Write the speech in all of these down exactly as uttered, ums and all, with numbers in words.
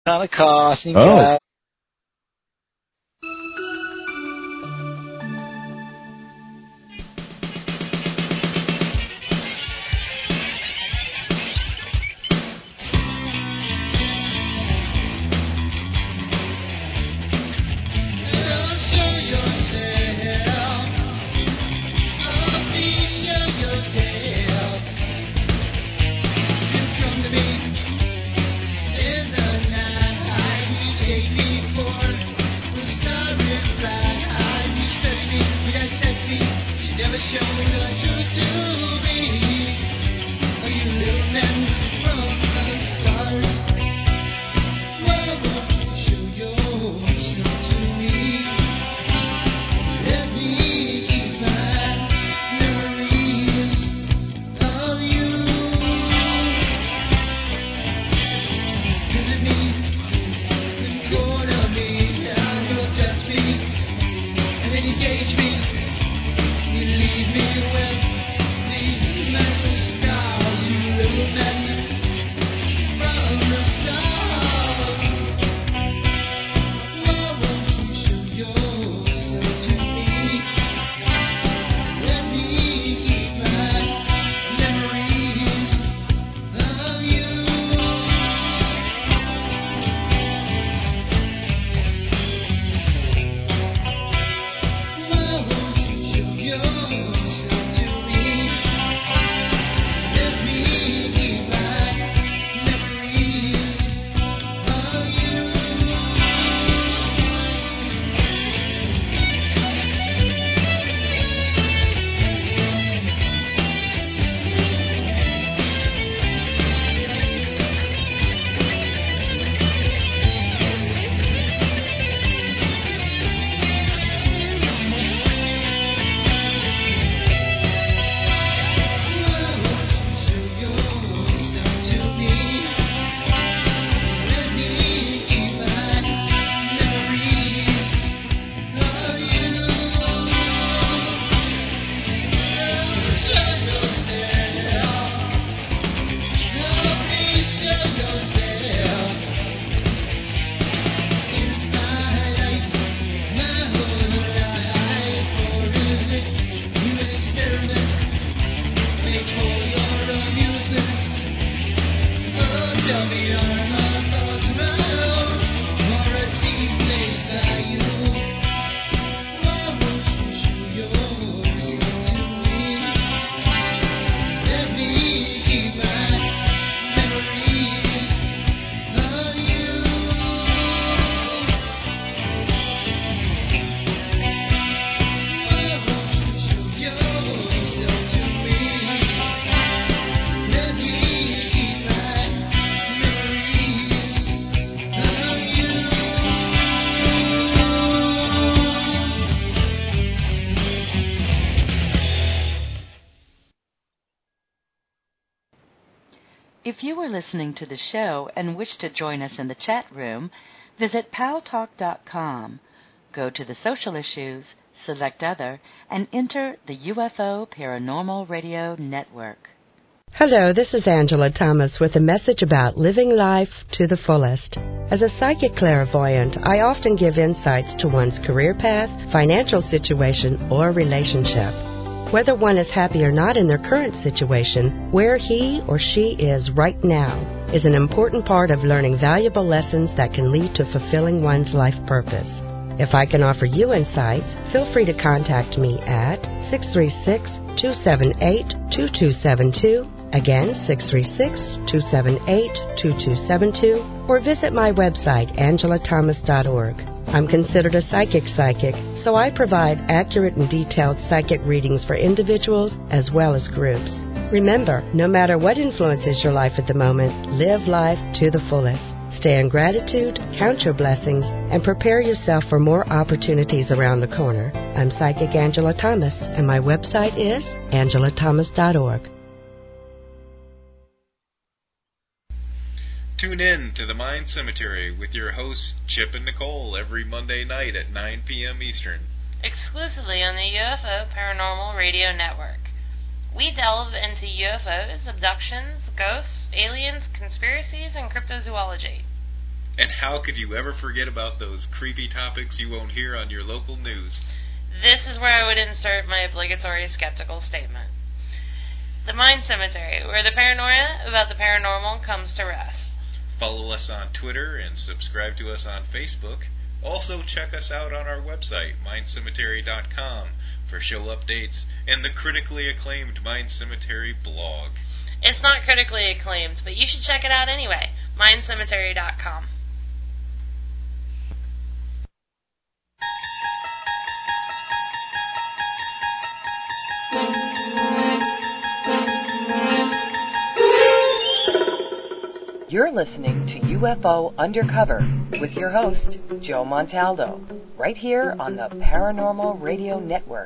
On a crossing Oh. guy. If you are listening to the show and wish to join us in the chat room, visit pal talk dot com. Go to the social issues, select other, and enter the U F O Paranormal Radio Network. Hello, this is Angela Thomas with a message about living life to the fullest. As a psychic clairvoyant, I often give insights to one's career path, financial situation, or relationship. Whether one is happy or not in their current situation, where he or she is right now is an important part of learning valuable lessons that can lead to fulfilling one's life purpose. If I can offer you insights, feel free to contact me at six three six, two seven eight, two two seven two, again six three six, two seven eight, two two seven two, or visit my website, angela thomas dot org. I'm considered a psychic psychic, so I provide accurate and detailed psychic readings for individuals as well as groups. Remember, no matter what influences your life at the moment, live life to the fullest. Stay in gratitude, count your blessings, and prepare yourself for more opportunities around the corner. I'm Psychic Angela Thomas, and my website is angela thomas dot org. Tune in to The Mind Cemetery with your hosts Chip and Nicole every Monday night at nine p.m. Eastern. Exclusively on the U F O Paranormal Radio Network. We delve into U F Os, abductions, ghosts, aliens, conspiracies, and cryptozoology. And how could you ever forget about those creepy topics you won't hear on your local news? This is where I would insert my obligatory skeptical statement. The Mind Cemetery, where the paranoia about the paranormal comes to rest. Follow us on Twitter and subscribe to us on Facebook. Also check us out on our website, mind cemetery dot com, for show updates and the critically acclaimed Mind Cemetery blog. It's not critically acclaimed, but you should check it out anyway, mind cemetery dot com. You're listening to U F O Undercover with your host, Joe Montaldo, right here on the Paranormal Radio Network.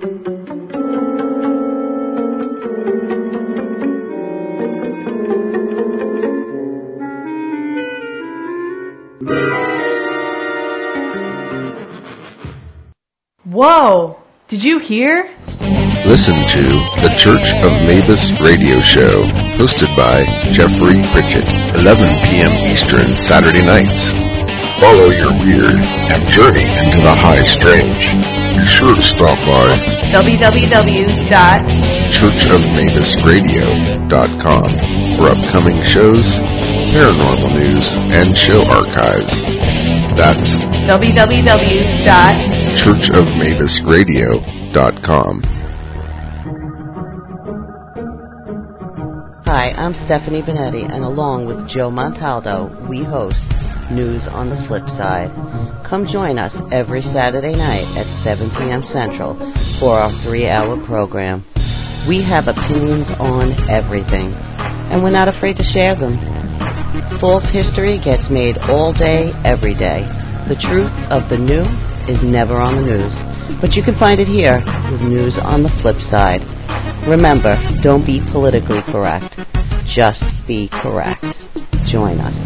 Whoa! Did you hear? Listen to the Church of Mavis radio show, hosted by Jeffrey Pritchett, eleven p.m. Eastern, Saturday nights. Follow your weird and journey into the high strange. Be sure to stop by w w w dot church of mavis radio dot com for upcoming shows, paranormal news, and show archives. That's w w w dot church of mavis radio dot com. Hi, I'm Stephanie Benetti, and along with Joe Montaldo, we host News on the Flip Side. Come join us every Saturday night at seven p.m. Central for our three-hour program. We have opinions on everything, and we're not afraid to share them. False history gets made all day, every day. The truth of the new is never on the news, but you can find it here with News on the Flip Side. Remember, don't be politically correct. Just be correct. Join us.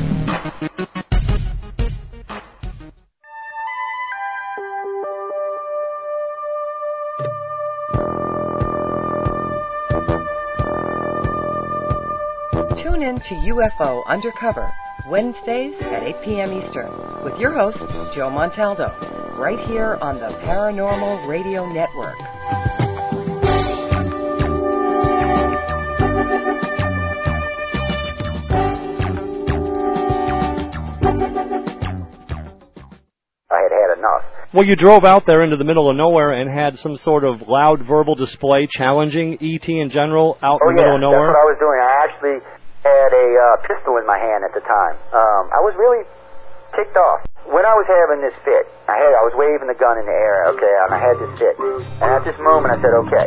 Tune in to U F O Undercover, Wednesdays at eight p.m. Eastern, with your host, Joe Montaldo, right here on the Paranormal Radio Network. Well, you drove out there into the middle of nowhere and had some sort of loud verbal display challenging E T in general out oh, in the middle yeah, of nowhere? Oh, yeah, that's what I was doing. I actually had a uh, pistol in my hand at the time. Um, I was really ticked off. When I was having this fit, I had I was waving the gun in the air, okay, and I had this fit. And at this moment, I said, okay.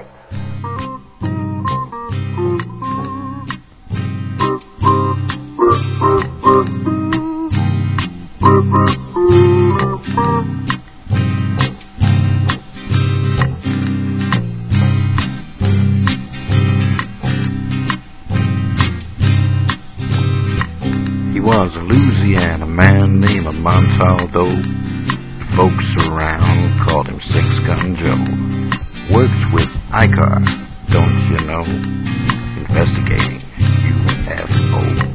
Was a Louisiana man named Montaldo. Folks around called him Six Gun Joe. Works with I C A R, don't you know? Investigating U F Os.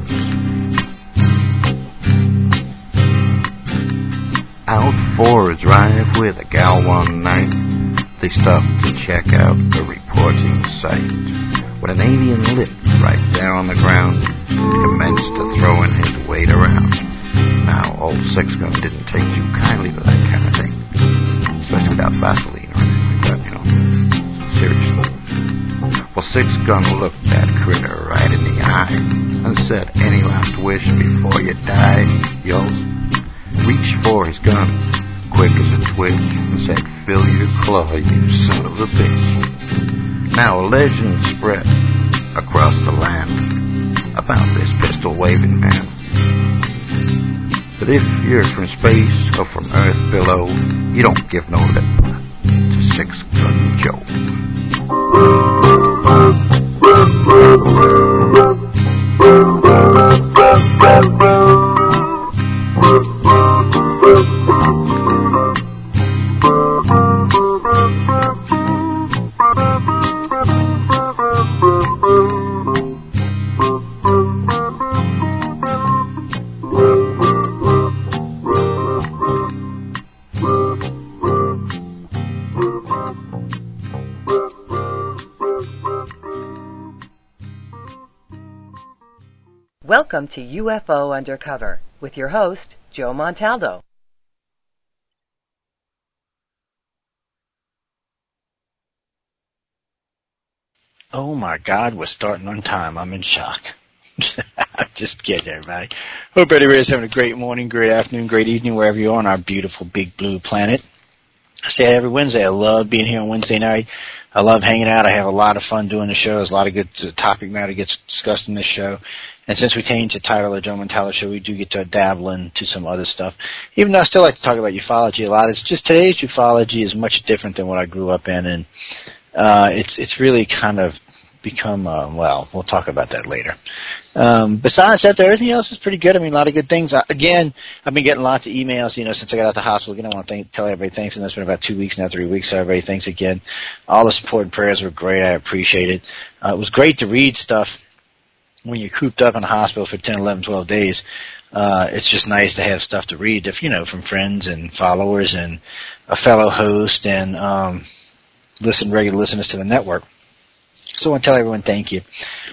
Out for a drive with a gal one night, they stopped to check out a reporting site. When an alien lit right there on the ground, commenced to throwing his weight around. Now, old Six Gun didn't take too kindly to that kind of thing, especially without Vaseline or anything like that, you know. Seriously. Well, Six Gun looked that critter right in the eye and said, "Any last wish before you die?" Yo, reached for his gun, quick as a twitch, and said, "Fill your claw, you son of a bitch." Now a legend spread across the land about this pistol-waving man. But if you're from space or from Earth below, you don't give no lip to Six Gun Joe. Welcome to U F O Undercover with your host, Joe Montaldo. Oh my God, we're starting on time. I'm in shock. I'm just kidding, everybody. Hope everybody's having a great morning, great afternoon, great evening, wherever you are on our beautiful big blue planet. I say it every Wednesday. I love being here on Wednesday night. I love hanging out. I have a lot of fun doing the show. There's a lot of good topic matter gets discussed in this show. And since we changed the title of the Joe Montaldo Show, we do get to dabble into some other stuff. Even though I still like to talk about ufology a lot, it's just today's ufology is much different than what I grew up in, and uh, it's it's really kind of become, uh, well, we'll talk about that later. Um, besides that, everything else is pretty good. I mean, a lot of good things. Uh, again, I've been getting lots of emails, you know, since I got out of the hospital. Again, I want to thank, tell everybody thanks, and it's been about two weeks now, three weeks, so everybody thanks again. All the support and prayers were great. I appreciate it. Uh, it was great to read stuff when you're cooped up in the hospital for ten, eleven, twelve days. Uh, it's just nice to have stuff to read, if, you know, from friends and followers and a fellow host and um, listen regular listeners to the network. So I want to tell everyone thank you.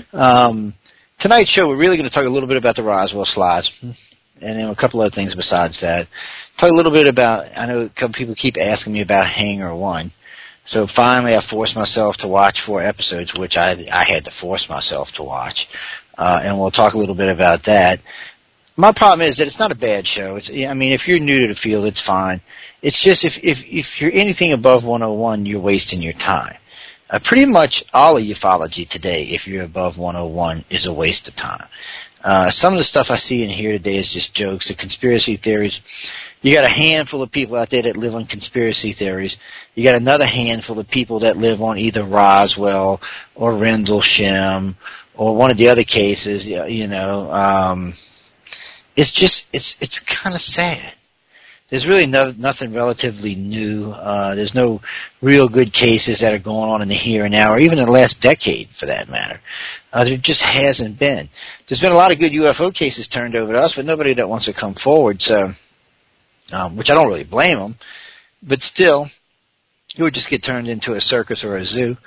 Um, tonight's show, we're really going to talk a little bit about the Roswell slides, and then a couple other things besides that. Talk a little bit about, I know a couple people keep asking me about Hangar One. So finally I forced myself to watch four episodes, which I, I had to force myself to watch, uh, and we'll talk a little bit about that. My problem is that it's not a bad show. It's, I mean, if you're new to the field, it's fine. It's just if, if, if you're anything above one oh one, you're wasting your time. Uh, pretty much all of ufology today, if you're above one oh one, is a waste of time. Uh, some of the stuff I see in here today is just jokes. The conspiracy theories, you got a handful of people out there that live on conspiracy theories. You got another handful of people that live on either Roswell or Rendlesham or one of the other cases. You know, um, it's just it's it's kind of sad. There's really no, nothing relatively new. Uh, there's no real good cases that are going on in the here and now, or even in the last decade, for that matter. Uh, there just hasn't been. There's been a lot of good U F O cases turned over to us, but nobody that wants to come forward, so, um, which I don't really blame them. But still, it would just get turned into a circus or a zoo.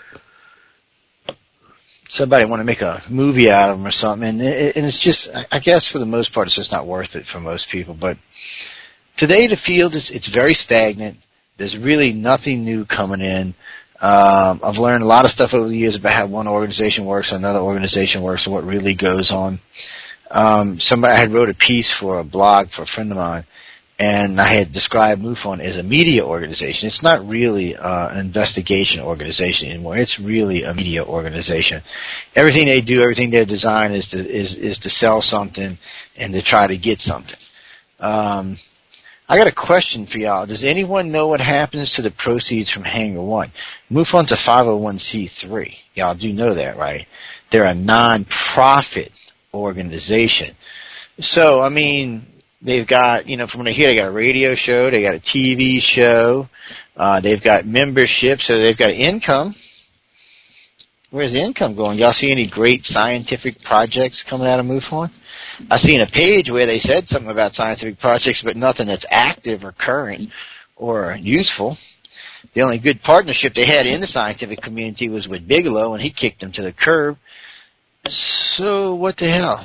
Somebody want to make a movie out of them or something, and, it, and it's just, I guess for the most part, it's just not worth it for most people, but today, the field is it's very stagnant. There's really nothing new coming in. Um, I've learned a lot of stuff over the years about how one organization works, another organization works, and what really goes on. Um, somebody I had wrote a piece for a blog for a friend of mine, and I had described MUFON as a media organization. It's not really uh, an investigation organization anymore. It's really a media organization. Everything they do, everything they design is to, is, is to sell something and to try to get something. Um, I got a question for y'all. Does anyone know what happens to the proceeds from Hangar One? MUFON's a five oh one c three. Y'all do know that, right? They're a non-profit organization. So, I mean, they've got, you know, from what I hear, they got a radio show, they got a T V show, uh, they've got membership, so they've got income. Where's the income going? Y'all see any great scientific projects coming out of MUFON? I've seen a page where they said something about scientific projects, but nothing that's active or current or useful. The only good partnership they had in the scientific community was with Bigelow, and he kicked them to the curb. So what the hell?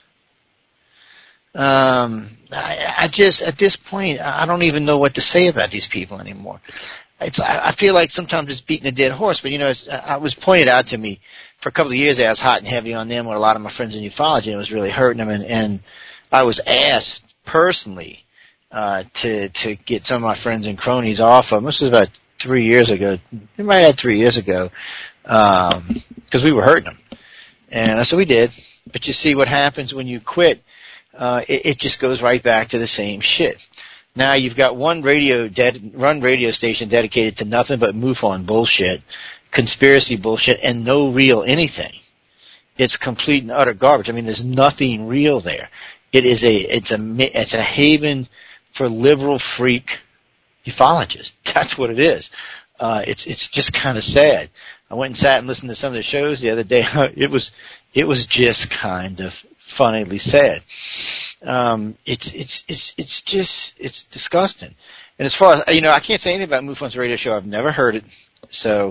Um, I, I just, at this point, I don't even know what to say about these people anymore. It's, I feel like sometimes it's beating a dead horse, but, you know, it's, I was pointed out to me for a couple of years I was hot and heavy on them with a lot of my friends in ufology, and it was really hurting them, and, and I was asked personally uh, to to get some of my friends and cronies off of them. This was about three years ago. It might have been three years ago because um, we were hurting them. And so we did. But you see what happens when you quit, uh, it, it just goes right back to the same shit. Now you've got one radio ded- run radio station dedicated to nothing but MUFON bullshit, conspiracy bullshit, and no real anything. It's complete and utter garbage. I mean, there's nothing real there. It is a it's a it's a haven for liberal freak ufologists. That's what it is. Uh, it's it's just kind of sad. I went and sat and listened to some of the shows the other day. It was it was just kind of funnily sad. Um, it's it's it's it's just it's disgusting. And as far as you know, I can't say anything about MUFON's radio show. I've never heard it, so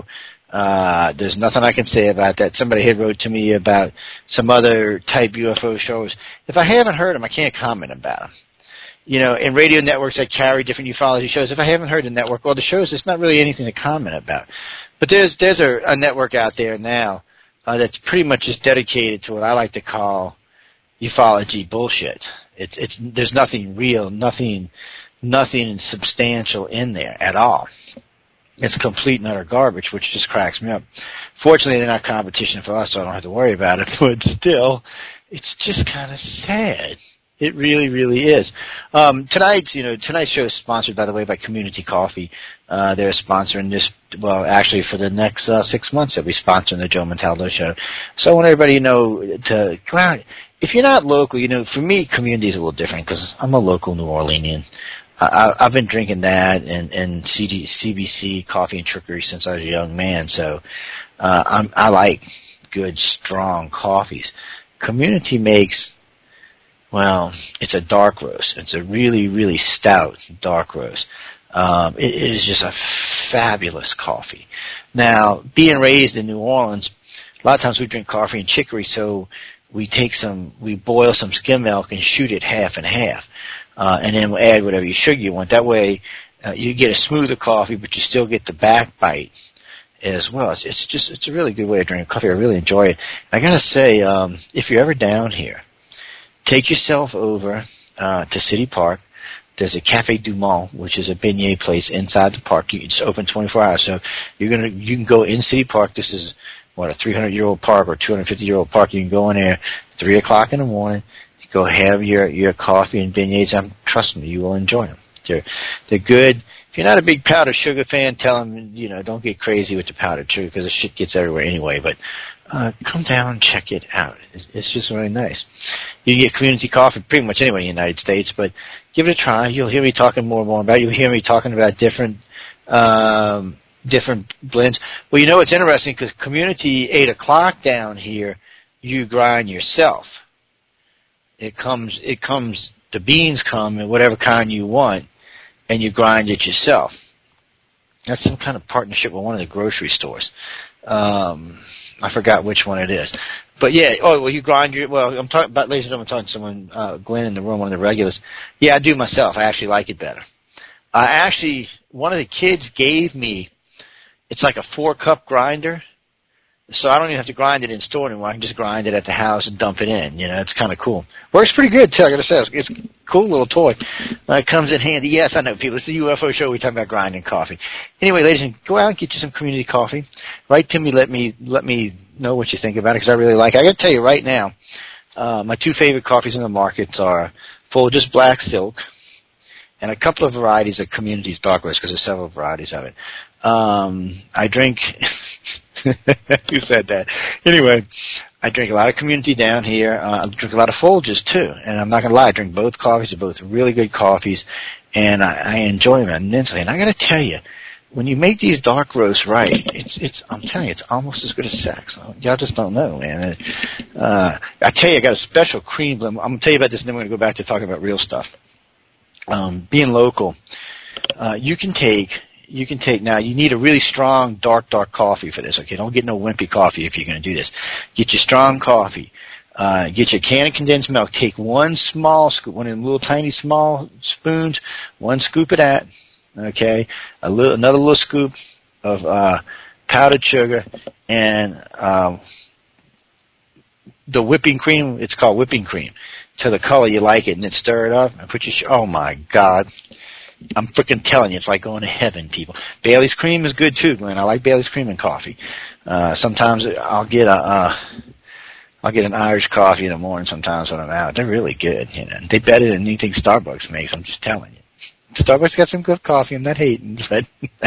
Uh, there's nothing I can say about that. Somebody had wrote to me about some other type U F O shows. If I haven't heard them, I can't comment about them. You know, in radio networks that carry different ufology shows, if I haven't heard the network or the shows, there's not really anything to comment about. But there's there's a, a network out there now uh, that's pretty much just dedicated to what I like to call ufology bullshit. It's it's there's nothing real, nothing nothing substantial in there at all. It's complete and utter garbage, which just cracks me up. Fortunately, they're not competition for us, so I don't have to worry about it. But still, it's just kind of sad. It really, really is. Um, tonight's, you know, tonight's show is sponsored, by the way, by Community Coffee. Uh, they're sponsoring this, well, actually for the next uh, six months they'll be sponsoring the Joe Montaldo Show. So I want everybody to know to go out. If you're not local, you know, for me, community is a little different because I'm a local New Orleanian. I, I've been drinking that and, and C D, C B C coffee and trickery since I was a young man. So uh, I'm, I like good, strong coffees. Community makes... Well, it's a dark roast. It's a really, really stout dark roast. Um, it, it is just a fabulous coffee. Now, being raised in New Orleans, a lot of times we drink coffee and chicory, so we take some, we boil some skim milk and shoot it half and half, uh, and then we'll add whatever you sugar you want. That way, uh, you get a smoother coffee, but you still get the back bite as well. It's, it's just, it's a really good way of drinking coffee. I really enjoy it. I gotta say, um, if you're ever down here, take yourself over uh, to City Park. There's a Cafe Du Monde, which is a beignet place inside the park. It's open twenty-four hours, so you're gonna you can go in City Park. This is what a three hundred year old park or two hundred fifty year old park. You can go in there three o'clock in the morning. Go have your your coffee and beignets. I'm trust me, you will enjoy them. They're they're good. If you're not a big powdered sugar fan, tell them, you know, don't get crazy with the powdered sugar because the shit gets everywhere anyway. But uh, come down and check it out. It's, it's just really nice. You can get Community Coffee pretty much anywhere in the United States, but give it a try. You'll hear me talking more and more about it. You'll hear me talking about different um, different blends. Well, you know what's interesting because Community eight o'clock down here, you grind yourself. It comes. It comes. The beans come in whatever kind you want, and you grind it yourself. That's some kind of partnership with one of the grocery stores. Um, I forgot which one it is. But, yeah, oh, well, you grind your, well, I'm talking about, ladies and gentlemen, I'm talking to someone, uh, Glenn in the room, one of the regulars. Yeah, I do myself. I actually like it better. I actually, one of the kids gave me, it's like a four-cup grinder. So I don't even have to grind it in store anymore. I can just grind it at the house and dump it in. You know, it's kind of cool. Works pretty good, too, I got to say. It's a cool little toy. Uh, it comes in handy. Yes, I know, people. It's the U F O show. We're talking about grinding coffee. Anyway, ladies and go out and get you some Community Coffee. Write to me. Let me let me know what you think about it because I really like it. I got to tell you right now, uh, my two favorite coffees in the markets are Folgers Black Silk and a couple of varieties of Community's Dark Roast because there's several varieties of it. Um, I drink... Who said that? Anyway, I drink a lot of Community down here. Uh, I drink a lot of Folgers, too. And I'm not going to lie, I drink both coffees. They're both really good coffees, and I, I enjoy them immensely. And I got to tell you, when you make these dark roasts right, it's, it's, I'm telling you, it's almost as good as sex. Y'all just don't know, man. Uh, I tell you, I got a special cream blend. I'm going to tell you about this, and then we're going to go back to talking about real stuff. Um, being local, uh, you can take... You can take, now you need a really strong, dark, dark coffee for this, okay? Don't get no wimpy coffee if you're going to do this. Get your strong coffee. Uh, get your can of condensed milk. Take one small scoop, one of them little tiny small spoons, one scoop of that, okay? A little, another little scoop of uh, powdered sugar, and um, the whipping cream, it's called whipping cream, to the color you like it, and then stir it up and put your, sh- oh my God. I'm freaking telling you, it's like going to heaven, people. Bailey's cream is good too, Glenn. I like Bailey's cream in coffee. Uh, sometimes I'll get a, uh, I'll get an Irish coffee in the morning. Sometimes when I'm out, they're really good. You know, they better than anything Starbucks makes. I'm just telling you. Starbucks got some good coffee. I'm not hating, but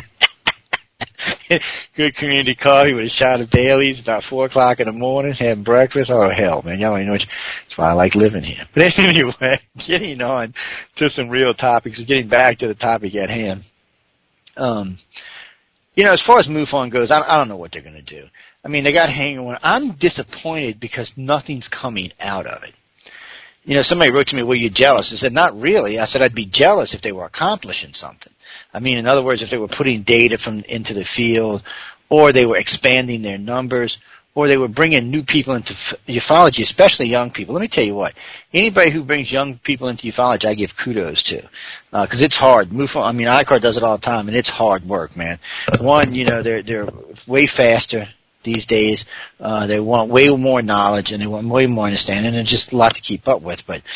good Community Coffee with a shot of Bailey's about four o'clock in the morning, having breakfast. Oh hell, man, y'all don't even know. What you, that's why I like living here. But anyway, getting on to some real topics, getting back to the topic at hand. Um, you know, as far as MUFON goes, I, I don't know what they're going to do. I mean, they got hanging on. I'm disappointed because nothing's coming out of it. You know, somebody wrote to me, "Were you jealous?" I said, "Not really." I said, "I'd be jealous if they were accomplishing something." I mean, in other words, if they were putting data from into the field, or they were expanding their numbers, or they were bringing new people into ufology, especially young people. Let me tell you what, anybody who brings young people into ufology, I give kudos to, because uh, it's hard. MUFON, I mean, I C A R does it all the time, and it's hard work, man. One, you know, they're they're way faster these days. Uh, they want way more knowledge, and they want way more understanding, and just a lot to keep up with. But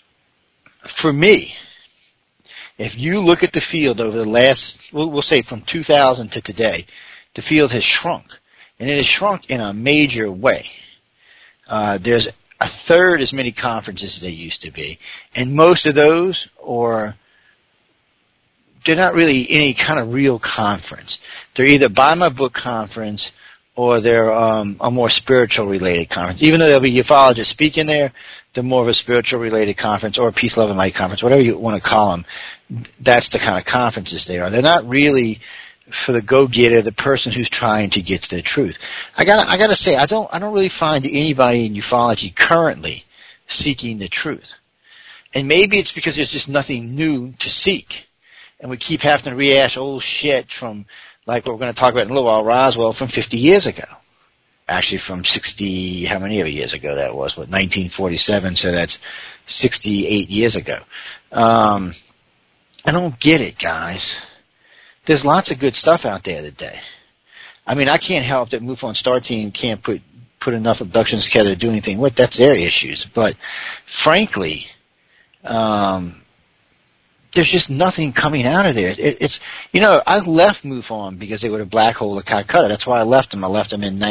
for me, if you look at the field over the last, we'll, we'll say from two thousand to today, the field has shrunk. And it has shrunk in a major way. Uh, there's a third as many conferences as there used to be. And most of those are, they're not really any kind of real conference. They're either buy my book conference or they're um, a more spiritual related conference. Even though there'll be ufologists speaking there, they're more of a spiritual related conference or a peace, love, and light conference, whatever you want to call them. That's the kind of conferences they are. They're not really for the go-getter, the person who's trying to get to the truth. I got I got to say, I don't I don't really find anybody in ufology currently seeking the truth. And maybe it's because there's just nothing new to seek. And we keep having to rehash old shit from, like what we're going to talk about in a little while, Roswell, from fifty years ago. Actually from sixty, how many years ago that was? What, nineteen forty-seven, so that's sixty-eight years ago. Um, I don't get it, guys. There's lots of good stuff out there today. I mean, I can't help that MUFON Star Team can't put put enough abductions together to do anything with. That's their issues. But frankly, um, there's just nothing coming out of there. It, it's you know, I left MUFON because they were a black hole of Calcutta. That's why I left them. I left them in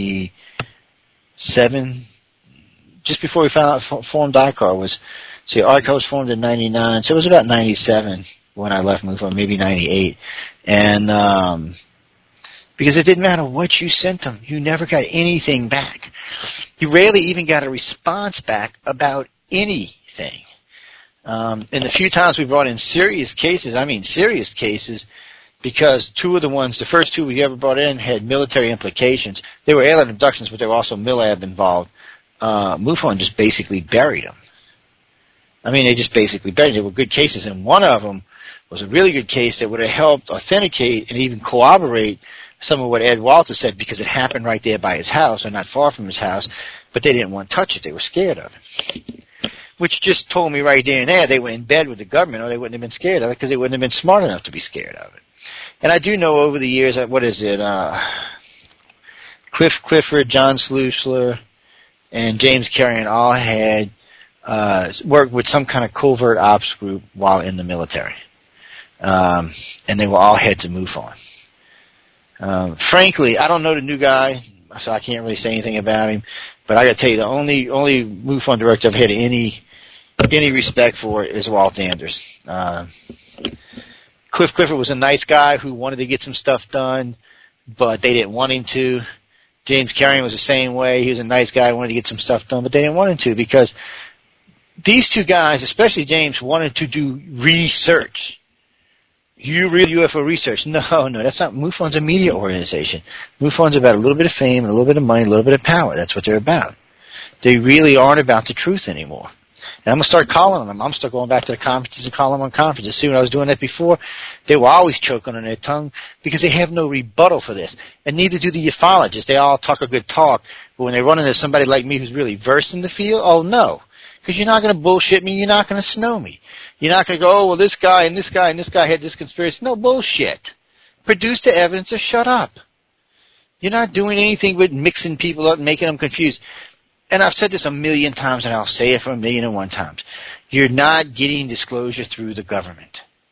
ninety-seven, just before we found out formed I C A R was. See, I C A R was formed in ninety-nine, so it was about ninety-seven. When I left MUFON, maybe ninety-eight. And um, because it didn't matter what you sent them, you never got anything back. You rarely even got a response back about anything. Um, and the few times we brought in serious cases, I mean serious cases, because two of the ones, the first two we ever brought in had military implications. They were alien abductions, but they were also MILAB involved. Uh, MUFON just basically buried them. I mean, they just basically buried them. They were good cases, and one of them was a really good case that would have helped authenticate and even corroborate some of what Ed Walter said, because it happened right there by his house or not far from his house, but they didn't want to touch it. They were scared of it, which just told me right there and there they were in bed with the government, or they wouldn't have been scared of it because they wouldn't have been smart enough to be scared of it. And I do know over the years, what is it, uh, Cliff Clifford, John Sluisler, and James Carrion all had uh, worked with some kind of covert ops group while in the military. Um, and they were all heads of MUFON. Um, frankly, I don't know the new guy, so I can't really say anything about him. But I got to tell you, the only only MUFON director I've had any any respect for is Walt Anders. Uh, Cliff Clifford was a nice guy who wanted to get some stuff done, but they didn't want him to. James Carrion was the same way. He was a nice guy who wanted to get some stuff done, but they didn't want him to, because these two guys, especially James, wanted to do research. You real U F O research? No, no, that's not. MUFON's a media organization. MUFON's about a little bit of fame, a little bit of money, a little bit of power. That's what they're about. They really aren't about the truth anymore. And I'm going to start calling them. I'm still going back to the conferences and calling them on conferences. See, when I was doing that before, they were always choking on their tongue because they have no rebuttal for this. And neither do the ufologists. They all talk a good talk, but when they run into somebody like me who's really versed in the field, oh, no. Because you're not going to bullshit me. You're not going to snow me. You're not going to go, oh, well, this guy and this guy and this guy had this conspiracy. No, bullshit. Produce the evidence or shut up. You're not doing anything with mixing people up and making them confused. And I've said this a million times, and I'll say it for a million and one times. You're not getting disclosure through the government.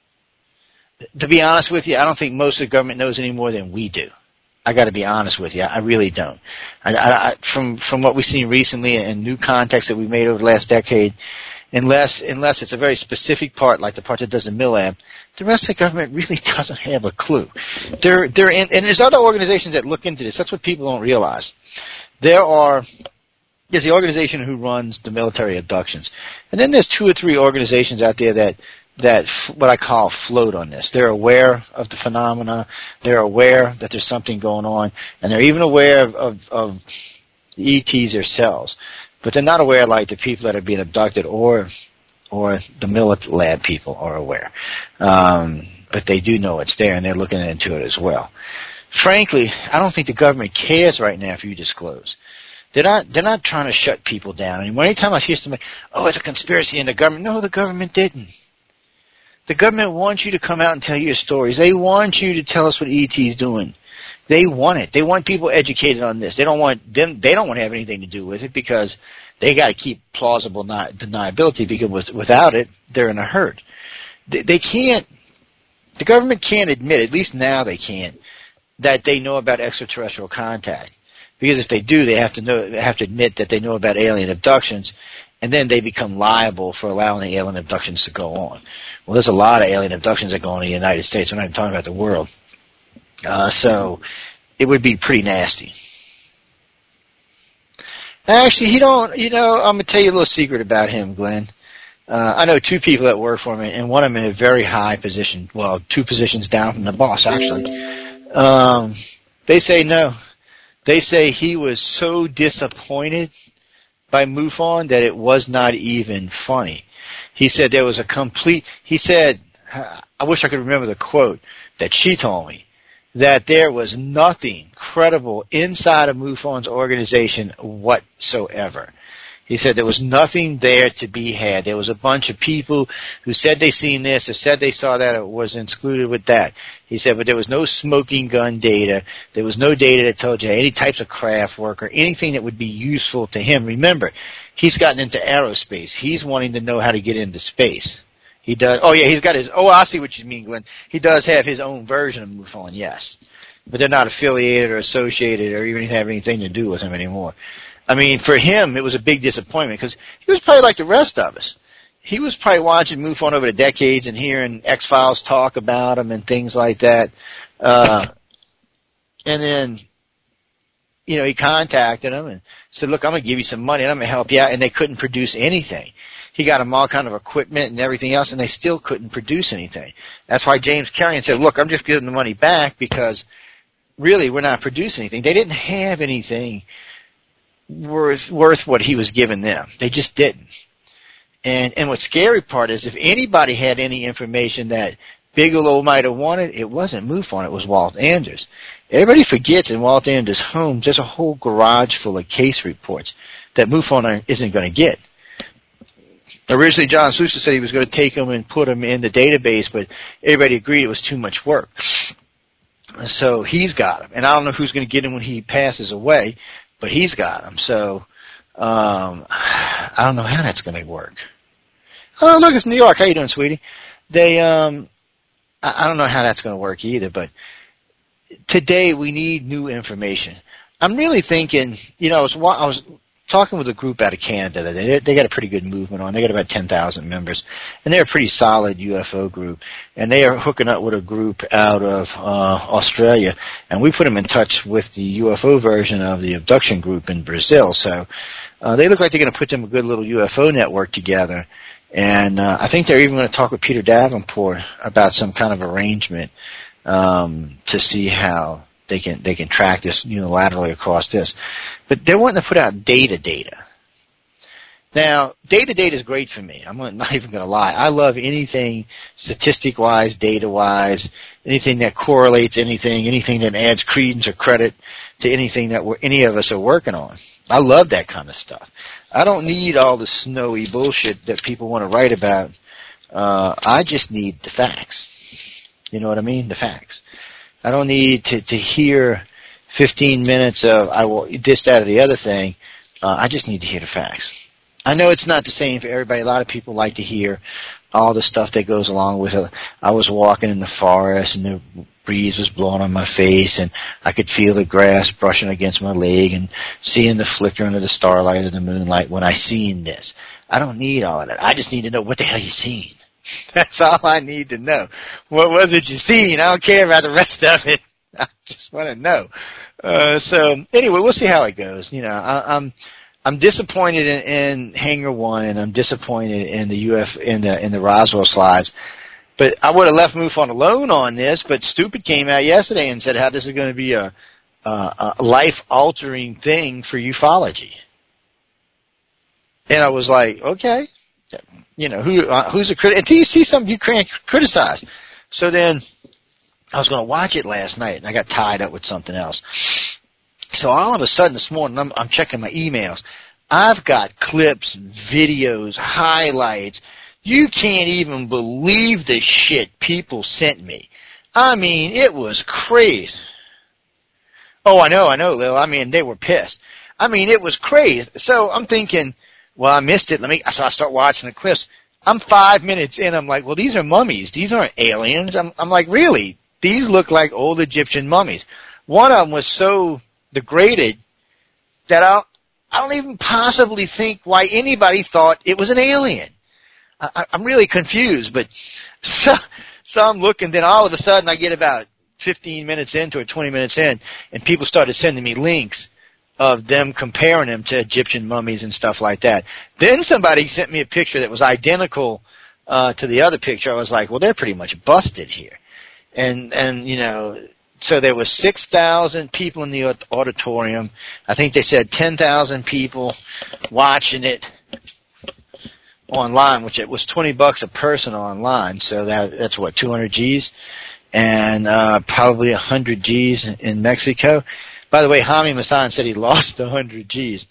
To be honest with you, I don't think most of the government knows any more than we do. I got to be honest with you. I really don't. I, I, from from what we've seen recently and new contacts that we've made over the last decade, unless unless it's a very specific part, like the part that does the MILAB, the rest of the government really doesn't have a clue. They're they're in, and there's other organizations that look into this. That's what people don't realize. There are there's the organization who runs the military abductions, and then there's two or three organizations out there that. that what I call float on this. They're aware of the phenomena. They're aware that there's something going on, and they're even aware of, of, of the E Ts themselves. But they're not aware like the people that are being abducted or or the MILAB people are aware. Um, but they do know it's there, and they're looking into it as well. frankly, I don't think the government cares right now if you disclose. They're not, they're not trying to shut people down anymore. Anytime I hear somebody, oh, it's a conspiracy in the government. No, the government didn't. The government wants you to come out and tell your stories. They want you to tell us what E T is doing. They want it. They want people educated on this. They don't want them. They don't want to have anything to do with it because they got to keep plausible deniability. Because without it, they're in a hurt. They, they can't. The government can't admit, at least now they can't, that they know about extraterrestrial contact. Because if they do, they have to know. They have to admit that they know about alien abductions. And then they become liable for allowing the alien abductions to go on. Well, there's a lot of alien abductions that go on in the United States. We're not even talking about the world. Uh, so it would be pretty nasty. Actually, he don't, you know, I'm going to tell you a little secret about him, Glenn. Uh, I know two people that work for me, and one of them in a very high position. Well, two positions down from the boss, actually. Um, they say no. They say he was so disappointed by MUFON that it was not even funny. He said there was a complete, he said, I wish I could remember the quote that she told me, that there was nothing credible inside of MUFON's organization whatsoever. He said there was nothing there to be had. There was a bunch of people who said they seen this or said they saw that or was excluded with that. He said, but there was no smoking gun data. There was no data that told you any types of craft work or anything that would be useful to him. Remember, he's gotten into aerospace. He's wanting to know how to get into space. He does. Oh, yeah, he's got his, oh, I see what you mean, Glenn. He does have his own version of MUFON, yes. But they're not affiliated or associated or even have anything to do with him anymore. I mean, for him, it was a big disappointment because he was probably like the rest of us. He was probably watching MUFON over the decades and hearing X-Files talk about him and things like that. Uh, and then, you know, he contacted them and said, look, I'm going to give you some money and I'm going to help you out. And they couldn't produce anything. He got them all kind of equipment and everything else, and they still couldn't produce anything. That's why James Carrion said, look, I'm just giving the money back because really we're not producing anything. They didn't have anything worth worth what he was giving them. They just didn't. And and what's scary part is if anybody had any information that Bigelow might have wanted, it wasn't MUFON, it was Walt Anders. Everybody forgets in Walt Anders' home there's a whole garage full of case reports that MUFON isn't going to get. Originally, John Sousa said he was going to take them and put them in the database, but everybody agreed it was too much work. So he's got them. And I don't know who's going to get them when he passes away, but he's got them. So um, I don't know how that's going to work. Oh, look, it's New York. How you doing, sweetie? They, um, I, I don't know how that's going to work either, but today we need new information. I'm really thinking, you know, I was, I was talking with a group out of Canada. They, they got a pretty good movement on. They got about ten thousand members, and they're a pretty solid U F O group. And they are hooking up with a group out of uh, Australia, and we put them in touch with the U F O version of the abduction group in Brazil. So uh, they look like they're going to put them a good little U F O network together. And uh, I think they're even going to talk with Peter Davenport about some kind of arrangement um, to see how they can they can track this unilaterally across this. But they're wanting to put out data data. Now, data data is great for me. I'm not even going to lie. I love anything statistic-wise, data-wise, anything that correlates anything, anything that adds credence or credit to anything that we're, any of us are working on. I love that kind of stuff. I don't need all the snowy bullshit that people want to write about. Uh, I just need the facts. You know what I mean? The facts. I don't need to, to hear fifteen minutes of I will this, that, or the other thing. Uh, I just need to hear the facts. I know it's not the same for everybody. A lot of people like to hear all the stuff that goes along with it. I was walking in the forest, and the breeze was blowing on my face, and I could feel the grass brushing against my leg and seeing the flicker under the starlight of the moonlight when I seen this. I don't need all of that. I just need to know what the hell you seen. That's all I need to know. What was it you seen? I don't care about the rest of it. I just want to know. Uh, so anyway, we'll see how it goes. You know, I, I'm I'm disappointed in, in Hangar One, and I'm disappointed in the U F in the in the Roswell slides. But I would have left MUFON alone on this. But Stupid came out yesterday and said how this is going to be a, a, a life altering thing for ufology. And I was like, okay. You know, who uh, who's a critic? Until you see something you can't criticize. So then I was going to watch it last night, and I got tied up with something else. So all of a sudden this morning, I'm, I'm checking my emails. I've got clips, videos, highlights. You can't even believe the shit people sent me. I mean, it was crazy. Oh, I know, I know, Lil. I mean, they were pissed. I mean, it was crazy. So I'm thinking, well, I missed it. Let me. So I start watching the clips. I'm five minutes in. I'm like, well, these are mummies. These aren't aliens. I'm, I'm like, really? These look like old Egyptian mummies. One of them was so degraded that I, I don't even possibly think why anybody thought it was an alien. I, I'm really confused. But so, so I'm looking. Then all of a sudden, I get about fifteen minutes into it, twenty minutes in, and people started sending me links of them comparing them to Egyptian mummies and stuff like that. Then somebody sent me a picture that was identical uh, to the other picture. I was like, well, they're pretty much busted here. And, and you know, so there was six thousand people in the auditorium. I think they said ten thousand people watching it online, which it was twenty bucks a person online. So that that's what, two hundred G's? And uh, probably one hundred G's in Mexico. By the way, Hami Masan said he lost one hundred G's.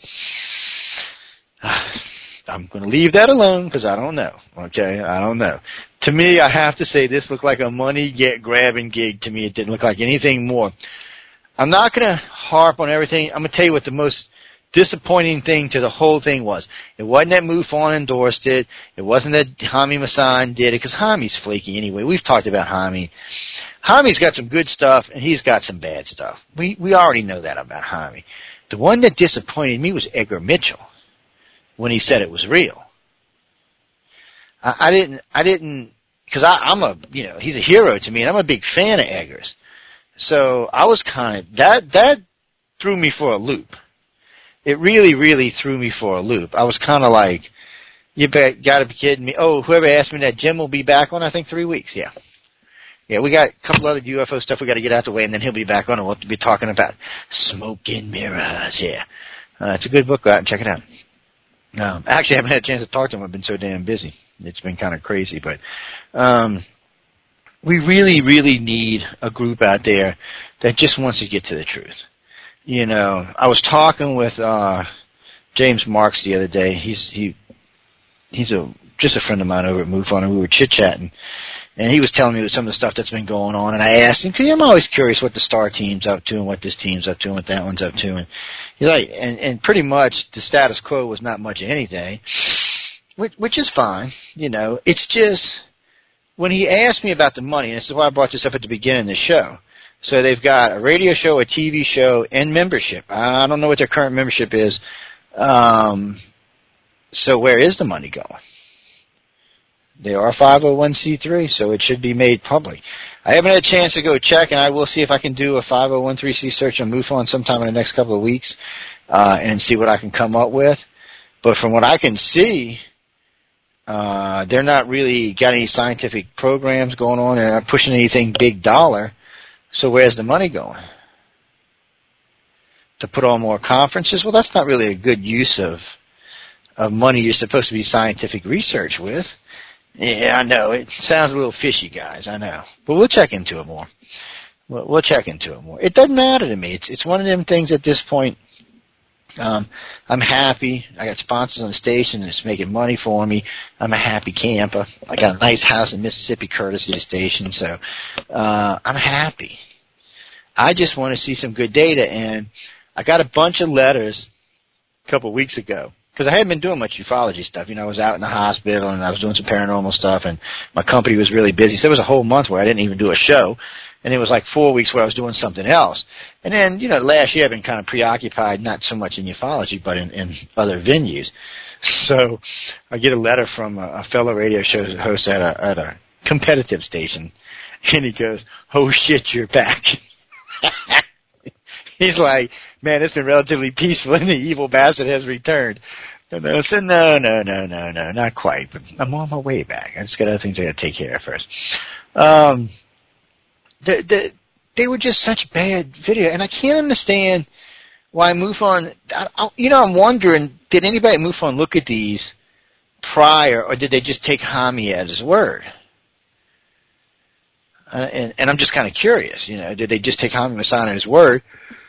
I'm going to leave that alone because I don't know. Okay, I don't know. To me, I have to say this looked like a money-get-grabbing gig to me. It didn't look like anything more. I'm not going to harp on everything. I'm going to tell you what the most disappointing thing to the whole thing was. It wasn't that MUFON endorsed it. It wasn't that Hami Masan did it, because Hami's flaky anyway. We've talked about Hami. Hami's got some good stuff, and he's got some bad stuff. We we already know that about Hami. The one that disappointed me was Edgar Mitchell when he said it was real. I, I didn't, I didn't, because I'm a, you know, he's a hero to me, and I'm a big fan of Eggers. So I was kind of, that, that threw me for a loop. It really, really threw me for a loop. I was kind of like, you bet, gotta be kidding me. Oh, whoever asked me that, Jim will be back on, I think, three weeks. Yeah. Yeah, we got a couple other U F O stuff we got to get out the way, and then he'll be back on, and we'll be talking about Smoke and Mirrors. Yeah. Uh, it's a good book. Go out and check it out. Um, actually, I haven't had a chance to talk to him. I've been so damn busy. It's been kind of crazy. But um, we really, really need a group out there that just wants to get to the truth. You know, I was talking with uh, James Marks the other day. He's he he's a just a friend of mine over at MUFON, and we were chit-chatting. And he was telling me some of the stuff that's been going on. And I asked him, because I'm always curious what the Star team's up to and what this team's up to and what that one's up to. And he's like, and, and pretty much the status quo was not much of anything, which, which is fine. You know, it's just when he asked me about the money, and this is why I brought this up at the beginning of the show. So they've got a radio show, a T V show, and membership. I don't know what their current membership is. Um, so where is the money going? They are five oh one c three, so it should be made public. I haven't had a chance to go check, and I will see if I can do a five oh one c three search on MUFON sometime in the next couple of weeks uh, and see what I can come up with. But from what I can see, uh, they're not really got any scientific programs going on. They're not pushing anything big dollar. So where's the money going? To put on more conferences? Well, that's not really a good use of, of money you're supposed to be scientific research with. Yeah, I know. It sounds a little fishy, guys. I know. But we'll check into it more. We'll, we'll check into it more. It doesn't matter to me. It's it's one of them things at this point. Um, I'm happy. I got sponsors on the station, and it's making money for me. I'm a happy camper. I got a nice house in Mississippi, courtesy of the station, so uh, I'm happy. I just want to see some good data, and I got a bunch of letters a couple of weeks ago. Because I hadn't been doing much ufology stuff. You know, I was out in the hospital, and I was doing some paranormal stuff, and my company was really busy. So there was a whole month where I didn't even do a show, and it was like four weeks where I was doing something else. And then, you know, last year I've been kind of preoccupied, not so much in ufology, but in, in other venues. So I get a letter from a, a fellow radio show host at a, at a competitive station, and he goes, "Oh, shit, you're back." He's like, "Man, it's been relatively peaceful, and the evil bastard has returned." And I said, no, no, no, no, no, not quite, but I'm on my way back. I just got other things I got to take care of first. Um, the, the, they were just such bad video, and I can't understand why MUFON, I, I, you know, I'm wondering, did anybody at MUFON look at these prior, or did they just take Hami at his word? Uh, and, and I'm just kind of curious, you know, did they just take Jaime Maussan at his word,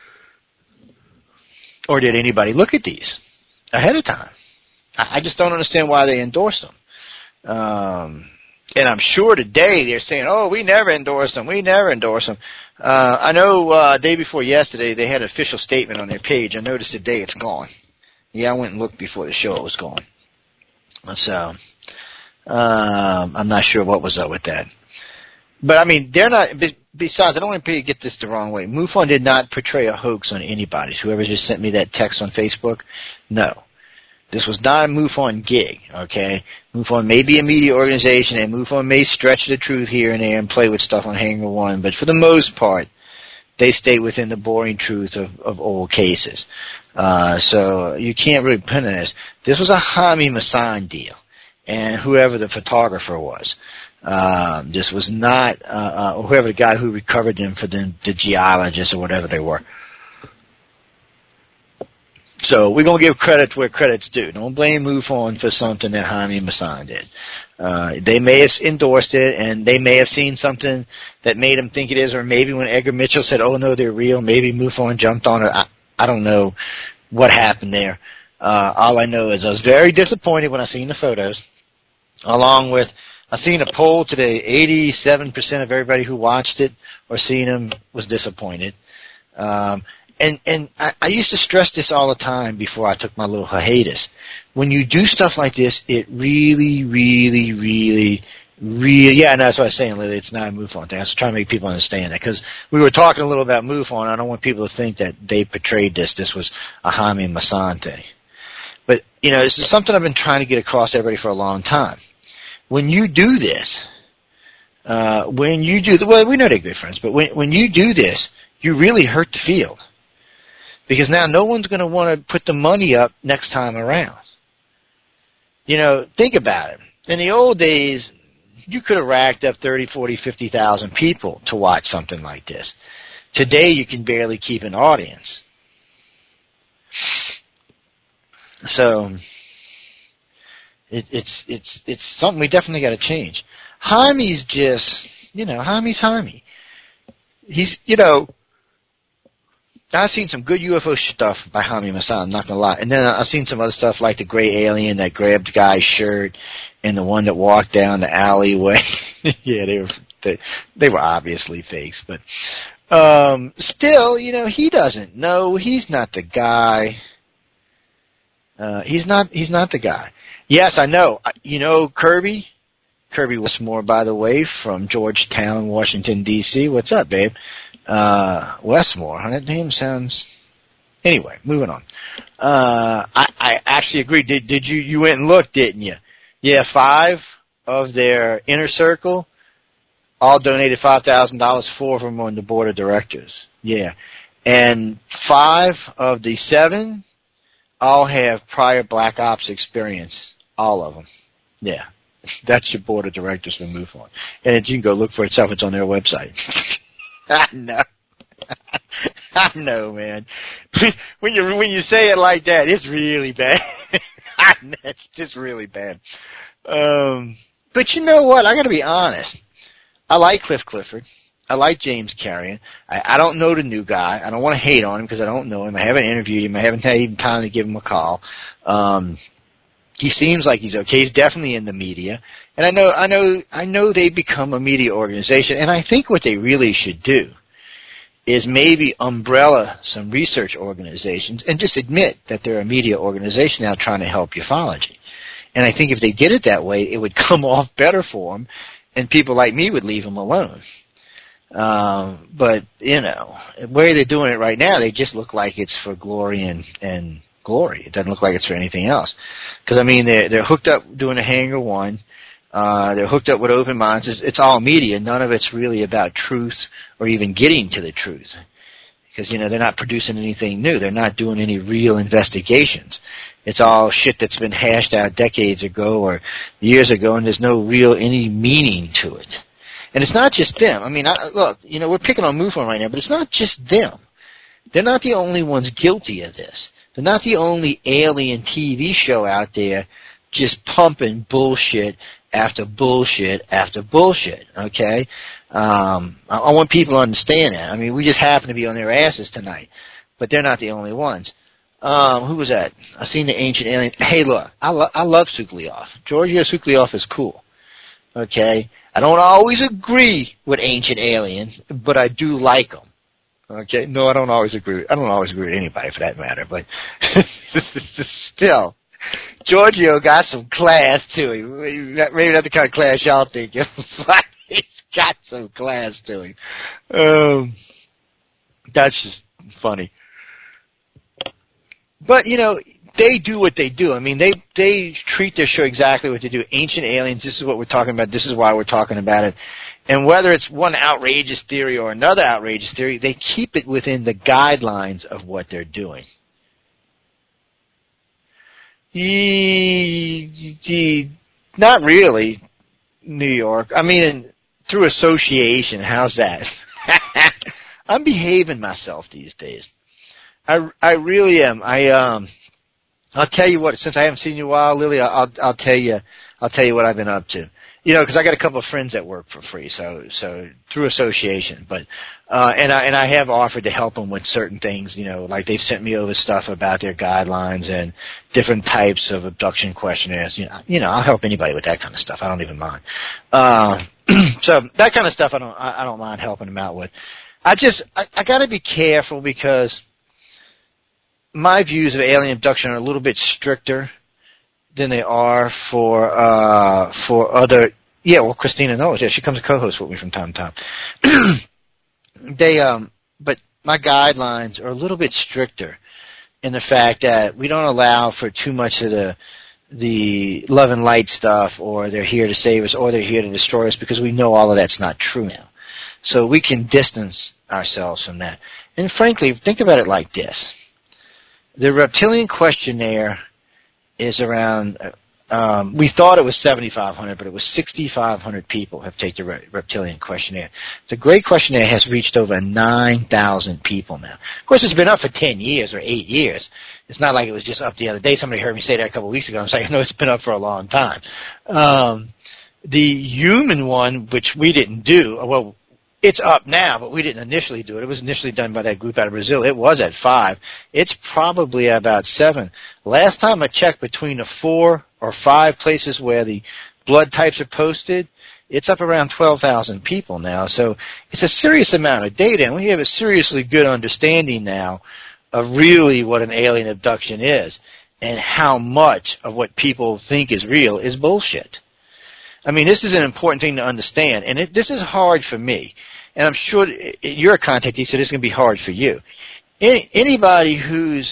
or did anybody look at these ahead of time? I, I just don't understand why they endorsed them. Um, and I'm sure today they're saying, oh, we never endorsed them, we never endorsed them. Uh, I know uh, day before yesterday they had an official statement on their page. I noticed today it's gone. Yeah, I went and looked before the show. It was gone. So um, I'm not sure what was up with that. But, I mean, they're not, besides, I don't want to get this the wrong way. MUFON did not portray a hoax on anybody. Whoever just sent me that text on Facebook, no. This was not a MUFON gig, okay? MUFON may be a media organization, and MUFON may stretch the truth here and there and play with stuff on Hangar One, but for the most part, they stay within the boring truth of, of old cases. Uh, so you can't really pin on this. This was a Jaime Maussan deal, and whoever the photographer was. Um, this was not uh, uh, whoever the guy who recovered them for the, the geologists or whatever they were. So we're going to give credit where credit's due. Don't blame MUFON for something that Jaime Maussan did. Uh, they may have endorsed it, and they may have seen something that made them think it is, or maybe when Edgar Mitchell said, oh, no, they're real, maybe MUFON jumped on it. I, I don't know what happened there. Uh, all I know is I was very disappointed when I seen the photos, along with I seen a poll today, eighty-seven percent of everybody who watched it or seen them was disappointed. Um, and and I, I used to stress this all the time before I took my little hiatus. When you do stuff like this, it really, really, really, really, yeah, and that's what I was saying, Lily, it's not a MUFON thing. I was trying to make people understand that, because we were talking a little about MUFON. I don't want people to think that they portrayed this. This was a Jaime Maussan thing. But, you know, this is something I've been trying to get across to everybody for a long time. When you do this, uh, when you do, the, well, we know they're good friends, but when, when you do this, you really hurt the field. Because now no one's going to want to put the money up next time around. You know, think about it. In the old days, you could have racked up thirty, forty, fifty thousand people to watch something like this. Today, you can barely keep an audience. So It, it's it's it's something we definitely got to change. Jaime's just, you know, Jaime's Jaime. He's, you know, I've seen some good U F O stuff by Jaime Maussan, I'm not going to lie. And then I've seen some other stuff like the gray alien that grabbed the guy's shirt and the one that walked down the alleyway. yeah, they were they, they were obviously fakes. But um, still, you know, he doesn't know. He's not the guy. Uh, he's not He's not the guy. Yes, I know. You know Kirby? Kirby Westmore, by the way, from Georgetown, Washington, D C What's up, babe? Uh, Westmore, huh? That name sounds... Anyway, moving on. Uh, I, I actually agree. Did, did you, you went and looked, didn't you? Yeah, five of their inner circle all donated five thousand dollars, four of them on the board of directors. Yeah. And five of the seven all have prior black ops experience. All of them. Yeah. That's your board of directors for MUFON. And you can go look for it yourself. It's on their website. I know. I know, man. when you when you say it like that, it's really bad. It's just really bad. Um, but you know what? I got to be honest. I like Cliff Clifford. I like James Carrion. I, I don't know the new guy. I don't want to hate on him because I don't know him. I haven't interviewed him. I haven't had even time to give him a call. Um, he seems like he's okay. He's definitely in the media. And I know, I know, I know they become a media organization. And I think what they really should do is maybe umbrella some research organizations and just admit that they're a media organization now trying to help ufology. And I think if they did it that way, it would come off better for them, and people like me would leave them alone. Um, but, you know, the way they're doing it right now, they just look like it's for glory and, and glory. It doesn't look like it's for anything else. Because, I mean, they're, they're hooked up doing a Hangar One. Uh, they're hooked up with Open Minds. It's, it's all media. None of it's really about truth or even getting to the truth. Because, you know, they're not producing anything new. They're not doing any real investigations. It's all shit that's been hashed out decades ago or years ago, and there's no real any meaning to it. And it's not just them. I mean, I, look, you know, we're picking on MUFON right now, but it's not just them. They're not the only ones guilty of this. They're not the only alien T V show out there just pumping bullshit after bullshit after bullshit, okay? Um, I, I want people to understand that. I mean, we just happen to be on their asses tonight, but they're not the only ones. Um, who was that? I seen the Ancient Alien. Hey, look, I, lo- I love Sukliov. Georgiy Sukliov is cool, okay? I don't always agree with Ancient Alien, but I do like him. Okay, no, I don't always agree. I don't always agree with anybody for that matter, but still, Giorgio got some class to him. Maybe not the kind of class y'all think. He's got some class to him. Um, that's just funny. But you know, they do what they do. I mean, they they treat their show exactly what they do. Ancient Aliens. This is what we're talking about. This is why we're talking about it. And whether it's one outrageous theory or another outrageous theory, they keep it within the guidelines of what they're doing. Not really, New York. I mean, through association. How's that? I'm behaving myself these days. I, I really am. I um, I'll tell you what. Since I haven't seen you in a while, Lily, I'll I'll tell you I'll tell you what I've been up to. You know, because I got a couple of friends that work for free, so so through association. But uh, and I and I have offered to help them with certain things. You know, like they've sent me over stuff about their guidelines and different types of abduction questionnaires. You know, you know, I'll help anybody with that kind of stuff. I don't even mind. Uh, so that kind of stuff, I don't I, I don't mind helping them out with. I just I, I got to be careful because my views of alien abduction are a little bit stricter than they are for uh, for other. Yeah, well, Christina knows. Yeah, she comes to co-host with me from time to time. they, um, but my guidelines are a little bit stricter in the fact that we don't allow for too much of the the love and light stuff, or they're here to save us, or they're here to destroy us, because we know all of that's not true now. So we can distance ourselves from that. And frankly, think about it like this: the reptilian questionnaire is around, um, we thought it was seventy-five hundred, but it was sixty-five hundred people have taken the re- reptilian questionnaire. The Great Questionnaire has reached over nine thousand people now. Of course, it's been up for ten years or eight years. It's not like it was just up the other day. Somebody heard me say that a couple of weeks ago. I'm saying, no, it's been up for a long time. Um, the human one, which we didn't do, well, it's up now, but we didn't initially do it. It was initially done by that group out of Brazil. It was at five. It's probably about seven. Last time I checked, between the four or five places where the blood types are posted, it's up around twelve thousand people now. So it's a serious amount of data, and we have a seriously good understanding now of really what an alien abduction is and how much of what people think is real is bullshit. I mean, this is an important thing to understand, and it, this is hard for me. And I'm sure you're a contactee, so this is going to be hard for you. Any, anybody who's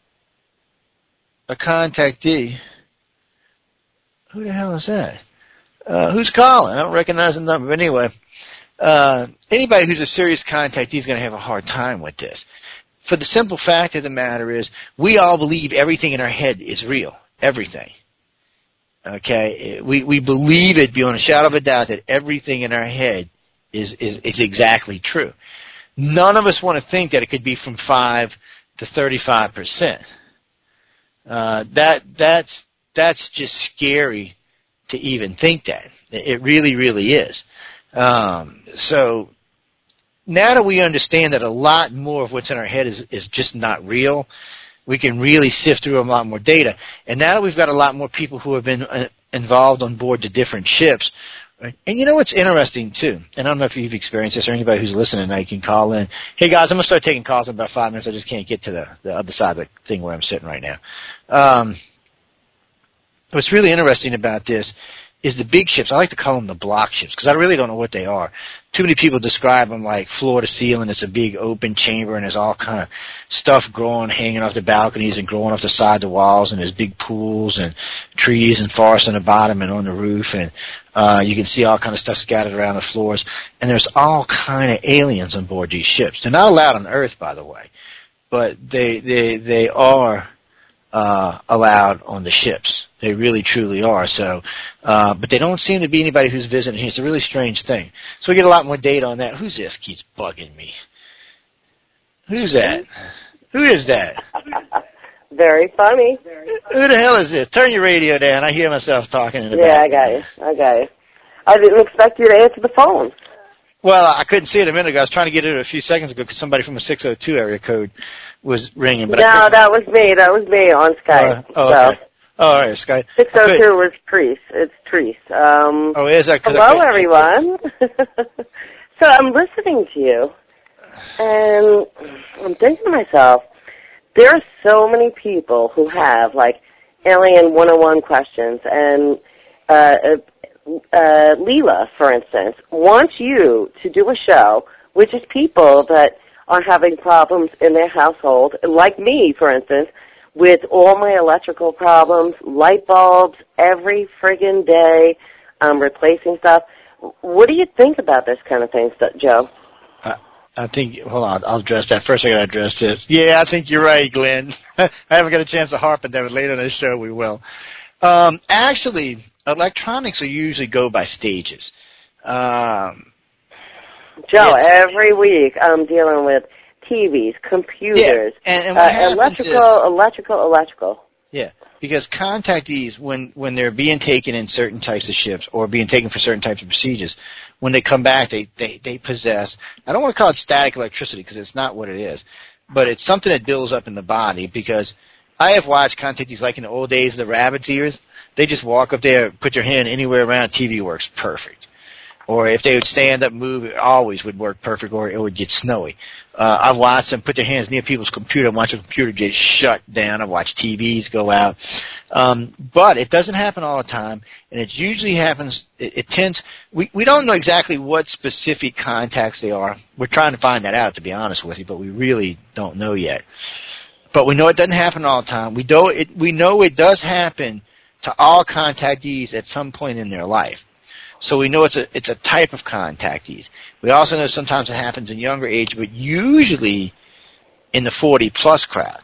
a contactee, who the hell is that? Uh, who's calling? I don't recognize the number. But anyway, uh, anybody who's a serious contactee is going to have a hard time with this. For the simple fact of the matter is, we all believe everything in our head is real. Everything. Okay? We, we believe it beyond a shadow of a doubt that everything in our head is, is, is exactly true. None of us want to think that it could be from five to thirty-five percent. Uh, that, that's, that's just scary to even think that. It really, really is. Um, so now that we understand that a lot more of what's in our head is, is just not real, we can really sift through a lot more data. And now that we've got a lot more people who have been uh, involved on board the different ships, right? And you know what's interesting, too? And I don't know if you've experienced this or anybody who's listening now, you can call in. Hey, guys, I'm going to start taking calls in about five minutes. I just can't get to the, the other side of the thing where I'm sitting right now. Um, what's really interesting about this is the big ships. I like to call them the block ships because I really don't know what they are. Too many people describe them like floor to ceiling. It's a big open chamber, and there's all kind of stuff growing, hanging off the balconies and growing off the side of the walls, and there's big pools and trees and forests on the bottom and on the roof, and uh, you can see all kind of stuff scattered around the floors. And there's all kind of aliens on board these ships. They're not allowed on Earth, by the way, but they they they are uh, allowed on the ships. They really, truly are. So, uh, but they don't seem to be anybody who's visiting. It's a really strange thing. So we get a lot more data on that. Who's this? Keeps bugging me. Who's that? Who is that? Very funny. Who the hell is this? Turn your radio down. I hear myself talking in the Yeah, background. I got you. I got you. I didn't expect you to answer the phone. Well, I couldn't see it a minute ago. I was trying to get it a few seconds ago because somebody from a six oh two area code was ringing. But no, I that was me. That was me on Skype. Uh, oh, so. okay. Oh, all right, Skype. six oh two was Treese. It's Treese. Um, oh, is that? Hello, everyone. So I'm listening to you, and I'm thinking to myself, there are so many people who have, like, Alien one oh one questions, and uh, uh, Leela, for instance, wants you to do a show, which is people that are having problems in their household, like me, for instance, with all my electrical problems, light bulbs, every friggin' day, um, replacing stuff. What do you think about this kind of thing, Joe? Uh, I think, hold on, I'll address that. First I got to address this. Yeah, I think you're right, Glenn. I haven't got a chance to harp on that, but later in the show we will. Um, actually, electronics are usually go by stages. Um, Joe, every week I'm dealing with T Vs, computers, yeah, and, and what uh, electrical, is, electrical, electrical. Yeah, because contactees, when, when they're being taken in certain types of ships or being taken for certain types of procedures, when they come back, they, they, they possess, I don't want to call it static electricity because it's not what it is, but it's something that builds up in the body because I have watched contactees like in the old days, the rabbit's ears. They just walk up there, put your hand anywhere around, T V works perfect. Or if they would stand up, move, it always would work perfect, or it would get snowy. Uh, I've watched them put their hands near people's computer and watch the computer get shut down. I've watched T Vs go out. Um, but it doesn't happen all the time, and it usually happens, it, it tends, we, we don't know exactly what specific contacts they are. We're trying to find that out, to be honest with you, but we really don't know yet. But we know it doesn't happen all the time. We, do, it, we know it does happen to all contactees at some point in their life. So we know it's a it's a type of contactees. We also know sometimes it happens in younger age, but usually in the forty plus crowd.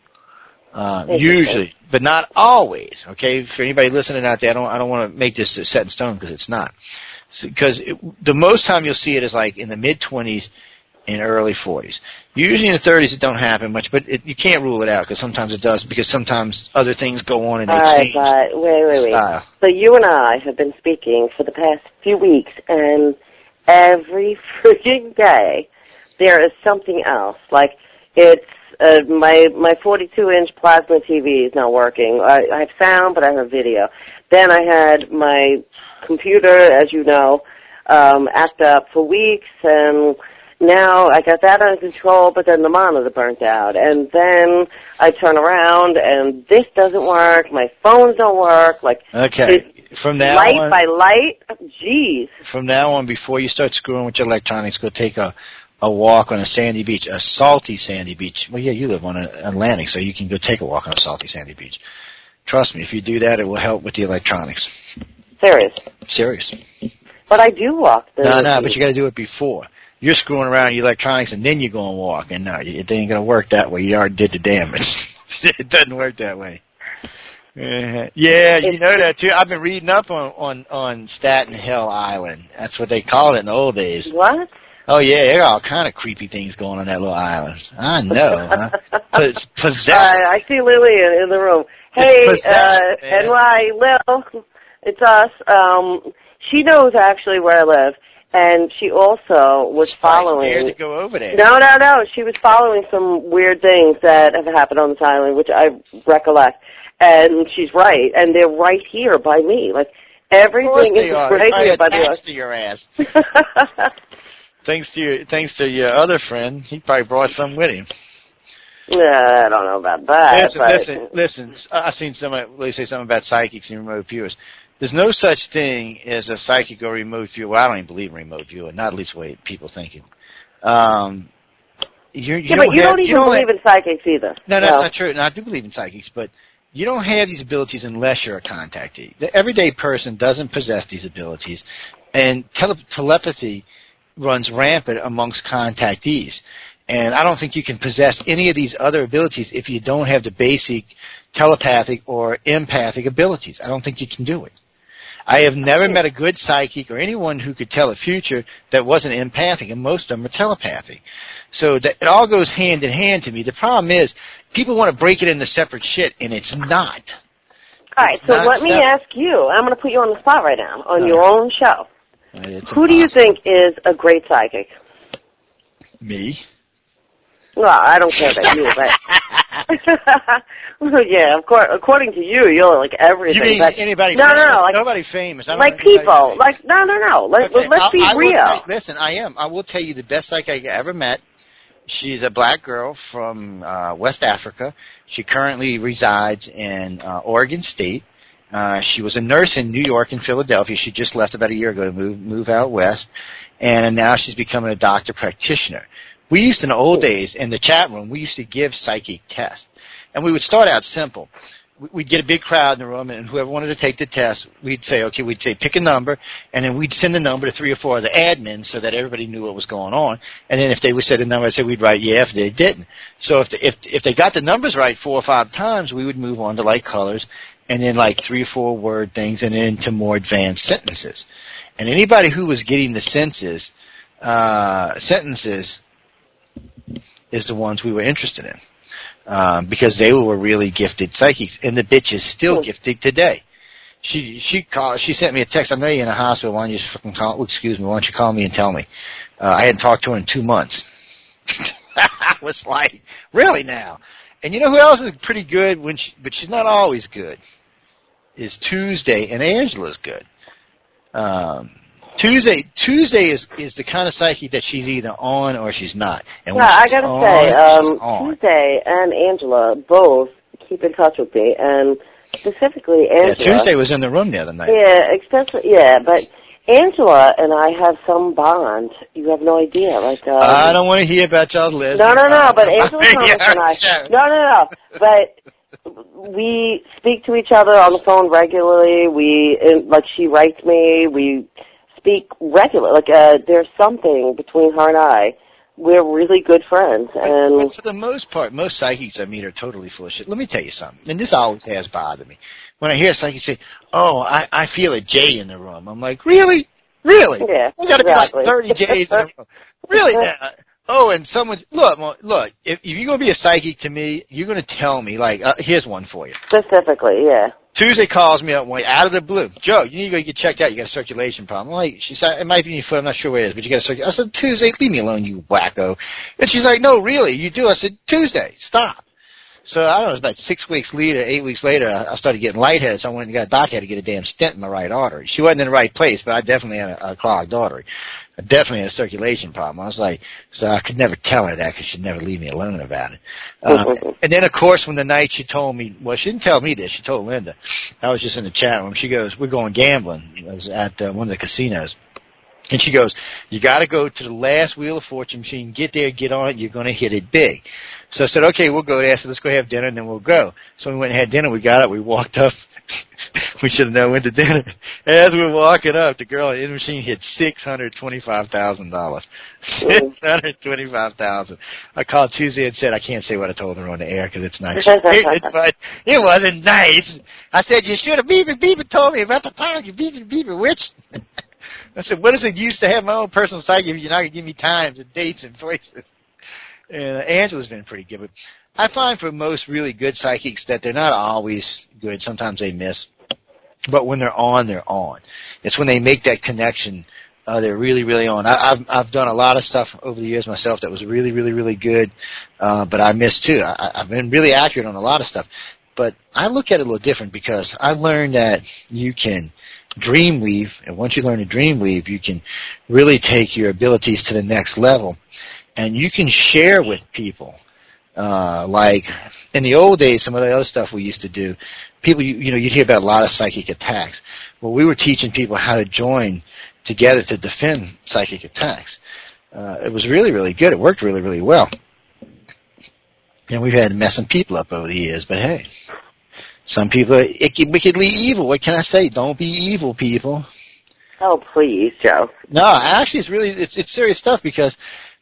Uh, usually, but not always. Okay, for anybody listening out there, I don't I don't want to make this set in stone because it's not. Because so, the most time you'll see it is like in the mid twenties and early forties. Usually in the thirties it don't happen much, but it, you can't rule it out because sometimes it does because sometimes other things go on and they All change. right, but wait, wait, wait. Style. So you and I have been speaking for the past few weeks, and every freaking day there is something else. Like it's uh, my my forty-two inch plasma T V is not working. I, I have sound, but I have video. Then I had my computer, as you know, um, act up for weeks, and now I got that under control, but then the monitor burnt out. And then I turn around, and this doesn't work. My phones don't work. Like, okay. From now light on, by light, jeez. From now on, before you start screwing with your electronics, go take a, a walk on a sandy beach, a salty sandy beach. Well, yeah, you live on an Atlantic, so you can go take a walk on a salty sandy beach. Trust me, if you do that, it will help with the electronics. Serious? Serious. But I do walk. The no, no, but you got to do it before. You're screwing around your electronics, and then you go and walk. And no, it ain't going to work that way. You already did the damage. It doesn't work that way. Uh, yeah, you know that, too. I've been reading up on, on, on Staten Hill Island. That's what they called it in the old days. What? Oh, yeah, there are all kind of creepy things going on that little island. I know, huh? It's possessed. I, I see Lily in, in the room. Hey, uh, N Y, Lil, it's us. Um, she knows actually where I live. And she also was following. Scared to go over there. No, no, no. She was following some weird things that have happened on this island, which I recollect. And she's right, and they're right here by me. Like everything is are. right here by me. To your ass. thanks to your, thanks to your other friend, he probably brought some with him. Yeah, I don't know about that. Listen, but listen, listen. I've seen somebody they say something about psychics and remote viewers. There's no such thing as a psychic or remote viewer. Well, I don't even believe in remote viewing, not at least the way people think it. Um, you're, you yeah, don't but you have, don't even you don't believe have, in psychics either. No, that's no. not true. No, I do believe in psychics, but you don't have these abilities unless you're a contactee. The everyday person doesn't possess these abilities, and tele- telepathy runs rampant amongst contactees. And I don't think you can possess any of these other abilities if you don't have the basic telepathic or empathic abilities. I don't think you can do it. I have never met a good psychic or anyone who could tell a future that wasn't empathic, and most of them are telepathic. So that, it all goes hand in hand to me. The problem is people want to break it into separate shit, and it's not. All right, it's so not let me separate. ask you. I'm going to put you on the spot right now on Uh, your own show. It's Who do you impossible. think is a great psychic? Me. Well, I don't care about you, but well, yeah, of course. According to you, you're like everything. You mean but anybody? No, famous? no, no. Like, Nobody famous. I don't like know anybody people. famous. Like no, no, no. Let, Okay, let's I'll- be I will real. tell- listen, I am. I will tell you the best psychic I ever met. She's a black girl from uh, West Africa. She currently resides in uh, Oregon State. Uh, she was a nurse in New York and Philadelphia. She just left about a year ago to move move out west, and now she's becoming a doctor practitioner. We used in the old days in the chat room, we used to give psychic tests, and we would start out simple. We'd get a big crowd in the room, and whoever wanted to take the test, we'd say, okay, we'd say pick a number, and then we'd send the number to three or four of the admins so that everybody knew what was going on. And then if they would say the number, I'd say we'd write yeah if they didn't. So if the, if if they got the numbers right four or five times, we would move on to like colors, and then like three or four word things, and then to more advanced sentences. And anybody who was getting the senses, uh, sentences is the ones we were interested in. Um, because they were really gifted psychics, and the bitch is still gifted today. She she called. She sent me a text. I know you're in a hospital. Why don't you just fucking call? Excuse me. Why don't you call me and tell me? Uh, I hadn't talked to her in two months. I was like, really now? And you know who else is pretty good when, she, but she's not always good. Is Tuesday, and Angela's good. Um, Tuesday Tuesday is is the kind of psychic that she's either on or she's not. And when Yeah, I she's gotta on, say, she's um, on. Tuesday and Angela both keep in touch with me, and specifically Angela. Yeah, Tuesday was in the room the other night. Yeah, especially yeah, but Angela and I have some bond. You have no idea, like. Um, I don't want to hear about y'all's lesbian. No, no, no. But bond. Angela Thomas and I. Yeah, No, no, no. But we speak to each other on the phone regularly. We like she writes me. We speak regularly. Like uh, there's something between her and I. We're really good friends, and but, but for the most part, most psychics I meet are totally full of shit. Let me tell you something, and this always has bothered me. When I hear a psychic say, "Oh, I, I feel a J in the room," I'm like, "Really, really? Yeah, There's got to exactly. be like thirty J's in the room, really?" Now, oh, and someone look, well, look. If, if you're gonna be a psychic to me, you're gonna tell me like, uh, here's one for you. Specifically, yeah. Tuesday calls me up one out of the blue. Joe, you need to go get checked out. You got a circulation problem. I'm like, she said, it might be in your foot. I'm not sure where it is, but you got a circulation. I said, Tuesday, leave me alone, you wacko. And she's like, no, really, you do. I said, Tuesday, stop. So I don't know, it was about six weeks later, eight weeks later, I started getting lightheaded, so I went and got a doctor, had to get a damn stent in my right artery. She wasn't in the right place, but I definitely had a, a clogged artery. I definitely had a circulation problem. I was like, so I could never tell her that because she'd never leave me alone about it. Uh, and then, of course, when the night she told me, well, she didn't tell me this, she told Linda. I was just in the chat room. She goes, we're going gambling. I was at uh, one of the casinos. And she goes, you got to go to the last Wheel of Fortune machine, get there, get on it, you're going to hit it big. So I said, okay, we'll go there. I said, let's go have dinner, and then we'll go. So we went and had dinner. We got up. We walked up. We should have known went to dinner. As we were walking up, the girl in the machine hit six hundred twenty-five thousand dollars. six hundred twenty-five thousand dollars. I called Tuesday and said, I can't say what I told her on the air because it's nice. it, but it wasn't nice. I said, you should have beep it, beep it, told me about the target, beep it, beep it, witch. I said, what does it use to have my own personal psychic if you're not going to give me times and dates and places? And uh, Angela's been pretty good. But I find for most really good psychics that they're not always good. Sometimes they miss. But when they're on, they're on. It's when they make that connection, uh, they're really, really on. I, I've I've done a lot of stuff over the years myself that was really, really, really good, uh, but I missed too. I, I've been really accurate on a lot of stuff. But I look at it a little different because I learned that you can dream weave, and once you learn to dream weave, you can really take your abilities to the next level. And you can share with people. Uh, like in the old days, some of the other stuff we used to do, people, you, you know, you'd hear about a lot of psychic attacks. Well, we were teaching people how to join together to defend psychic attacks. Uh, it was really, really good. It worked really, really well. And we've had messing people up over the years, but hey, some people are icky, wickedly evil. What can I say? Don't be evil, people. Oh, please, Joe. No, actually, it's really, it's, it's serious stuff because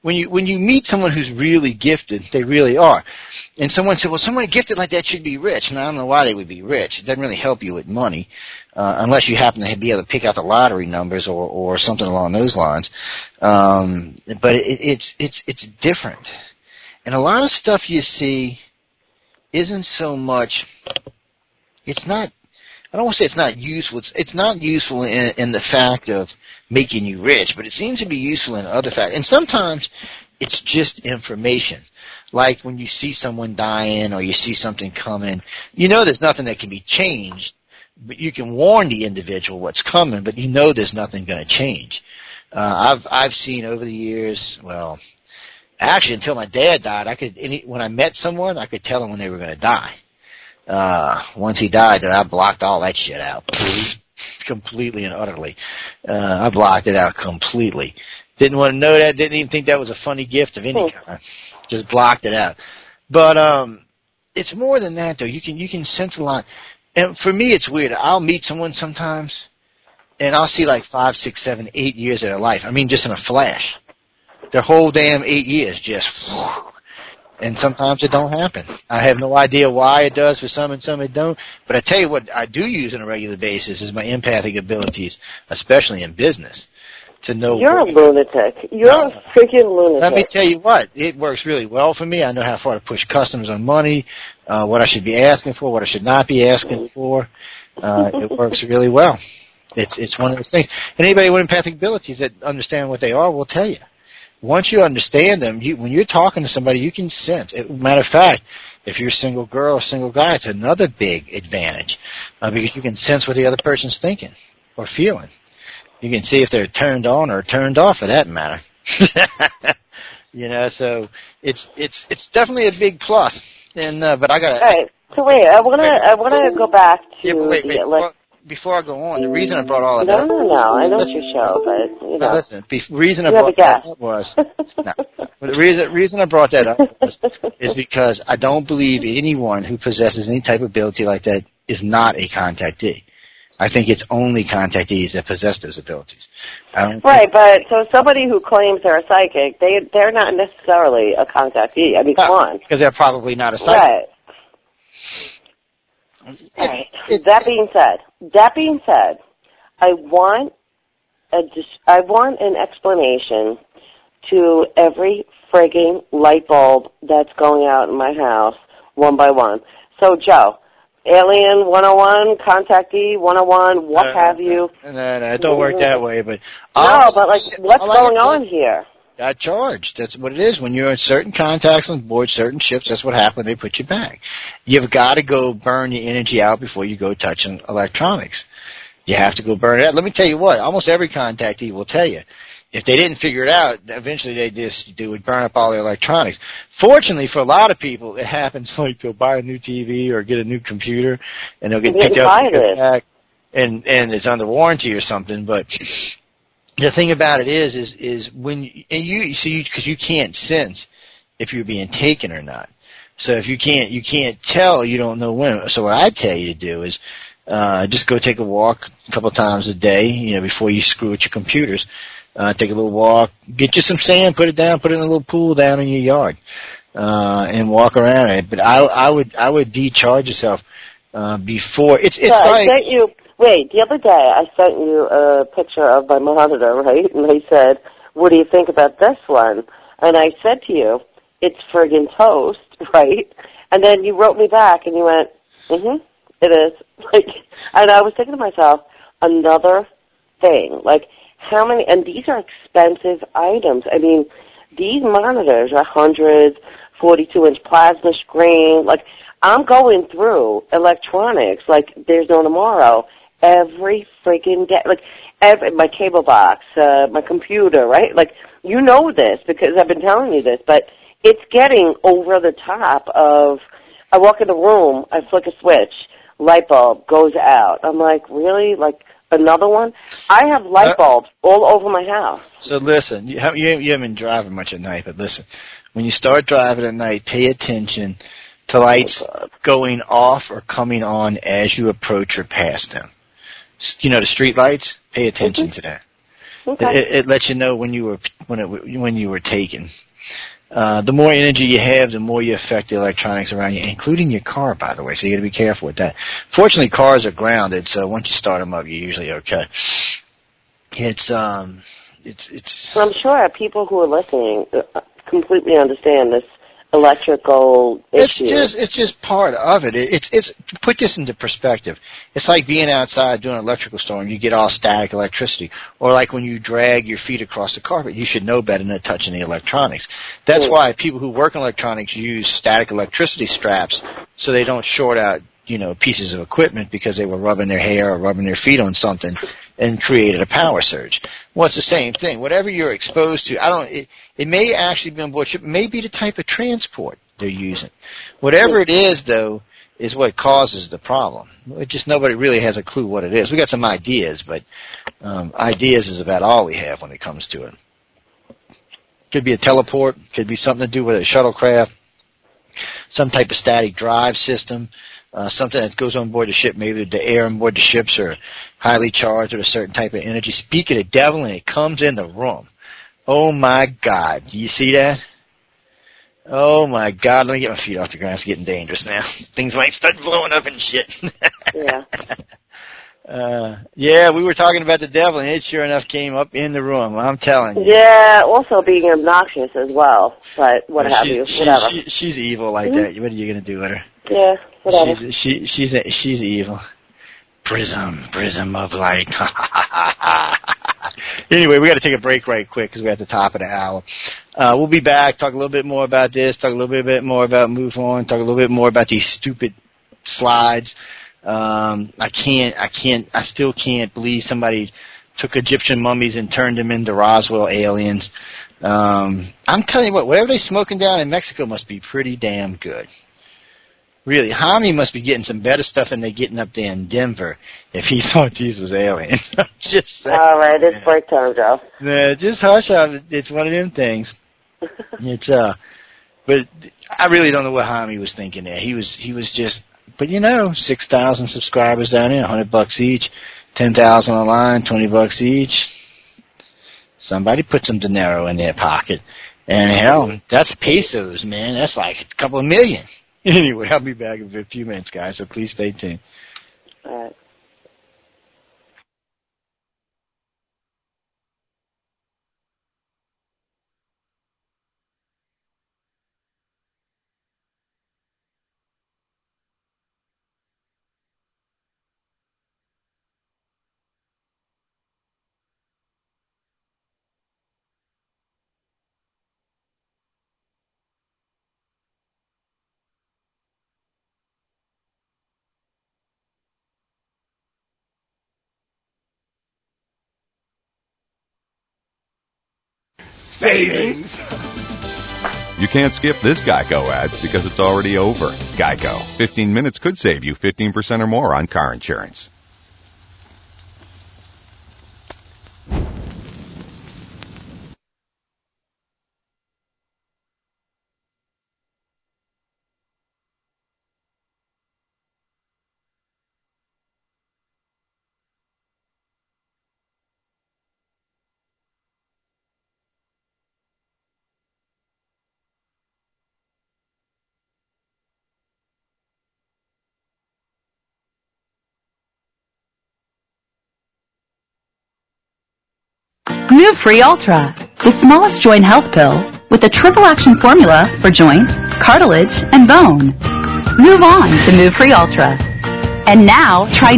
when you when you meet someone who's really gifted, they really are. And someone said, well, someone gifted like that should be rich. And I don't know why they would be rich. It doesn't really help you with money, uh, unless you happen to be able to pick out the lottery numbers or, or something along those lines. Um, but it, it's it's it's different. And a lot of stuff you see isn't so much, it's not, I don't want to say it's not useful. It's, it's not useful in, in the fact of making you rich, but it seems to be useful in other facts. And sometimes it's just information. Like when you see someone dying or you see something coming, you know there's nothing that can be changed, but you can warn the individual what's coming, but you know there's nothing going to change. Uh, I've I've seen over the years, well, actually until my dad died, I could any, when I met someone, I could tell them when they were going to die. Uh, once he died, then I blocked all that shit out. Completely and utterly. Uh, I blocked it out completely. Didn't want to know that, didn't even think that was a funny gift of any kind. Just blocked it out. But um it's more than that though. You can you can sense a lot. And for me it's weird. I'll meet someone sometimes and I'll see like five, six, seven, eight years of their life. I mean just in a flash. Their whole damn eight years just and sometimes it don't happen. I have no idea why it does for some and some it don't. But I tell you what I do use on a regular basis is my empathic abilities, especially in business, to know. You're a what, lunatic. You're no, a freaking lunatic. Let me tell you what, it works really well for me. I know how far to push customers on money, uh, what I should be asking for, what I should not be asking for. Uh, it works really well. It's it's one of those things. And anybody with empathic abilities that understand what they are will tell you. Once you understand them, you, when you're talking to somebody, you can sense. It, matter of fact, if you're a single girl or single guy, it's another big advantage uh, because you can sense what the other person's thinking or feeling. You can see if they're turned on or turned off, for that matter. You know, so it's it's it's definitely a big plus. And uh, but I gotta. All right. So wait, I wanna I wanna go back to yeah, but wait, wait, the before, before I go on, the reason I brought all of no, that. No, no, no. I know it's your show, but you know. No, listen, the reason I you brought that up was no. The reason reason I brought that up was, is because I don't believe anyone who possesses any type of ability like that is not a contactee. I think it's only contactees that possess those abilities. I don't right, but so somebody who claims they're a psychic, they they're not necessarily a contactee. I mean, no, come on, because they're probably not a psychic. Right. All right. That being said, that being said, I want a I want an explanation to every frigging light bulb that's going out in my house one by one. So, Joe, Alien one oh one, Contactee one oh one, what uh, have you? No, no, it don't work that way. But no, but like, what's going on here? Got charged. That's what it is. When you're in certain contacts on board, certain ships, that's what happens. They put you back. You've got to go burn your energy out before you go touching electronics. You have to go burn it out. Let me tell you what, almost every contactee will tell you. If they didn't figure it out, eventually they just they would burn up all their electronics. Fortunately for a lot of people, it happens like they'll buy a new T V or get a new computer, and they'll get picked up and get back, and, and it's under warranty or something, but the thing about it is, is, is when you, and you, so you, because you can't sense if you're being taken or not. So if you can't, you can't tell, you don't know when. So what I tell you to do is, uh, just go take a walk a couple of times a day, you know, before you screw with your computers. Uh, take a little walk, get you some sand, put it down, put it in a little pool down in your yard, uh, and walk around it. But I, I would, I would decharge yourself, uh, before, it's, it's so like. I sent you, Wait, the other day I sent you a picture of my monitor, right? And I said, what do you think about this one? And I said to you, it's friggin' toast, right? And then you wrote me back and you went, mm-hmm, it is. Like, and I was thinking to myself, another thing. Like, how many, and these are expensive items. I mean, these monitors are hundreds, forty-two inch plasma screen. Like, I'm going through electronics like there's no tomorrow. Every freaking day, like every, my cable box, uh, my computer, right? Like, you know this because I've been telling you this, but it's getting over the top of, I walk in the room, I flick a switch, light bulb goes out. I'm like, really? Like, another one? I have light bulbs uh, all over my house. So listen, you haven't, you haven't been driving much at night, but listen, when you start driving at night, pay attention to lights oh, going off or coming on as you approach or pass them. You know, the street lights, pay attention mm-hmm. to that. Okay. It, it lets you know when you were when it when you were taken. Uh, the more energy you have, the more you affect the electronics around you, including your car, by the way. So you got to be careful with that. Fortunately, cars are grounded, so once you start them up, you're usually okay. It's um, it's it's. Well, I'm sure people who are listening completely understand this electrical It's issue. just it's just part of it. It's it's put this into perspective. It's like being outside doing an electrical storm. You get all static electricity, or like when you drag your feet across the carpet. You should know better than touching the electronics. That's mm. why people who work in electronics use static electricity straps so they don't short out, you know, pieces of equipment because they were rubbing their hair or rubbing their feet on something and created a power surge. Well, it's the same thing. Whatever you're exposed to, I don't. It, it may actually be on board ship. It may be the type of transport they're using. Whatever it is, though, is what causes the problem. It just nobody really has a clue what it is. We got some ideas, but um, ideas is about all we have when it comes to it. Could be a teleport. Could be something to do with a shuttlecraft. Some type of static drive system. Uh, something that goes on board the ship. Maybe the air on board the ships are highly charged with a certain type of energy. Speak of the devil, and it comes in the room. Oh, my God. Do you see that? Oh, my God. Let me get my feet off the ground. It's getting dangerous now. Things might start blowing up and shit. Yeah. uh, yeah, we were talking about the devil, and it sure enough came up in the room. I'm telling you. Yeah, also being obnoxious as well, but what well, have she, you, she, whatever. She, she's evil like mm-hmm. that. What are you going to do with her? Yeah, whatever. She's, she, she's, a, she's evil. Prism, prism of light. Anyway, we got to take a break right quick because we're at the top of the hour. Uh, we'll be back, talk a little bit more about this, talk a little bit, bit more about Move On, talk a little bit more about these stupid slides. Um, I can't, I can't, I still can't believe somebody took Egyptian mummies and turned them into Roswell aliens. Um, I'm telling you what, whatever they're smoking down in Mexico must be pretty damn good. Really, Jaime must be getting some better stuff than they're getting up there in Denver if he thought these was aliens. Just saying. All right, it's break time, Joe. Yeah, just hush up. It's one of them things. It's uh, but I really don't know what Jaime was thinking there. He was he was just, but you know, six thousand subscribers down there, a hundred bucks each, ten thousand online, twenty bucks each. Somebody put some dinero in their pocket, and hell, that's pesos, man. That's like a couple of million. Anyway, I'll be back in a few minutes, guys, so please stay tuned. All right. Savings. You can't skip this Geico ad because it's already over. Geico. fifteen minutes could save you fifteen percent or more on car insurance. New Free Ultra, the smallest joint health pill with a triple action formula for joint, cartilage, and bone. Move on to New Free Ultra. And now, try...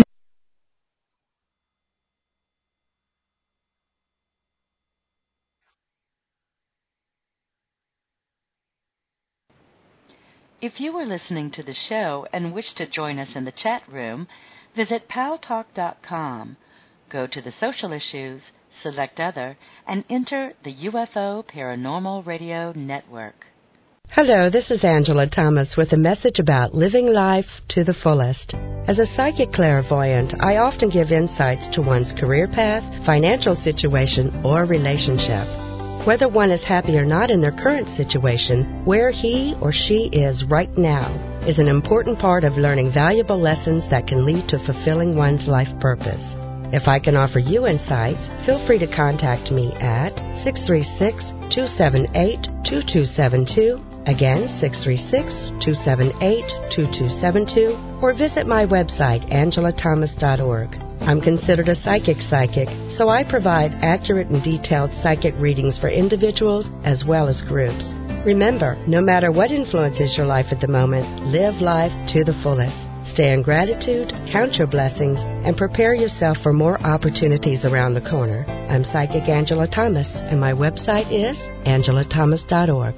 If you are listening to the show and wish to join us in the chat room, visit pal talk dot com. Go to the social issues, select Other, and enter the U F O Paranormal Radio Network. Hello, this is Angela Thomas with a message about living life to the fullest. As a psychic clairvoyant, I often give insights to one's career path, financial situation, or relationship. Whether one is happy or not in their current situation, where he or she is right now is an important part of learning valuable lessons that can lead to fulfilling one's life purpose. If I can offer you insights, feel free to contact me at six three six, two seven eight, two two seven two, again six three six, two seven eight, two two seven two, or visit my website, angela thomas dot org. I'm considered a psychic psychic, so I provide accurate and detailed psychic readings for individuals as well as groups. Remember, no matter what influences your life at the moment, live life to the fullest. Stay in gratitude, count your blessings, and prepare yourself for more opportunities around the corner. I'm Psychic Angela Thomas, and my website is angela thomas dot org.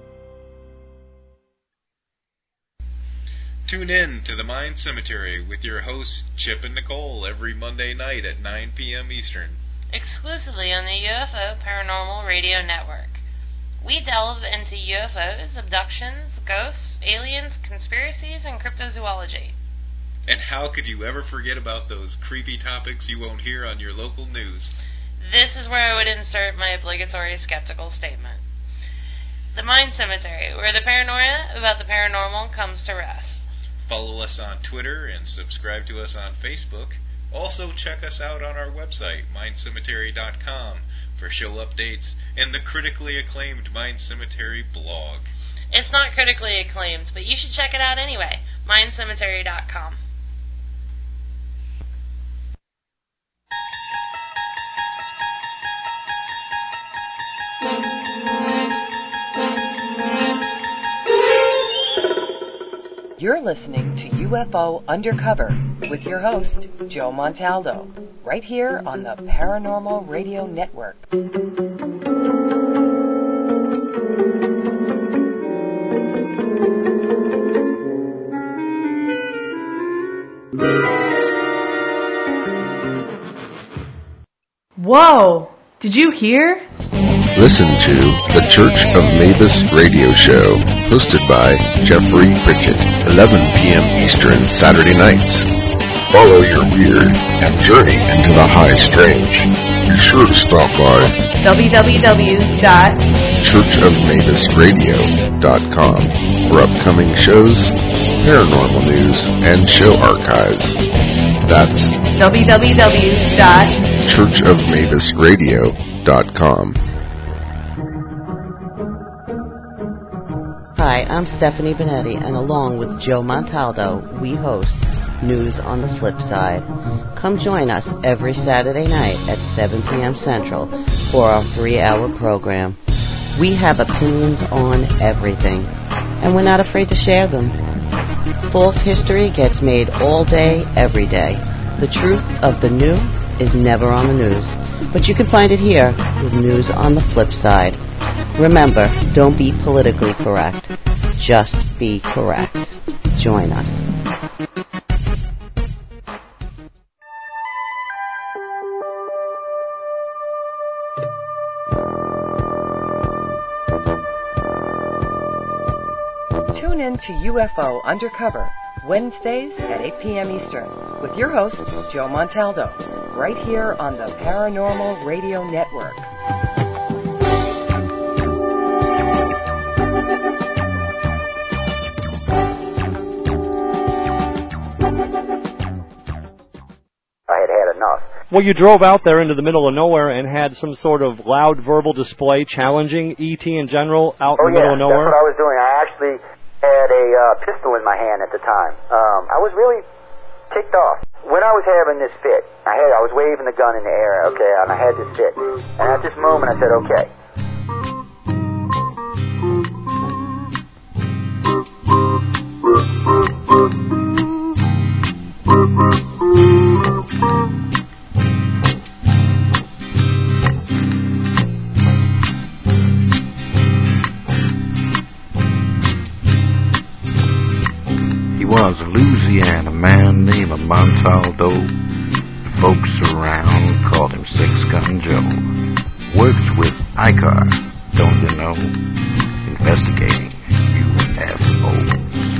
Tune in to the Mind Cemetery with your hosts Chip and Nicole every Monday night at nine p.m. Eastern. Exclusively on the U F O Paranormal Radio Network. We delve into U F Os, abductions, ghosts, aliens, conspiracies, and cryptozoology. And how could you ever forget about those creepy topics you won't hear on your local news? This is where I would insert my obligatory skeptical statement. The Mind Cemetery, where the paranoia about the paranormal comes to rest. Follow us on Twitter and subscribe to us on Facebook. Also check us out on our website, mind cemetery dot com, for show updates and the critically acclaimed Mind Cemetery blog. It's not critically acclaimed, but you should check it out anyway, mind cemetery dot com. You're listening to U F O Undercover with your host, Joe Montaldo, right here on the Paranormal Radio Network. Whoa! Did you hear? Listen to the Church of Mavis radio show, hosted by Jeffrey Pritchett, eleven p.m. Eastern, Saturday nights. Follow your weird and journey into the high strange. Be sure to stop by w w w dot church of mavis radio dot com for upcoming shows, paranormal news, and show archives. That's w w w dot church of mavis radio dot com. Hi, I'm Stephanie Benetti, and along with Joe Montaldo, we host News on the Flip Side. Come join us every Saturday night at seven p.m. Central for our three-hour program. We have opinions on everything, and we're not afraid to share them. False history gets made all day, every day. The truth of the new is never on the news, but you can find it here with News on the Flip Side. Remember, don't be politically correct. Just be correct. Join us. Tune in to U F O Undercover, Wednesdays at eight p.m. Eastern, with your host, Joe Montaldo, right here on the Paranormal Radio Network. Well, you drove out there into the middle of nowhere and had some sort of loud verbal display challenging E T in general out oh, in the middle yeah, of nowhere? Oh, yeah, that's what I was doing. I actually had a uh, pistol in my hand at the time. Um, I was really ticked off. When I was having this fit, I had I was waving the gun in the air, okay, and I had this fit. And at this moment, I said, okay. Was a Louisiana man named Montaldo. Folks around called him Six Gun Joe. Works with I C A R, don't you know? Investigating U F Os.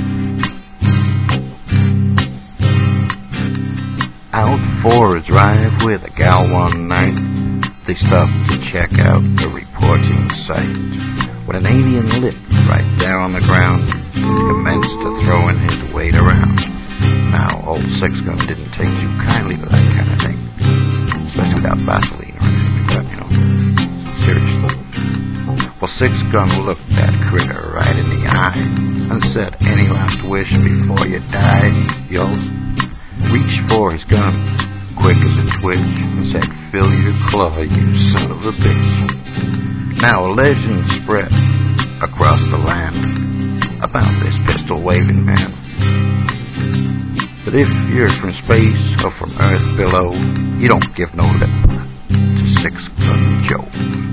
Out for a drive with a gal one night. They stopped to check out the reporting site. When an alien lit right there on the ground, commenced to throwing his weight around. Now, old Six Gun didn't take too kindly to that kind of thing. especially without Vaseline or anything like that, you know. Seriously. Well, Six Gun looked that critter right in the eye and said, any last wish before you die, yo? Reached for his gun, quick as a twitch, and said, fill your claw, you son of a bitch. Now a legend spread across the land about this pistol-waving man. But if you're from space or from Earth below, you don't give no lip to Six Gun Joe.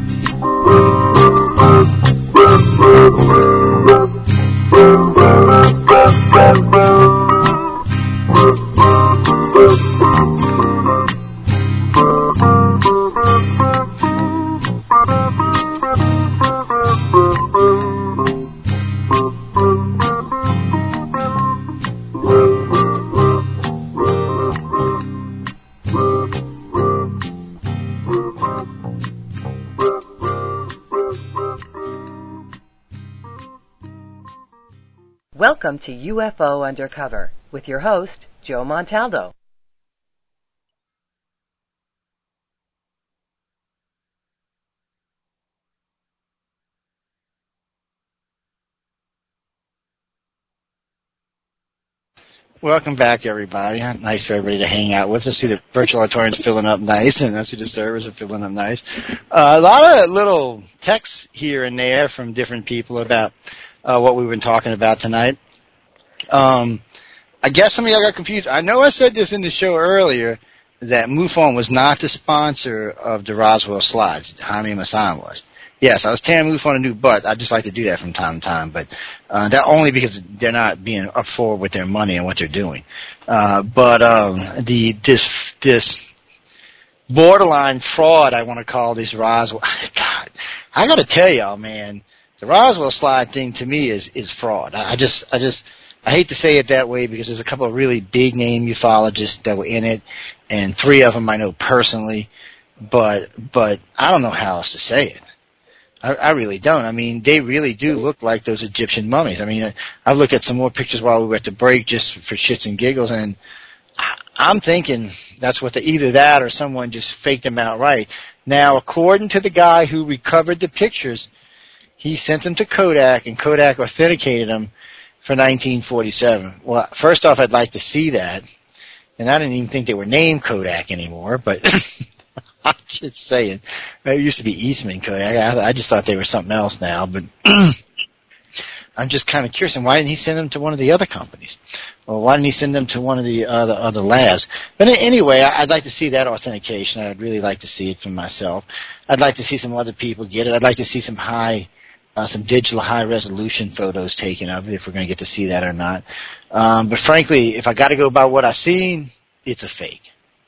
Welcome to U F O Undercover with your host, Joe Montaldo. Welcome back, everybody. Nice for everybody to hang out with us. See the virtual auditorium's filling up nice, and I see the servers are filling up nice. Uh, a lot of little texts here and there from different people about uh, what we've been talking about tonight. Um, I guess some of y'all got confused. I know I said this in the show earlier that MUFON was not the sponsor of the Roswell slides. Jaime Maussan was. Yes, I was tearing MUFON a new butt. I just like to do that from time to time, but uh, that only because they're not being up forward with their money and what they're doing. Uh, but um, the this this borderline fraud, I want to call this Roswell. God, I got to tell y'all, man, the Roswell slide thing to me is is fraud. I just I just. I hate to say it that way because there's a couple of really big-name ufologists that were in it, and three of them I know personally, but but I don't know how else to say it. I, I really don't. I mean, they really do look like those Egyptian mummies. I mean, I've looked at some more pictures while we were at the break just for shits and giggles, and I, I'm thinking that's what the, either that or someone just faked them outright. Now, according to the guy who recovered the pictures, he sent them to Kodak, and Kodak authenticated them for nineteen forty-seven. Well, first off, I'd like to see that. And I didn't even think they were named Kodak anymore, but I'm just saying. It used to be Eastman Kodak. I, I just thought they were something else now, but I'm just kind of curious. And why didn't he send them to one of the other companies? Or why didn't he send them to one of the other, other labs? But anyway, I'd like to see that authentication. I'd really like to see it for myself. I'd like to see some other people get it. I'd like to see some high... Uh, some digital high-resolution photos taken of it, if we're going to get to see that or not. Um, but frankly, if I got to go by what I've seen, it's a fake.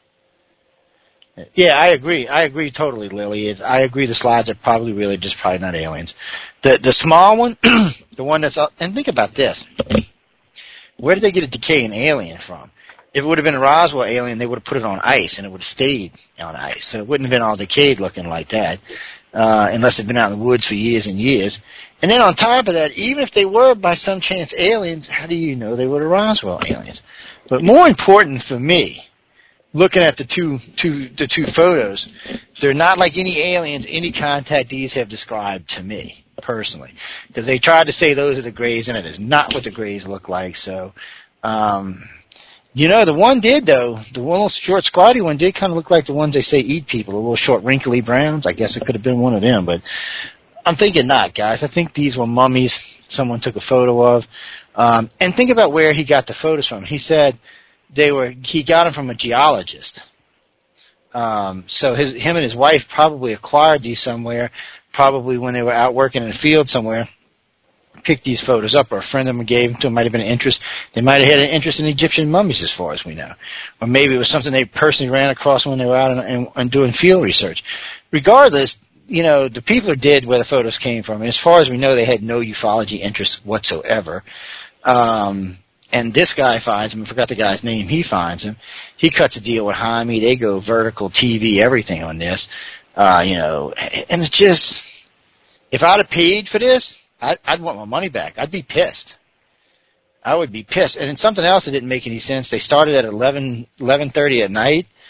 Yeah, I agree. I agree totally, Lily. It's, I agree the slides are probably really just probably not aliens. The the small one, the one that's up, and think about this. Where did they get a decaying alien from? If it would have been a Roswell alien, they would have put it on ice, and it would have stayed on ice. So it wouldn't have been all decayed looking like that, uh, unless it had been out in the woods for years and years. And then on top of that, even if they were by some chance aliens, how do you know they were the Roswell aliens? But more important for me, looking at the two, two, the two photos, they're not like any aliens any contactees have described to me, personally. Because they tried to say those are the Greys, and it is not what the Greys look like. So... Um, You know, the one did, though. The one little short, squatty one did kind of look like the ones they say eat people, the little short, wrinkly browns. I guess it could have been one of them, but I'm thinking not, guys. I think these were mummies someone took a photo of. Um, and think about where he got the photos from. He said they were. He got them from a geologist. Um, so his, him and his wife probably acquired these somewhere, probably when they were out working in the field somewhere. Picked these photos up, or a friend of them gave them to them. Might have been an interest. They might have had an interest in Egyptian mummies, as far as we know, or maybe it was something they personally ran across when they were out and, and, and doing field research. Regardless, you know, the people are dead where the photos came from, and as far as we know, they had no ufology interest whatsoever. Um, and this guy finds him. I forgot the guy's name. He finds him. He cuts a deal with Jaime. They go vertical T V, everything on this. Uh, you know, and it's just, if I'd have paid for this, I'd, I'd want my money back. I'd be pissed. I would be pissed. And then something else that didn't make any sense. They started at eleven, eleven thirty at night.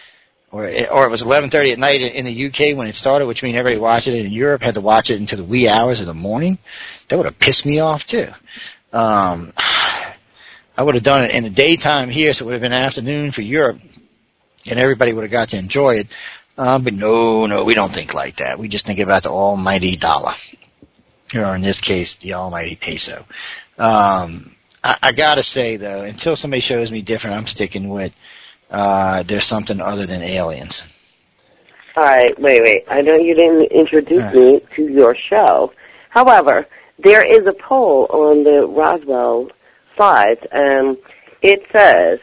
or it, or it was eleven thirty at night in the U K when it started, which means everybody watched it in Europe had to watch it into the wee hours of the morning. That would have pissed me off too. Um, I would have done it in the daytime here, so it would have been afternoon for Europe, and everybody would have got to enjoy it. Uh, but no, no, we don't think like that. We just think about the almighty dollar, or in this case, the almighty peso. Um, I, I got to say, though, until somebody shows me different, I'm sticking with uh, there's something other than aliens. All right, wait, wait. I know you didn't introduce right. me to your show. However, there is a poll on the Roswell slides, and it says,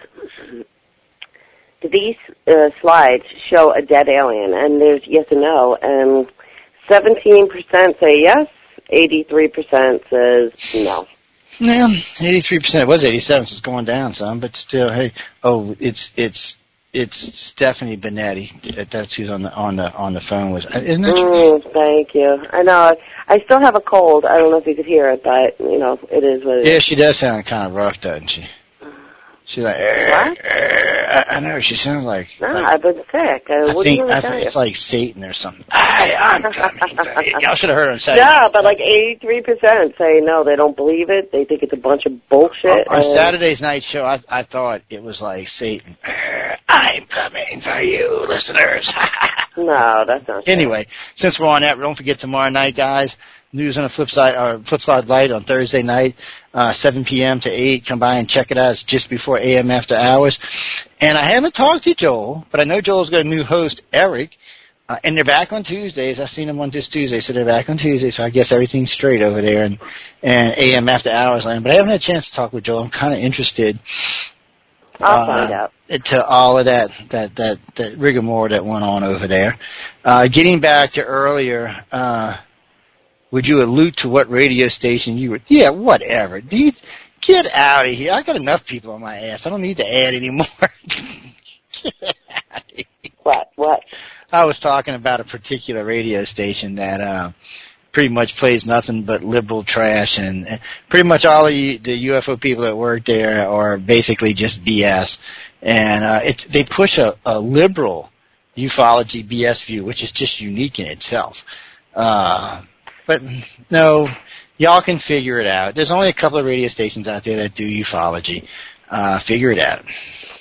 do these uh, slides show a dead alien? And there's yes and no, and seventeen percent say yes, eighty-three percent says no. Yeah, eighty-three percent. It was eighty-seven, so it's going down some, but still, hey, oh, it's it's it's Stephanie Benetti. That's who's on the on the on the phone with. Isn't that mm, Thank you. I know. I still have a cold. I don't know if you could hear it, but you know, it is what it yeah, is. she does sound kind of rough, doesn't she? She's like, what? I, I know, she sounds like... No, like, I've been sick. Uh, I what think, do you want I to tell think you? it's like Satan or something. I, I'm coming. Y'all should have heard him say No, but like eighty-three percent say no, they don't believe it. They think it's a bunch of bullshit. On and Saturday's night show, I, I thought it was like Satan. I'm coming for you, listeners. No, that's not true. Anyway, since we're on that, don't forget tomorrow night, guys. News on the Flip Side, or Flip Side Light on Thursday night, uh, seven p.m. to eight. Come by and check it out. It's just before A M After Hours. And I haven't talked to Joel, but I know Joel's got a new host, Eric, uh, and they're back on Tuesdays. I've seen them on this Tuesday, so they're back on Tuesday, so I guess everything's straight over there and, and A M After Hours land. But I haven't had a chance to talk with Joel. I'm kind of interested. I'll uh, find out. To all of that, that, that, that rigmarole that went on over there. Uh, getting back to earlier, uh, would you allude to what radio station you were? Yeah, whatever. Do you, get out of here. I got enough people on my ass. I don't need to add any more. Get out of here. What? What? I was talking about a particular radio station that uh, pretty much plays nothing but liberal trash, and, and pretty much all of you, the U F O people that work there are basically just B S. And uh, it's, they push a, a liberal ufology B S view, which is just unique in itself. Uh, but no, y'all can figure it out. There's only a couple of radio stations out there that do ufology. Uh, figure it out.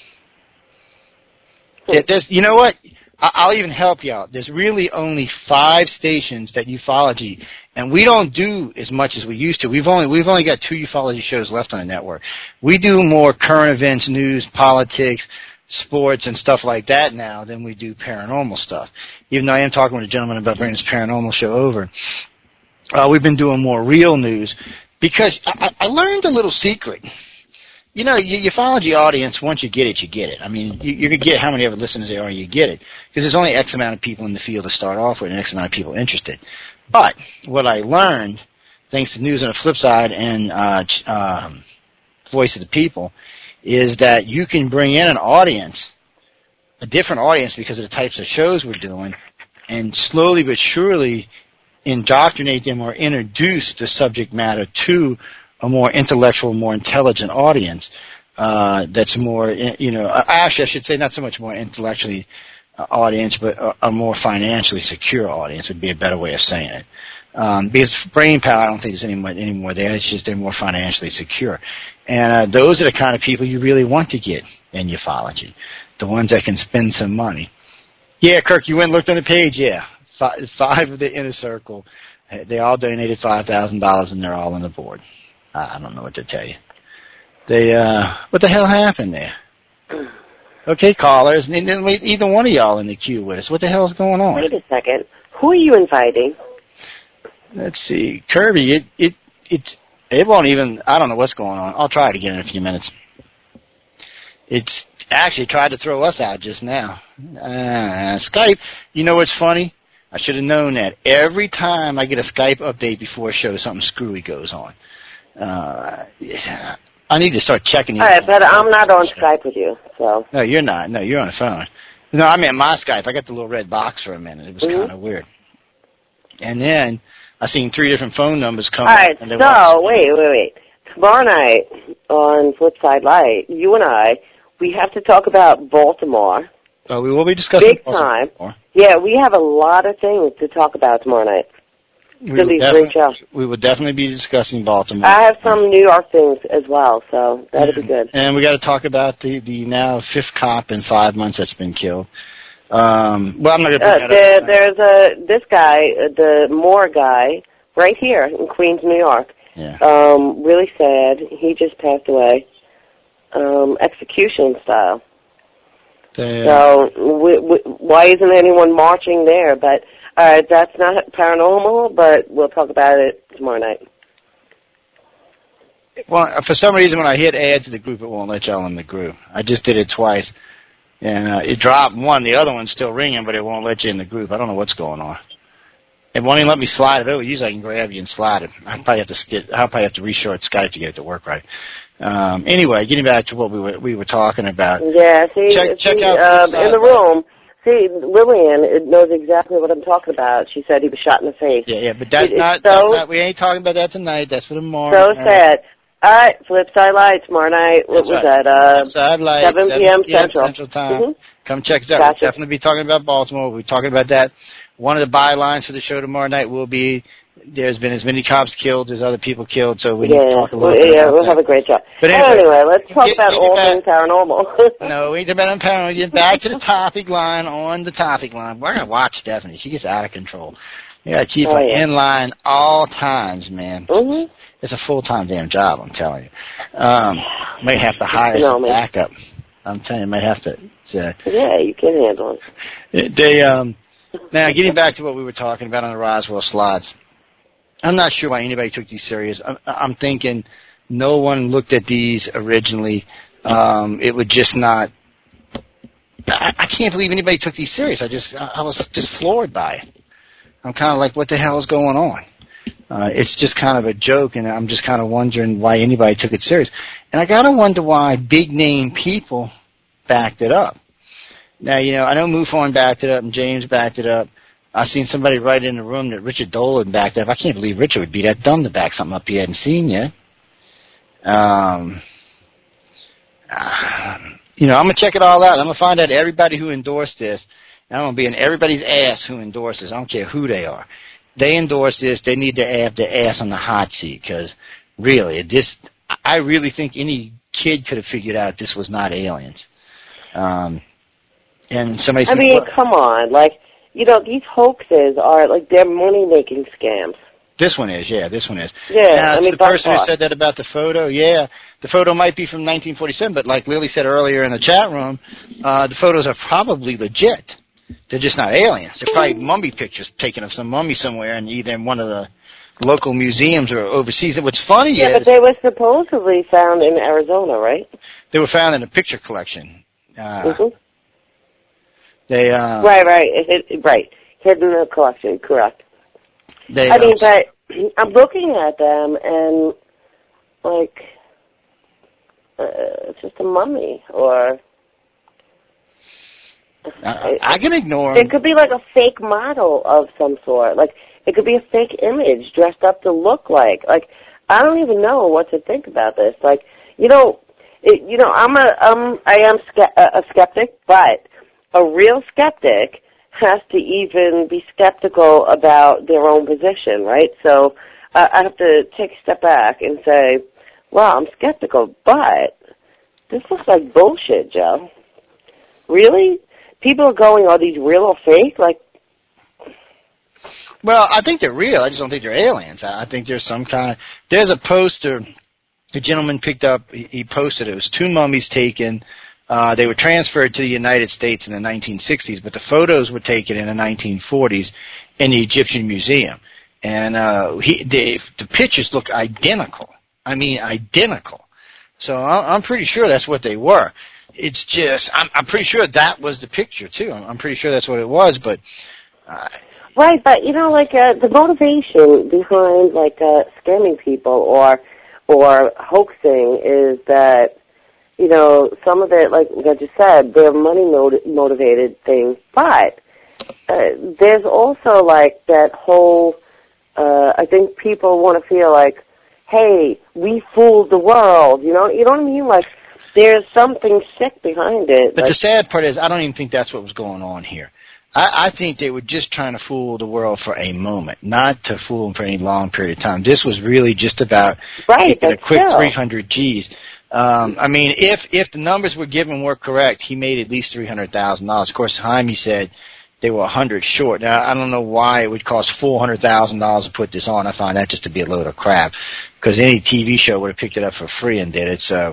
It, there's, you know what? I'll even help you out. There's really only five stations that ufology, and we don't do as much as we used to. We've only we've only got two ufology shows left on the network. We do more current events, news, politics, sports, and stuff like that now than we do paranormal stuff. Even though I am talking with a gentleman about bringing this paranormal show over, uh, we've been doing more real news because I, I learned a little secret. You know, your ufology audience, once you get it, you get it. I mean, you, you can get how many ever listeners there are, you get it. Because there's only X amount of people in the field to start off with and X amount of people interested. But what I learned, thanks to News on the Flip Side and uh, um, Voice of the People, is that you can bring in an audience, a different audience because of the types of shows we're doing, and slowly but surely indoctrinate them or introduce the subject matter to a more intellectual, more intelligent audience uh, that's more, you know, actually I should say not so much more intellectually uh, audience, but a, a more financially secure audience would be a better way of saying it. Um, because brain power, I don't think there's any more, any more there. It's just they're more financially secure. And uh, those are the kind of people you really want to get in ufology, the ones that can spend some money. Yeah, Kirk, you went and looked on the page? Yeah. Five, five of the inner circle, they all donated five thousand dollars and they're all on the board. I don't know what to tell you. They, uh, what the hell happened there? Okay, callers, and then either one of y'all in the queue with us. What the hell's going on? Wait a second. Who are you inviting? Let's see. Kirby, it, it, it, it won't even, I don't know what's going on. I'll try it again in a few minutes. It's actually tried to throw us out just now. Uh, Skype, you know what's funny? I should have known that. Every time I get a Skype update before a show, something screwy goes on. Uh, I need to start checking. All right, but I'm not on Skype with you, so. No, you're not. No, you're on the phone. No, I meant my Skype. I got the little red box for a minute. It was mm-hmm. kind of weird. And then I seen three different phone numbers come All right, up. And so, wait, wait, wait. Tomorrow night on Flipside Light, you and I, we have to talk about Baltimore Uh, we will be discussing big time. More. Yeah, we have a lot of things to talk about tomorrow night. It's going to be a great show. We will definitely be discussing Baltimore. I have some New York things as well, so that'll be good. And we got to talk about the, the now fifth cop in five months that's been killed. Um, well, I'm not going to bring uh, that there, up. There's a, this guy, uh, the Moore guy, right here in Queens, New York. Yeah. Um, really sad. He just passed away. Um, execution style. They, uh, so we, we, why isn't anyone marching there? But uh, that's not paranormal, but we'll talk about it tomorrow night. Well, for some reason, when I hit add to the group, it won't let y'all in the group. I just did it twice. And uh, it dropped one. The other one's still ringing, but it won't let you in the group. I don't know what's going on. It won't even let me slide it over. Usually I can grab you and slide it. I'll probably have to skip, I'll probably have to reshort Skype to get it to work right. Um, anyway, getting back to what we were we were talking about. Yeah, see, check, check see out um, in the room. See, Lillian knows exactly what I'm talking about. She said he was shot in the face. Yeah, yeah, but that's it, not, so, that's not. We ain't talking about that tonight. That's for tomorrow. So sad. All right, Flipside Light tomorrow night. What That's was right. that? Uh, Flipside Light, seven p.m. Central. Central Time. Mm-hmm. Come check us out. Gotcha. We'll definitely be talking about Baltimore. We'll be talking about that. One of the bylines for the show tomorrow night will be there's been as many cops killed as other people killed, so we yeah, need to talk a little well, bit yeah, about we'll that. have a great job. But anyway, anyway let's talk get, about get all back, things paranormal. No, we ain't about paranormal. Get back to the topic line on the topic line. We're going to watch Stephanie. She gets out of control. You got to keep oh, her yeah. in line all times, man. Mm-hmm. It's a full-time damn job, I'm telling you. Um, may have to hire some backup. I'm telling you, may have to. Uh, yeah, you can handle it. They, um, now, getting back to what we were talking about on the Roswell slides, I'm not sure why anybody took these serious. I'm, I'm thinking no one looked at these originally. Um, it would just not. I, I can't believe anybody took these serious. I just, I was just floored by it. I'm kind of like, what the hell is going on? Uh, it's just kind of a joke, and I'm just kind of wondering why anybody took it serious. And I got to wonder why big-name people backed it up. Now, you know, I know MUFON backed it up and James backed it up. I seen somebody write in the room that Richard Dolan backed up. I can't believe Richard would be that dumb to back something up he hadn't seen yet. Um, uh, you know, I'm going to check it all out. I'm going to find out everybody who endorsed this. And I'm going to be in everybody's ass who endorsed this. I don't care who they are. They endorse this. They need to have their ass on the hot seat because, really, this, I really think any kid could have figured out this was not aliens. Um, and somebody said, I mean, well, come on. Like, you know, these hoaxes are, like, they're money-making scams. This one is, yeah, this one is. Yeah, now, I mean, the person who said that about the photo, yeah, the photo might be from nineteen forty-seven, but like Lily said earlier in the chat room, uh, the photos are probably legit. They're just not aliens. They're probably mummy pictures taken of some mummy somewhere in either in one of the local museums or overseas. And what's funny yeah, is... Yeah, but they were supposedly found in Arizona, right? They were found in a picture collection. Uh, mm-hmm. They, uh... Right, right, it, it, right. Hidden in the collection, correct. They, I mean, but I'm looking at them and, like, uh, it's just a mummy or... I, I can ignore them. It could be like a fake model of some sort. Like, it could be a fake image dressed up to look like. Like, I don't even know what to think about this. Like, you know, it, you know, I'm a, um, I am ske- a skeptic, but a real skeptic has to even be skeptical about their own position, right? So uh, I have to take a step back and say, well, I'm skeptical, but this looks like bullshit, Joe. Really? People are going, are these real or fake? Like, well, I think they're real. I just don't think they're aliens. I think there's some kind of... There's a poster the gentleman picked up. He, he posted it. It was two mummies taken. Uh, they were transferred to the United States in the nineteen sixties, but the photos were taken in the nineteen forties in the Egyptian Museum. And uh, he, the, the pictures look identical. I mean, identical. So I'm pretty sure that's what they were. It's just, I'm, I'm pretty sure that was the picture, too. I'm, I'm pretty sure that's what it was, but... Uh, right, but, you know, like, uh, the motivation behind, like, uh, scamming people or or hoaxing is that, you know, some of it, like, like you said, they're money-motivated things, but uh, there's also, like, that whole, uh, I think people want to feel like, hey, we fooled the world, you know? You know what I mean? Like, there's something sick behind it. But like, the sad part is I don't even think that's what was going on here. I, I think they were just trying to fool the world for a moment, not to fool them for any long period of time. This was really just about right, making a quick still. three hundred G's. Um, I mean, if if the numbers we're given were correct, he made at least three hundred thousand dollars. Of course, Jaime said they were one hundred short. Now, I don't know why it would cost four hundred thousand dollars to put this on. I find that just to be a load of crap, because any T V show would have picked it up for free and did it. So,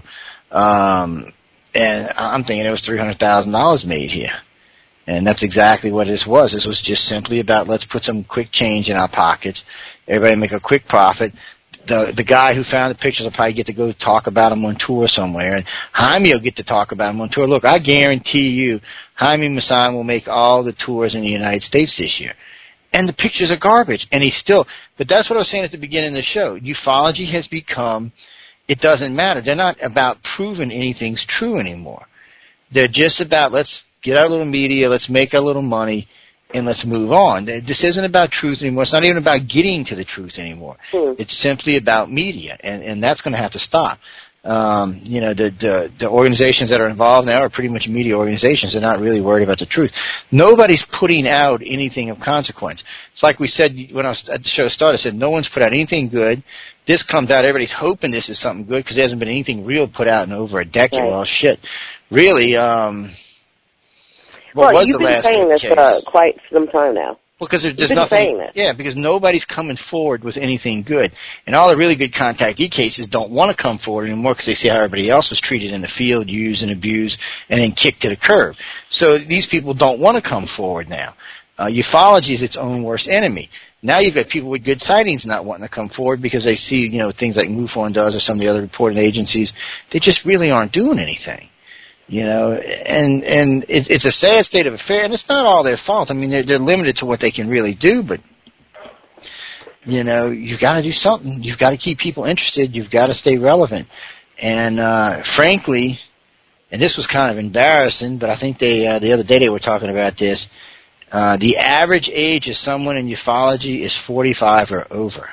um, and I'm thinking it was three hundred thousand dollars made here. And that's exactly what this was. This was just simply about let's put some quick change in our pockets. Everybody make a quick profit. The the guy who found the pictures will probably get to go talk about them on tour somewhere. And Jaime will get to talk about them on tour. Look, I guarantee you Jaime Maussan will make all the tours in the United States this year. And the pictures are garbage. And he's still, but that's what I was saying at the beginning of the show. Ufology has become, it doesn't matter. They're not about proving anything's true anymore. They're just about let's get our little media, let's make our little money, and let's move on. This isn't about truth anymore. It's not even about getting to the truth anymore. Hmm. It's simply about media, and, and that's going to have to stop. Um, you know, the, the the organizations that are involved now are pretty much media organizations. They're not really worried about the truth. Nobody's putting out anything of consequence. It's like we said when I was at the show started, I said no one's put out anything good. This comes out, everybody's hoping this is something good because there hasn't been anything real put out in over a decade. Right. Well, shit. Really, um... What well, was you've the been last saying this case? uh, quite some time now. Well, because there's You've been nothing. saying this. Yeah, because nobody's coming forward with anything good, and all the really good contactee cases don't want to come forward anymore because they see how everybody else was treated in the field, used and abused, and then kicked to the curb. So these people don't want to come forward now. Uh, ufology is its own worst enemy. Now you've got people with good sightings not wanting to come forward because they see, you know, things like MUFON does or some of the other reporting agencies. They just really aren't doing anything. You know, and and it's it's a sad state of affair, and it's not all their fault. I mean, they're, they're limited to what they can really do, but you know, you've got to do something. You've got to keep people interested. You've got to stay relevant. And uh, frankly, and this was kind of embarrassing, but I think they uh, the other day they were talking about this. Uh, the average age of someone in ufology is forty-five or over.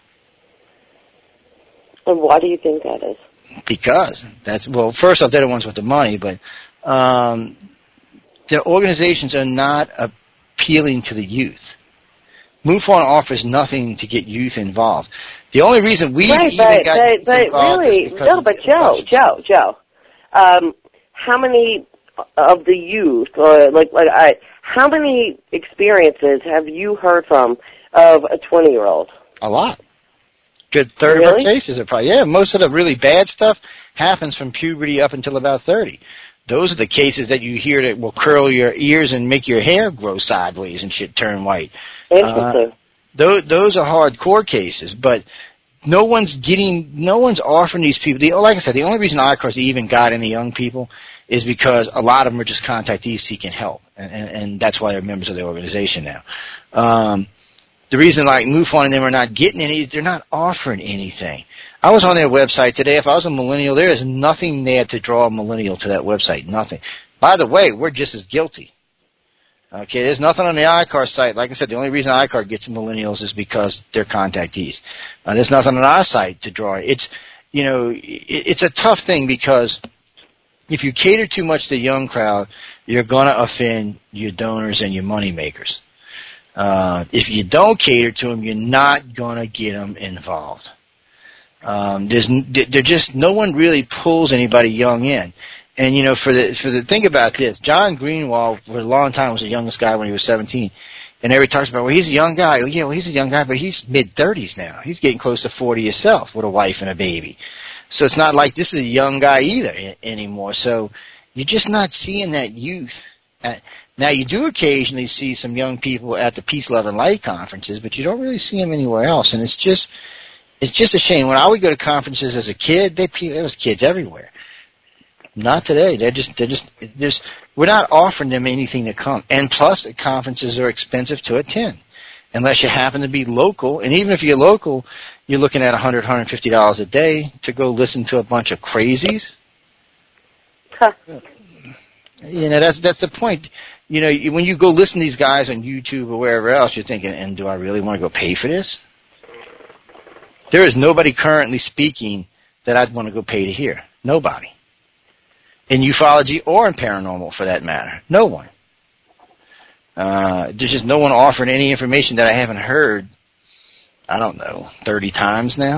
And why do you think that is? Because that's well, first off, they're the ones with the money, but um, the organizations are not appealing to the youth. MUFON offers nothing to get youth involved. The only reason we right, even but, got but, youth but involved really, is because no, but Joe, Joe, Joe, um, how many of the youth, or like, like I, how many experiences have you heard from of a twenty-year-old? A lot. Good third really? of our cases are probably, yeah, most of the really bad stuff happens from puberty up until about thirty. Those are the cases that you hear that will curl your ears and make your hair grow sideways and shit turn white. Interesting. Uh, those, those are hardcore cases, but no one's getting, no one's offering these people, the, like I said, the only reason I C A R S even got any young people is because a lot of them are just contactees seeking help, and, and, and that's why they're members of the organization now. Um, The reason, like, MUFON and them are not getting any, they're not offering anything. I was on their website today. If I was a millennial, there is nothing there to draw a millennial to that website. Nothing. By the way, we're just as guilty. Okay, there's nothing on the I C A R site. Like I said, the only reason I C A R gets millennials is because they're contactees. Uh, there's nothing on our site to draw. It's, you know, it, it's a tough thing because if you cater too much to the young crowd, you're going to offend your donors and your money makers. Uh, if you don't cater to them, you're not going to get them involved. Um, there's, there just, no one really pulls anybody young in. And, you know, for the, for the, think about this. John Greenwald, for a long time, was the youngest guy when he was seventeen. And everybody talks about, well, he's a young guy. Well, yeah, well, he's a young guy, but he's mid-thirties now. He's getting close to forty himself with a wife and a baby. So it's not like this is a young guy either anymore. So you're just not seeing that youth. Now, you do occasionally see some young people at the Peace, Love, and Light conferences, but you don't really see them anywhere else. And it's just it's just a shame. When I would go to conferences as a kid, they, there was kids everywhere. Not today. They're just, they're just, there's, we're not offering them anything to come. And plus, the conferences are expensive to attend, unless you happen to be local. And even if you're local, you're looking at one hundred dollars, one hundred fifty dollars a day to go listen to a bunch of crazies. Huh. You know, that's that's the point. You know, when you go listen to these guys on YouTube or wherever else, you're thinking, and do I really want to go pay for this? There is nobody currently speaking that I'd want to go pay to hear. Nobody. in ufology or in paranormal, for that matter. No one. Uh, there's just no one offering any information that I haven't heard, I don't know, thirty times now.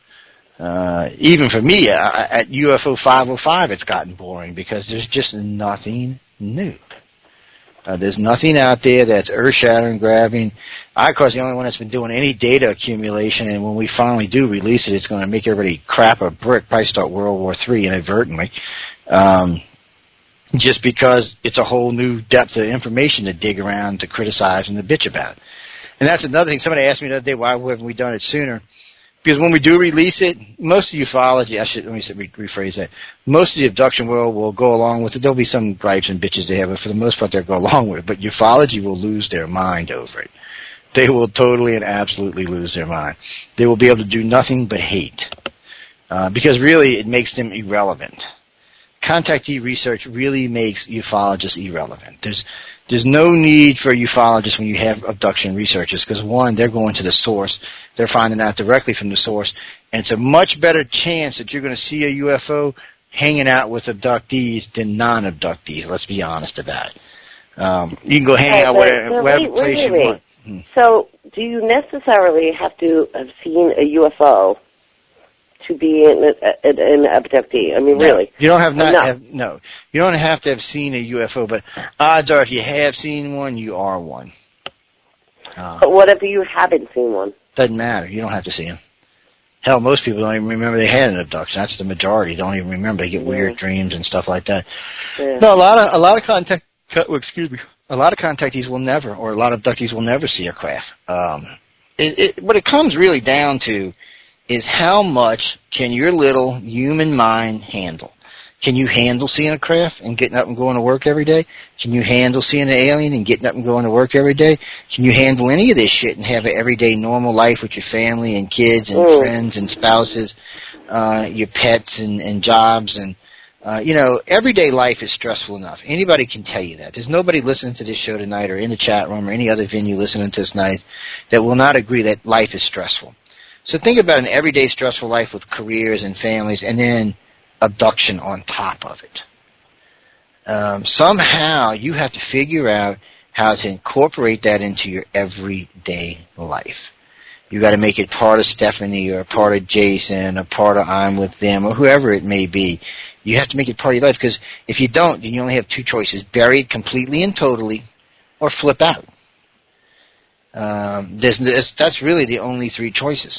Uh, even for me, uh, at U F O five oh five, it's gotten boring because there's just nothing new. Uh, there's nothing out there that's earth-shattering, grabbing. I, of course, the only one that's been doing any data accumulation, and when we finally do release it, it's going to make everybody crap a brick, probably start World War Three inadvertently, um, just because it's a whole new depth of information to dig around, to criticize, and to bitch about. And that's another thing. Somebody asked me the other day, why haven't we done it sooner? Because when we do release it, most of ufology, I should let me rephrase that, most of the abduction world will go along with it. There'll be some gripes and bitches they have, but for the most part they'll go along with it. But ufology will lose their mind over it. They will totally and absolutely lose their mind. They will be able to do nothing but hate. Uh, because really it makes them irrelevant. Contactee research really makes ufologists irrelevant. There's There's no need for ufologists when you have abduction researchers because, one, they're going to the source. They're finding out directly from the source. And it's a much better chance that you're going to see a U F O hanging out with abductees than non-abductees. Let's be honest about it. Um, you can go hang right, out but, whatever, but whatever wait, place wait, you wait. want. Hmm. So do you necessarily have to have seen a U F O to be an, an, an abductee? I mean, no, really? You don't have not no. have no. You don't have to have seen a U F O, but odds are if you have seen one, you are one. Uh, But what if you haven't seen one? Doesn't matter. You don't have to see them. Hell, most people don't even remember they had an abduction. That's the majority. Don't even remember. They get yeah. weird dreams and stuff like that. Yeah. No, a lot of a lot of contact. Excuse me. A lot of contactees will never, or a lot of abductees will never see a craft. Um, it, it, what it comes really down to is how much can your little human mind handle? Can you handle seeing a craft and getting up and going to work every day? Can you handle seeing an alien and getting up and going to work every day? Can you handle any of this shit and have an everyday normal life with your family and kids and mm. friends and spouses, uh, your pets and, and jobs? And, uh, you know, everyday life is stressful enough. Anybody can tell you that. There's nobody listening to this show tonight or in the chat room or any other venue listening to this tonight that will not agree that life is stressful. So think about an everyday stressful life with careers and families and then abduction on top of it. Um, somehow you have to figure out how to incorporate that into your everyday life. You got to make it part of Stephanie or part of Jason or part of I'm with them or whoever it may be. You have to make it part of your life because if you don't, then you only have two choices: bury it completely and totally or flip out. Um, there's, there's, that's really the only three choices.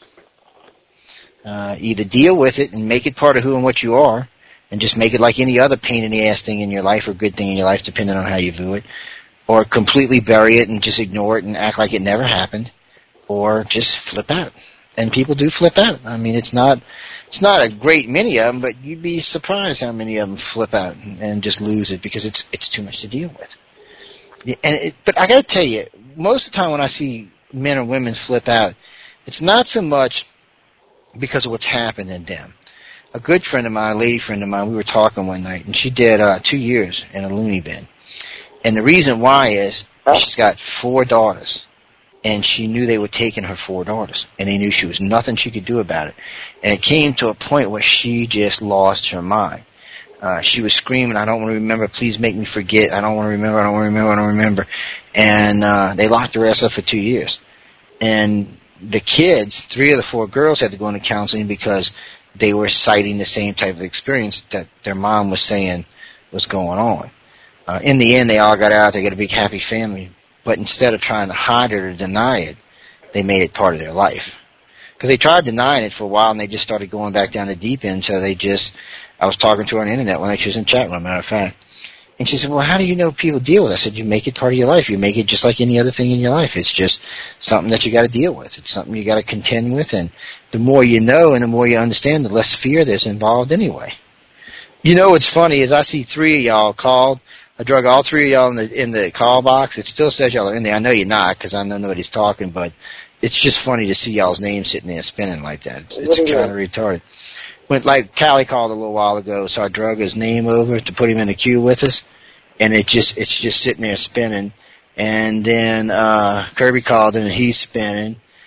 Uh, either deal with it and make it part of who and what you are and just make it like any other pain-in-the-ass thing in your life or good thing in your life, depending on how you view it, or completely bury it and just ignore it and act like it never happened, or just flip out. And people do flip out. I mean, it's not it's not a great many of them, but you'd be surprised how many of them flip out and, and just lose it because it's it's too much to deal with. And it, but I got to tell you, most of the time when I see men or women flip out, it's not so much because of what's happened in them. A good friend of mine, a lady friend of mine, we were talking one night, and she did uh, two years in a loony bin. And the reason why is she's got four daughters, and she knew they were taking her four daughters, and they knew she was nothing she could do about it. And it came to a point where she just lost her mind. Uh, she was screaming, I don't want to remember, please make me forget, I don't want to remember, I don't want to remember, I don't remember. And uh, they locked her ass up for two years. And the kids, three of the four girls had to go into counseling because they were citing the same type of experience that their mom was saying was going on. Uh, in the end, they all got out. They got a big, happy family. But instead of trying to hide it or deny it, they made it part of their life. Because they tried denying it for a while, and they just started going back down the deep end. So they just, I was talking to her on the internet when she was in the chat room, matter of fact. And she said, well, how do you know people deal with it? I said, you make it part of your life. You make it just like any other thing in your life. It's just something that you got to deal with. It's something you got to contend with. And the more you know and the more you understand, the less fear there's involved anyway. You know what's funny is I see three of y'all called. I drug all three of y'all in the, in the call box. It still says y'all are in there. I know you're not because I know nobody's talking, but it's just funny to see y'all's names sitting there spinning like that. It's, it's kind of retarded. When, like Callie called a little while ago, so I drug his name over to put him in the queue with us, and it just it's just sitting there spinning. And then uh, Kirby called and he's spinning.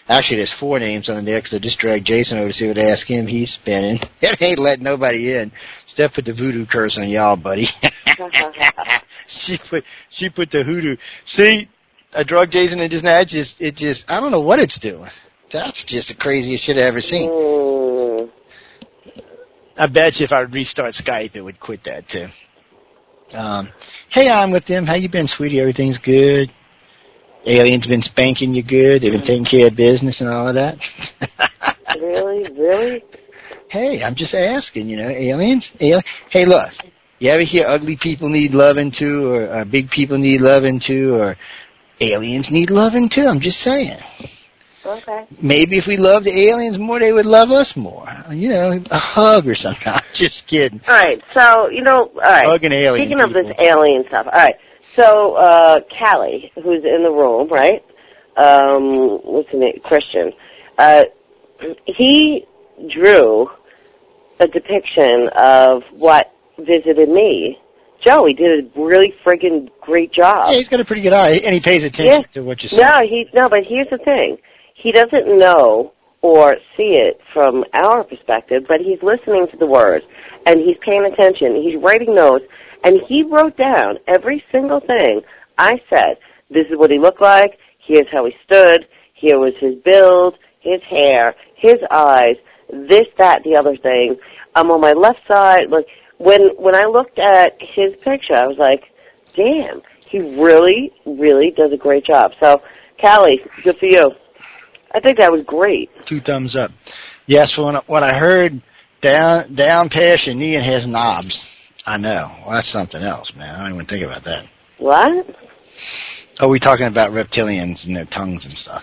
Actually, there's four names on there because I just dragged Jason over to see what to ask him. He's spinning. It ain't letting nobody in. Steph put the voodoo curse on y'all, buddy. she put she put the hoodoo. See, I drugged Jason and just now it just it just I don't know what it's doing. That's just the craziest shit I've ever seen. Mm. I bet you if I would restart Skype, it would quit that too. Um, hey, I'm with them. How you been, sweetie? Everything's good. Aliens been spanking you good. They've been taking care of business and all of that. Really, really. Hey, I'm just asking. You know, aliens. Ali- hey, look. You ever hear ugly people need loving too, or uh, big people need loving too, or aliens need loving too? I'm just saying. Okay. Maybe if we loved the aliens more, they would love us more. You know, a hug or something. I'm just kidding. All right. So you know, all right. Hug an alien. Speaking of people. this alien stuff, all right. So, uh, Callie, who's in the room, right? Um, what's his name? Christian. Uh, he drew a depiction of what visited me. Joey did a really friggin' great job. Yeah, he's got a pretty good eye, and he pays attention yeah. to what you say. No, he no, but here's the thing: he doesn't know or see it from our perspective, but he's listening to the words and he's paying attention. He's writing notes. And he wrote down every single thing I said. This is what he looked like. Here's how he stood. Here was his build, his hair, his eyes, this, that, the other thing. I'm on my left side. Like when when I looked at his picture, I was like, damn, he really, really does a great job. So, Callie, good for you. I think that was great. Two thumbs up. Yes, when I, when I heard down down past your knee, it has knobs. I know. Well, that's something else, man. I don't even think about that. What? Oh, we're talking about reptilians and their tongues and stuff.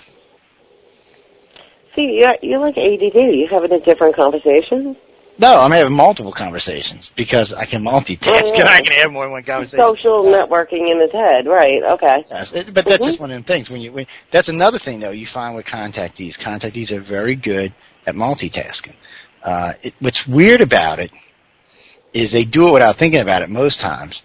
See, you're, you're like A D D. You're having a different conversation? No, I'm having multiple conversations because I can multitask oh, yeah. and I can have more than one conversation. Social networking in his head, right, okay. Yes, it, but that's mm-hmm. just one of them things. When you, when, that's another thing, though, you find with contactees. Contactees are very good at multitasking. Uh, it, what's weird about it is they do it without thinking about it most times.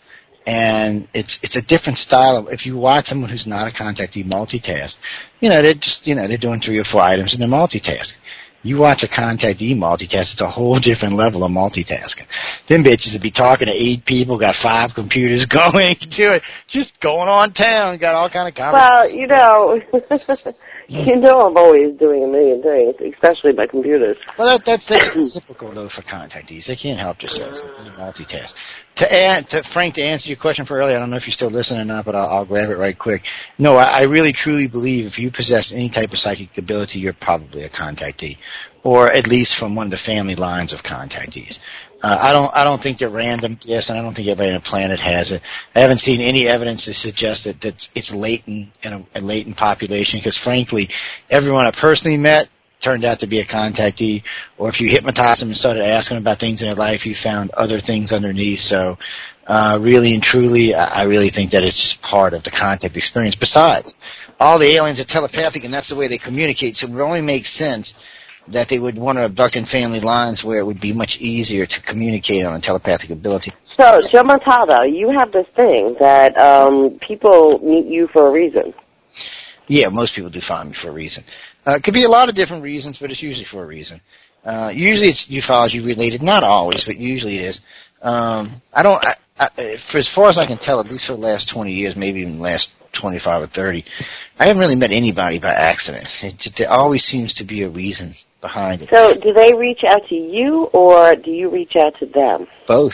And it's it's a different style of, if you watch someone who's not a contactee multitask, you know, they're just, you know, they're doing three or four items and they're multitasking. You watch a contactee multitask, it's a whole different level of multitasking. Them bitches would be talking to eight people, got five computers going, do it, just going on town, got all kind of conversations. Well, you know, you know I'm always doing a million things, especially by computers. Well, that, that's, that's typical, though, for contactees. They can't help themselves. They multitask. To add, to Frank, to answer your question for earlier, I don't know if you're still listening or not, but I'll, I'll grab it right quick. No, I, I really, truly believe if you possess any type of psychic ability, you're probably a contactee, or at least from one of the family lines of contactees. Uh, I don't, I don't think they're random, yes, and I don't think everybody on the planet has it. I haven't seen any evidence to suggest that, that it's latent in a, a latent population, because frankly, everyone I personally met turned out to be a contactee, or if you hypnotized them and started asking about things in their life, you found other things underneath. So uh, really and truly, I really think that it's part of the contact experience. Besides, all the aliens are telepathic, and that's the way they communicate, so it only makes sense that they would want to abduct in family lines where it would be much easier to communicate on a telepathic ability. So, Joe Montaldo, you have this thing that um, people meet you for a reason. Yeah, most people do find me for a reason. Uh, it could be a lot of different reasons, but it's usually for a reason. Uh, usually it's ufology related, not always, but usually it is. Um, I don't, I, I, for as far as I can tell, at least for the last twenty years, maybe even the last twenty-five or thirty, I haven't really met anybody by accident. It, there always seems to be a reason behind it. So do they reach out to you, or do you reach out to them? Both.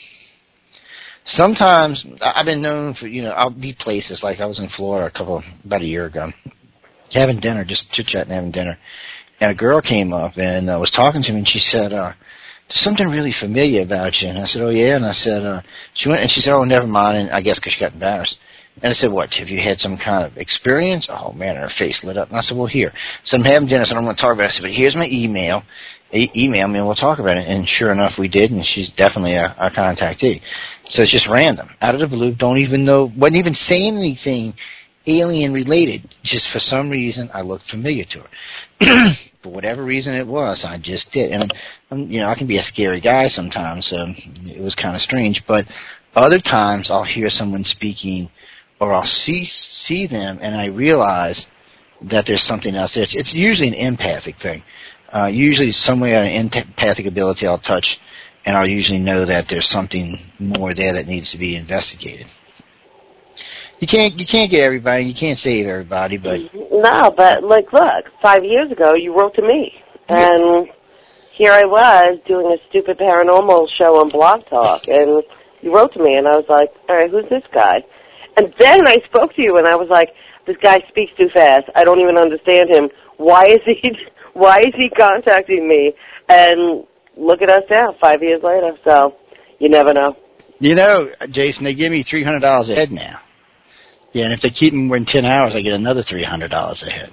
Sometimes, I've been known for, you know, I'll be places, like I was in Florida a couple, about a year ago, having dinner, just chit-chatting, having dinner, and a girl came up and uh, was talking to me, and she said, uh, there's something really familiar about you. And I said, oh, yeah? And I said, uh, she went, and she said, oh, never mind, and I guess because she got embarrassed. And I said, what, have you had some kind of experience? Oh, man, her face lit up. And I said, well, here. So I'm having dinner, so I don't want to talk about it. I said, but here's my email. E- email me, and we'll talk about it. And sure enough, we did, and she's definitely a, a contactee. So it's just random, out of the blue, don't even know, wasn't even saying anything alien-related. Just for some reason, I looked familiar to her. For whatever reason it was, I just did. And, um, you know, I can be a scary guy sometimes, so it was kind of strange. But other times, I'll hear someone speaking, or I'll see see them, and I realize that there's something else there. It's, it's usually an empathic thing. Uh, usually somewhere an empathic ability I'll touch, and I'll usually know that there's something more there that needs to be investigated. You can't you can't get everybody, you can't save everybody, but... No, but, like, look, five years ago you wrote to me, and here I was doing a stupid paranormal show on Blog Talk, and you wrote to me, and I was like, all right, who's this guy? And then I spoke to you, and I was like, this guy speaks too fast. I don't even understand him. Why is he Why is he contacting me? And look at us now, five years later, so you never know. You know, Jason, they give me three hundred dollars a head now. Yeah, and if they keep them within ten hours, I get another three hundred dollars a head.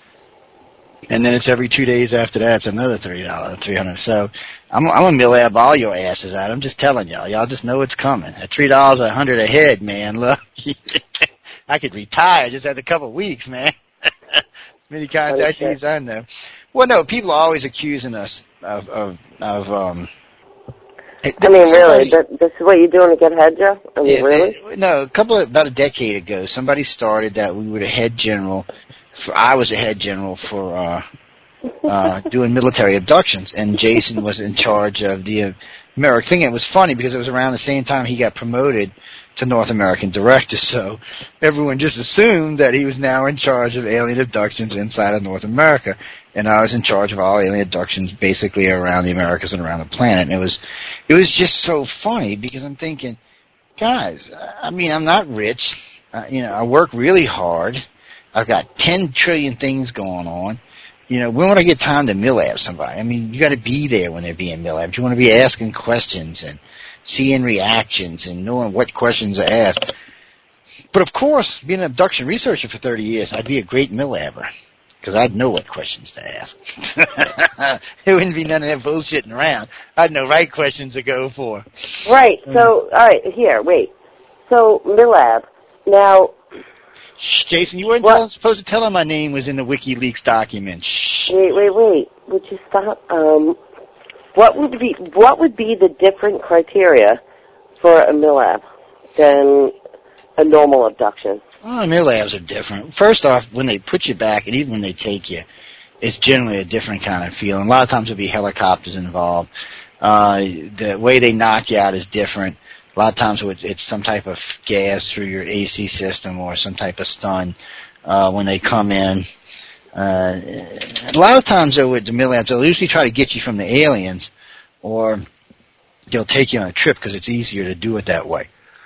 And then it's every two days after that, it's another three dollars, three hundred dollars. So I'm, I'm going to millab all your asses out. I'm just telling y'all. Y'all just know it's coming. At three dollars a hundred a head, man, look. I could retire just after a couple of weeks, man. As many contactees I know. Well, no, people are always accusing us of, of, of um... I mean, really, that, this is what you're doing to get head, Joe? I mean, yeah, really? It, no, a couple of, about a decade ago, somebody started that we were the head general. For, I was the head general for uh, uh, doing military abductions, and Jason was in charge of the American thing. It was funny because it was around the same time he got promoted to North American Director, so everyone just assumed that he was now in charge of alien abductions inside of North America, and I was in charge of all alien abductions basically around the Americas and around the planet. And it was, it was just so funny because I'm thinking, guys, I mean, I'm not rich, uh, you know, I work really hard, I've got ten trillion things going on. You know, when would I get time to millab somebody? I mean, you got to be there when they're being millabbed. You want to be asking questions and seeing reactions and knowing what questions to ask. But, of course, being an abduction researcher for thirty years, I'd be a great millabber because I'd know what questions to ask. There wouldn't be none of that bullshitting around. I'd know right questions to go for. Right. So, all right, here, wait. So, millab. Now... Shh, Jason, you weren't tell, supposed to tell him my name was in the WikiLeaks document. Shh. Wait, wait, wait. Would you stop? Um... What would be what would be the different criteria for a millab than a normal abduction? Oh, millabs are different. First off, when they put you back, and even when they take you, it's generally a different kind of feeling. A lot of times there'll be helicopters involved. Uh, the way they knock you out is different. A lot of times it's some type of gas through your A C system or some type of stun uh, when they come in. Uh, a lot of times, though, with the millabs, they'll usually try to get you from the aliens, or they'll take you on a trip because it's easier to do it that way.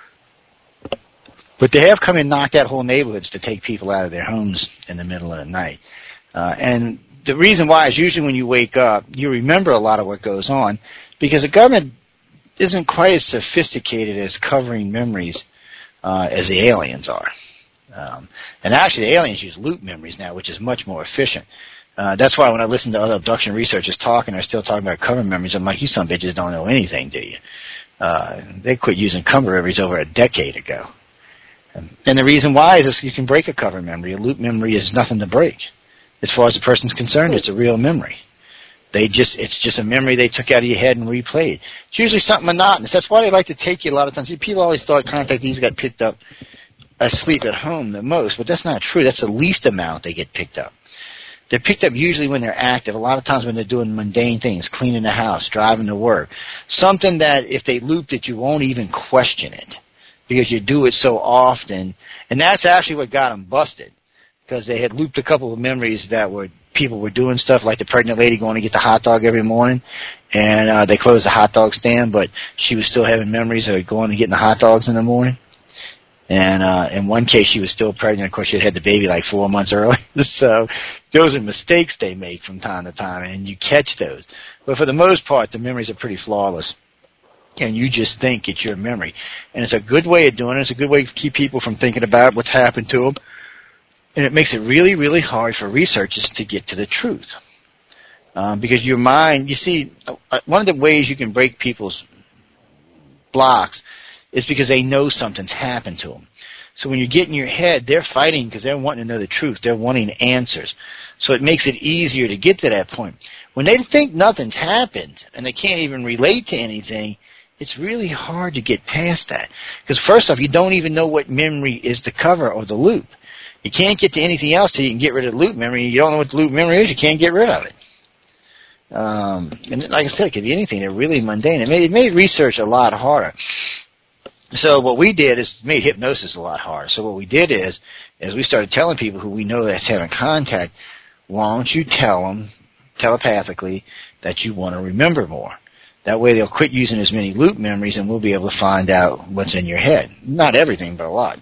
But they have come and knocked out whole neighborhoods to take people out of their homes in the middle of the night. Uh, and the reason why is usually when you wake up, you remember a lot of what goes on, because the government isn't quite as sophisticated as covering memories uh, as the aliens are. Um, and actually, the aliens use loop memories now, which is much more efficient. Uh, that's why when I listen to other abduction researchers talking, they're still talking about cover memories. I'm like, you some bitches don't know anything, do you? Uh, they quit using cover memories over a decade ago. And, and the reason why is you can break a cover memory. A loop memory is nothing to break. As far as the person's concerned, it's a real memory. They just It's just a memory they took out of your head and replayed. It's usually something monotonous. That's why they like to take you a lot of times. See, people always thought contactees got picked up asleep at home the most, but that's not true. That's the least amount they get picked up. They're picked up usually when they're active, a lot of times when they're doing mundane things, cleaning the house, driving to work. Something that if they looped it, you won't even question it because you do it so often. And that's actually what got them busted, because they had looped a couple of memories that were people were doing stuff like the pregnant lady going to get the hot dog every morning, and uh, they closed the hot dog stand, but she was still having memories of going and getting the hot dogs in the morning. And uh, in one case, she was still pregnant. Of course, she had had the baby like four months early. So those are mistakes they make from time to time, and you catch those. But for the most part, the memories are pretty flawless, and you just think it's your memory. And it's a good way of doing it. It's a good way to keep people from thinking about what's happened to them. And it makes it really, really hard for researchers to get to the truth. Um, because your mind, you see, one of the ways you can break people's blocks is because they know something's happened to them. So when you get in your head, they're fighting because they're wanting to know the truth. They're wanting answers. So it makes it easier to get to that point. When they think nothing's happened and they can't even relate to anything, it's really hard to get past that. Because first off, you don't even know what memory is the cover or the loop. You can't get to anything else till you can get rid of the loop memory. You don't know what the loop memory is, you can't get rid of it. Um, and like I said, it could be anything. They're really mundane. It made, it made research a lot harder. So what we did is made hypnosis a lot harder. So what we did is, is we started telling people who we know that's having contact, why don't you tell them telepathically that you want to remember more. That way they'll quit using as many loop memories and we'll be able to find out what's in your head. Not everything, but a lot.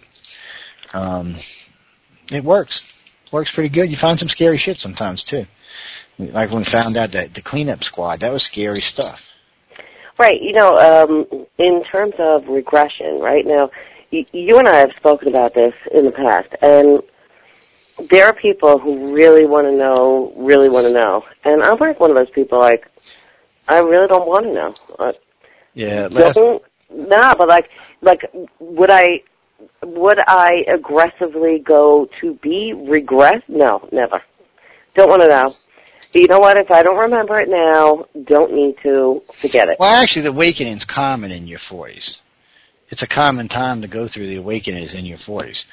Um, it works. Works pretty good. You find some scary shit sometimes, too. Like when we found out that the cleanup squad, that was scary stuff. Right. You know, um, in terms of regression, right now, y- you and I have spoken about this in the past, and there are people who really want to know, really want to know. And I'm like one of those people, like, I really don't want to know. Uh, yeah. Last... Don't, nah, but like, like, would I, would I aggressively go to be regress? No, never. Don't want to know. You know what? If I don't remember it now, don't need to, forget it. Well, actually, the awakening's common in your forties. It's a common time to go through the awakening is in your forties.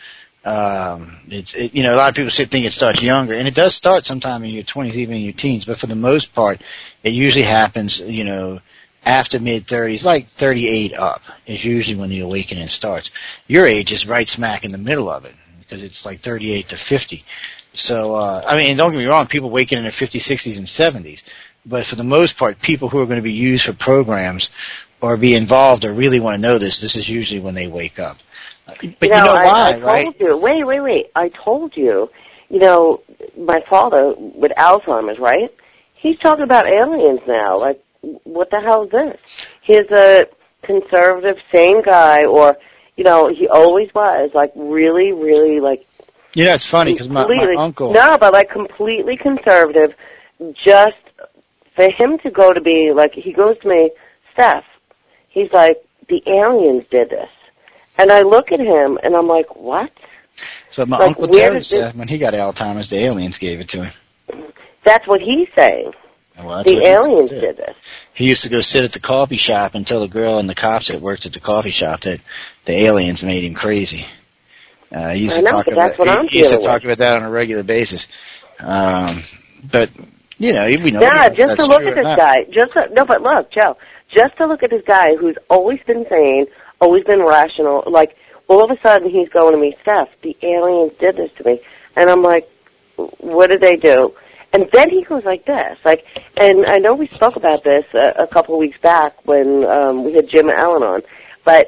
Um, it's it, you know, a lot of people say, think it starts younger, and it does start sometime in your twenties, even in your teens. But for the most part, it usually happens, you know, after mid thirties, like thirty-eight up is usually when the awakening starts. Your age is right smack in the middle of it because it's like thirty-eight to fifty. So, uh, I mean, don't get me wrong, people waken in their fifties, sixties, and seventies. But for the most part, people who are going to be used for programs or be involved or really want to know this, this is usually when they wake up. But you know, you know why, I, I told right? you, wait, wait, wait. I told you, you know, my father with Alzheimer's, right? He's talking about aliens now. Like, what the hell is this? He's a conservative, sane guy, or, you know, he always was, like, really, really, like, yeah, it's funny because my, my uncle... No, but like completely conservative, just for him to go to be, like, he goes to me, Steph, he's like, the aliens did this. And I look at him, and I'm like, what? So my like, Uncle Terry said when he got Alzheimer's, the aliens gave it to him. That's what he's saying. Well, the aliens did this. He used to go sit at the coffee shop and tell the girl and the cops that worked at the coffee shop that the aliens made him crazy. Uh, he used I to know, talk but about, that's what I'm he used to dealing talk with. about that on a regular basis. Um, but, you know, we know Nah, if just that's to look true at or this not. guy. Just to, no, but look, Joe, just to look at this guy who's always been sane, always been rational, like, all of a sudden he's going to me, Steph, the aliens did this to me. And I'm like, what did they do? And then he goes like this, like, and I know we spoke about this a, a couple of weeks back when um, we had Jim Allen on, but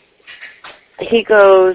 he goes,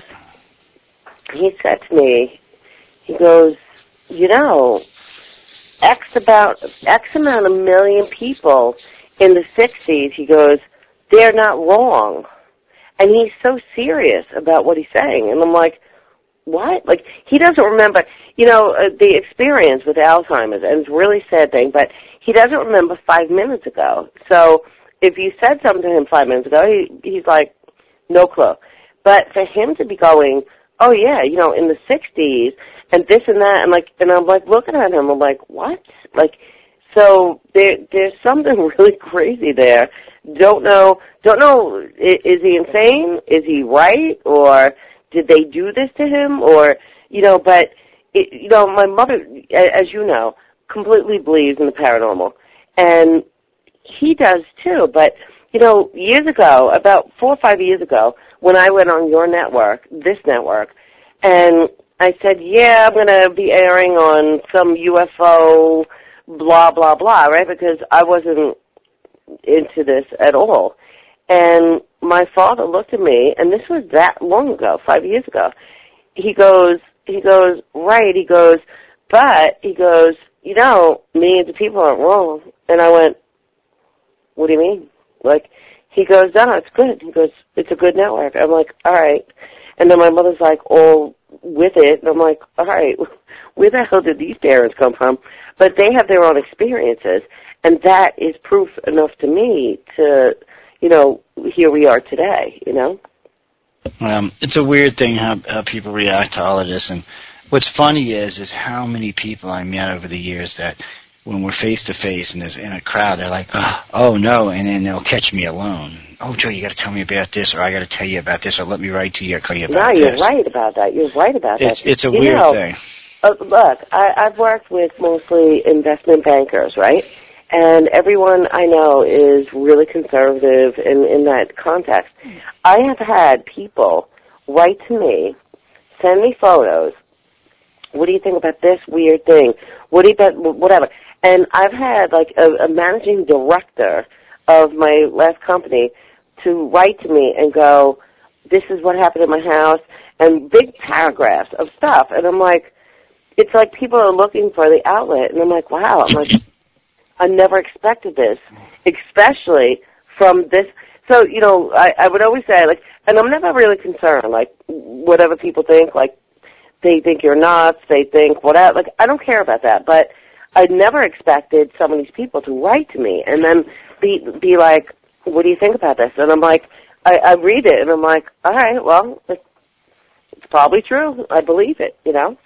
he said to me, he goes, you know, X about X amount of million people in the sixties, he goes, they're not wrong. And he's so serious about what he's saying. And I'm like, what? Like, he doesn't remember, you know, uh, the experience with Alzheimer's, and it's a really sad thing, but he doesn't remember five minutes ago. So if you said something to him five minutes ago, he he's like, no clue. But for him to be going, oh, yeah, you know, in the sixties, and this and that, and like, and I'm like looking at him, I'm like, what? Like, so there there's something really crazy there. Don't know, don't know, is, is he insane? Is he right? Or did they do this to him? Or, you know, but, it, you know, my mother, as you know, completely believes in the paranormal. And he does too. But, you know, years ago, about four or five years ago, when I went on your network, this network, and I said, yeah, I'm going to be airing on some U F O, blah, blah, blah, right? Because I wasn't into this at all. And my father looked at me, and this was that long ago, five years ago. He goes, he goes, right, he goes, but, he goes, you know, millions of people aren't wrong. And I went, what do you mean? Like, he goes, no, it's good. He goes, it's a good network. I'm like, all right. And then my mother's like, all with it. And I'm like, all right, where the hell did these parents come from? But they have their own experiences. And that is proof enough to me to, you know, here we are today, you know? Um, it's a weird thing how, how people react to all of this. And what's funny is, is how many people I met over the years that when we're face-to-face and there's in a crowd, they're like, oh, no, and then they'll catch me alone. Oh, Joe, you got to tell me about this, or I got to tell you about this, or let me write to you or tell you about no, this. No, you're right about that. You're right about it's, that. It's a you weird know, thing. Uh, look, I, I've worked with mostly investment bankers, right? And everyone I know is really conservative in, in that context. I have had people write to me, send me photos. What do you think about this weird thing? What do you think, whatever. And I've had, like, a, a managing director of my last company to write to me and go, this is what happened in my house, and big paragraphs of stuff. And I'm like, it's like people are looking for the outlet. And I'm like, wow. I'm like, I never expected this, especially from this. So, you know, I, I would always say, like, and I'm never really concerned, like, whatever people think, like, they think you're nuts, they think whatever. Like, I don't care about that. But I never expected some of these people to write to me and then be be like, what do you think about this? And I'm like, I, I read it, and I'm like, all right, well, it's, it's probably true. I believe it, you know?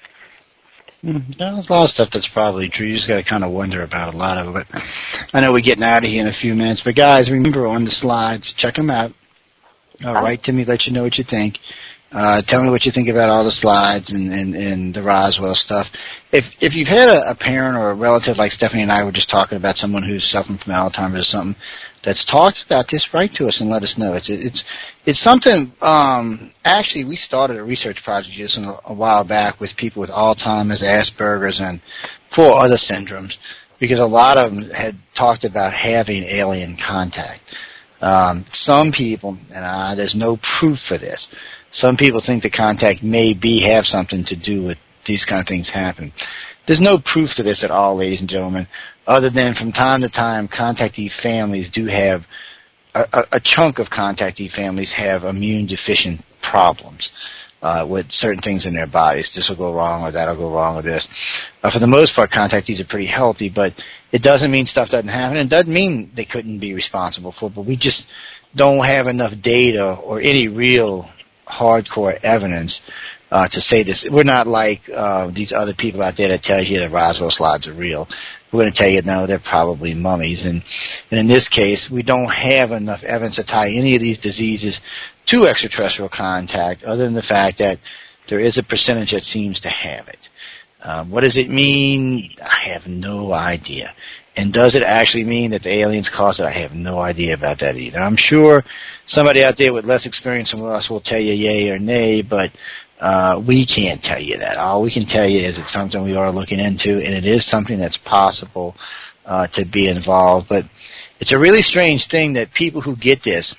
Mm, there's a lot of stuff that's probably true. You just got to kind of wonder about a lot of it. I know we're getting out of here in a few minutes, but guys, remember on the slides, check them out. Uh, oh. Write to me, let you know what you think. Uh, tell me what you think about all the slides and, and, and the Roswell stuff. If if you've had a, a parent or a relative, like Stephanie and I were just talking about, someone who's suffering from Alzheimer's or something, that's talked about this, write to us and let us know. It's it's it's something. Um, actually, we started a research project just a, a while back with people with Alzheimer's, Asperger's, and four other syndromes, because a lot of them had talked about having alien contact. Um, some people, and uh, there's no proof for this, some people think the contact may be have something to do with these kind of things happening. There's no proof to this at all, ladies and gentlemen, other than from time to time, contactee families do have, a, a, a chunk of contactee families have immune deficient problems uh, with certain things in their bodies. This will go wrong, or that will go wrong, or this. Uh, for the most part, contactees are pretty healthy, but it doesn't mean stuff doesn't happen. It doesn't mean they couldn't be responsible for it, but we just don't have enough data or any real hardcore evidence uh, to say this. We're not like uh, these other people out there that tell you that Roswell slides are real. We're going to tell you, no, they're probably mummies. And, and in this case, we don't have enough evidence to tie any of these diseases to extraterrestrial contact, other than the fact that there is a percentage that seems to have it. Um, what does it mean? I have no idea. And does it actually mean that the aliens caused it? I have no idea about that either. I'm sure somebody out there with less experience than us will tell you yay or nay, but uh, we can't tell you that. All we can tell you is it's something we are looking into, and it is something that's possible uh, to be involved. But it's a really strange thing that people who get this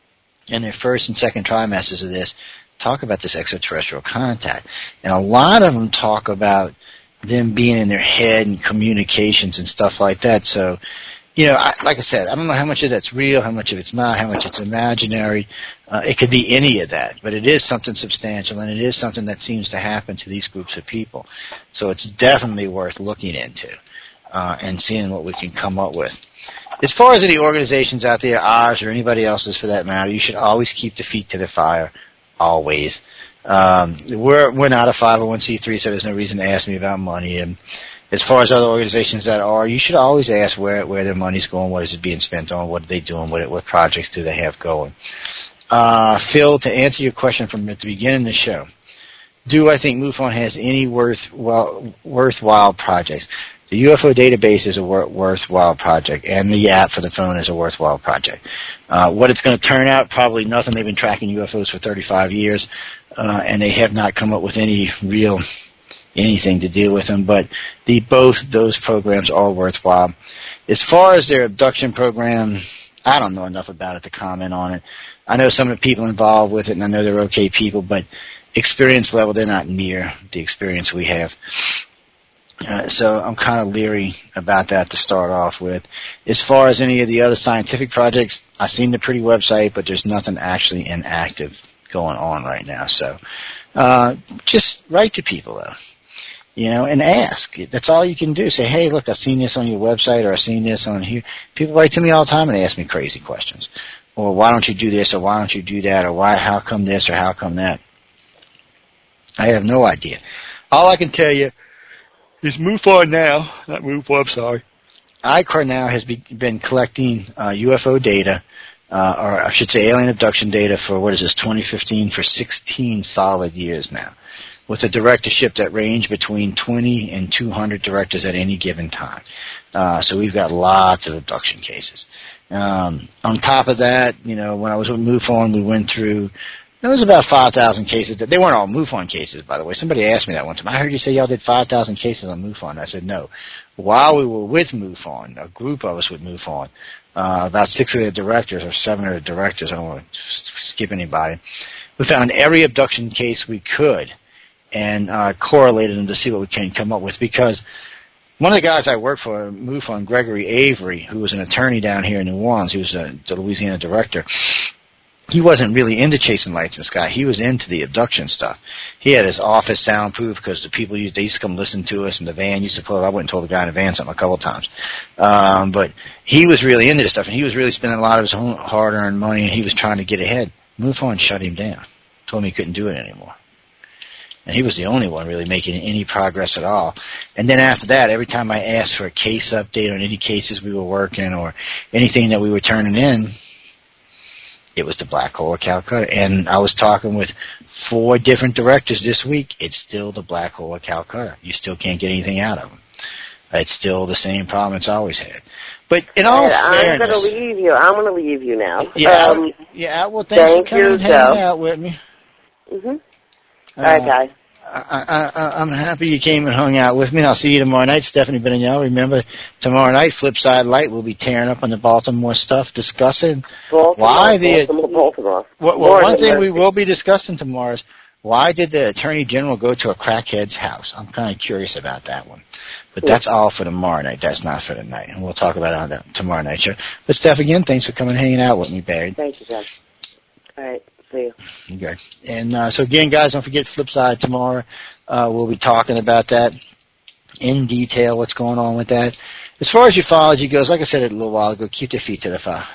in their first and second trimesters of this talk about this extraterrestrial contact. And a lot of them talk about them being in their head and communications and stuff like that. So, you know, I, like I said, I don't know how much of that's real, how much of it's not, how much it's imaginary. Uh, it could be any of that, but it is something substantial, and it is something that seems to happen to these groups of people. So it's definitely worth looking into uh, and seeing what we can come up with. As far as any organizations out there, ours or anybody else's for that matter, you should always keep the feet to the fire, always. Um, we're we're not a five oh one c three, so there's no reason to ask me about money. And as far as other organizations that are, you should always ask where where their money's going, what is it being spent on, what are they doing, what what projects do they have going. Uh, Phil, to answer your question from at the beginning of the show, do I think MUFON has any worth well, worthwhile projects? The U F O database is a wor- worthwhile project, and the app for the phone is a worthwhile project. Uh, what it's going to turn out, probably nothing. They've been tracking U F Os for thirty-five years, uh, and they have not come up with any real anything to deal with them. But the both those programs are worthwhile. As far as their abduction program, I don't know enough about it to comment on it. I know some of the people involved with it, and I know they're okay people, but experience level, they're not near the experience we have. Uh, so I'm kind of leery about that to start off with. As far as any of the other scientific projects, I've seen the pretty website, but there's nothing actually inactive going on right now. So uh, just write to people, though, you know, and ask. That's all you can do. Say, hey, look, I've seen this on your website, or I've seen this on here. People write to me all the time and ask me crazy questions. Or why don't you do this, or why don't you do that, or why? How come this, or how come that? I have no idea. All I can tell you is MUFON now, not MUFON, I'm sorry, I C A R now has be, been collecting uh, U F O data, uh, or I should say alien abduction data for, what is this, twenty fifteen, for sixteen solid years now, with a directorship that range between twenty and two hundred directors at any given time. Uh, so we've got lots of abduction cases. Um, on top of that, you know, when I was with MUFON, we went through, there was about five thousand cases. That, they weren't all MUFON cases, by the way. Somebody asked me that one time. I heard you say y'all did five thousand cases on MUFON. I said no. While we were with MUFON, a group of us with MUFON, uh, about six of the directors or seven of the directors, I don't want to skip anybody, we found every abduction case we could and uh, correlated them to see what we can come up with. Because one of the guys I worked for, MUFON, Gregory Avery, who was an attorney down here in New Orleans, he was a, the Louisiana director, he wasn't really into chasing lights in the sky. He was into the abduction stuff. He had his office soundproof because the people used, they used to come listen to us, and the van used to pull up. I went and told the guy in the van something a couple of times. Um, but he was really into this stuff, and he was really spending a lot of his own hard-earned money, and he was trying to get ahead. MUFON shut him down, told him he couldn't do it anymore. And he was the only one really making any progress at all. And then after that, every time I asked for a case update on any cases we were working or anything that we were turning in, it was the Black Hole of Calcutta. And I was talking with four different directors this week. It's still the Black Hole of Calcutta. You still can't get anything out of them. It's still the same problem it's always had. But in all I'm fairness, going to leave you. I'm going to leave you now. Yeah, um, yeah. Well, thanks thank for coming you, and hanging Joe. out with me. Mm-hmm. Uh, All right, guys. I, I, I'm happy you came and hung out with me, and I'll see you tomorrow night. Stephanie Benignell, remember, tomorrow night, Flipside Light, we'll be tearing up on the Baltimore stuff, discussing Baltimore, why the... Baltimore, Baltimore. Well, well one thing we will be discussing tomorrow is why did the Attorney General go to a crackhead's house? I'm kind of curious about that one. But that's all for tomorrow night. That's not for tonight, and we'll talk about it on the tomorrow night show. But, Steph, again, thanks for coming and hanging out with me, Barry. Thank you, Jeff. All right. See you. Okay. And uh, so, again, guys, don't forget Flipside tomorrow. Uh, we'll be talking about that in detail, what's going on with that. As far as ufology goes, like I said a little while ago, keep your feet to the fire.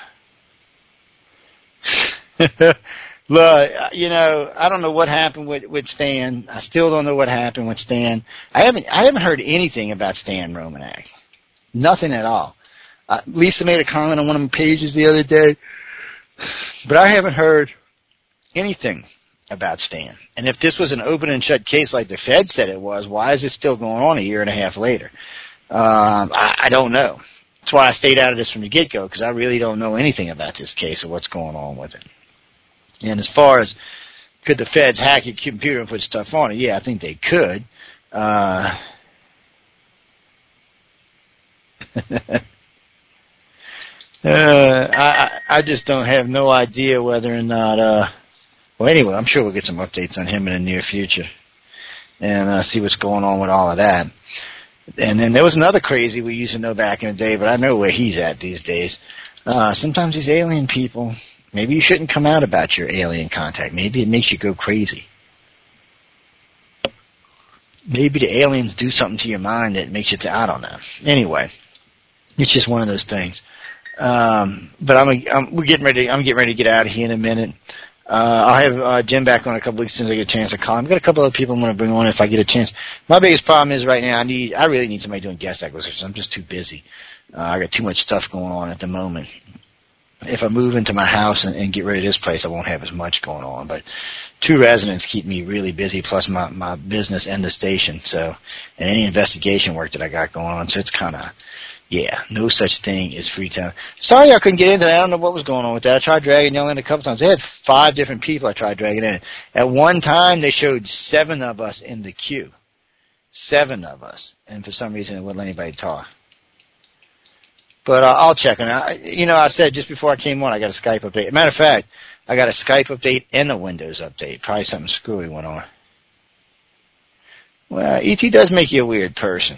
Look, you know, I don't know what happened with, with Stan. I still don't know what happened with Stan. I haven't I haven't heard anything about Stan Romanak. Nothing at all. Uh, Lisa made a comment on one of my pages the other day, but I haven't heard anything about Stan. And if this was an open and shut case like the Fed said it was, why is it still going on a year and a half later? Um, I, I don't know. That's why I stayed out of this from the get-go, because I really don't know anything about this case or what's going on with it. And as far as could the Feds hack your computer and put stuff on it, yeah, I think they could. Uh, uh, I, I just don't have no idea whether or not... Uh, Well, anyway, I'm sure we'll get some updates on him in the near future and uh, see what's going on with all of that. And then there was another crazy we used to know back in the day, but I know where he's at these days. Uh, sometimes these alien people, maybe you shouldn't come out about your alien contact. Maybe it makes you go crazy. Maybe the aliens do something to your mind that makes you, th- I don't know. Anyway, it's just one of those things. Um, but I'm, I'm, we're getting ready, I'm getting ready to get out of here in a minute. Uh, I'll have uh, Jim back on a couple weeks as soon as I get a chance to call him. I've got a couple other people I'm going to bring on if I get a chance. My biggest problem is right now I need, I really need somebody doing guest acquisitions. I'm just too busy. Uh, I got too much stuff going on at the moment. If I move into my house and, and get rid of this place, I won't have as much going on. But two residents keep me really busy, plus my, my business and the station. So, and any investigation work that I got going on. So it's kind of, yeah, no such thing as free time. Sorry I couldn't get into that. I don't know what was going on with that. I tried dragging y'all in a couple times. They had five different people I tried dragging in. At one time, they showed seven of us in the queue. Seven of us. And for some reason, it wouldn't let anybody talk. But uh, I'll check on it. You know, I said just before I came on, I got a Skype update. Matter of fact, I got a Skype update and a Windows update. Probably something screwy went on. Well, E T does make you a weird person.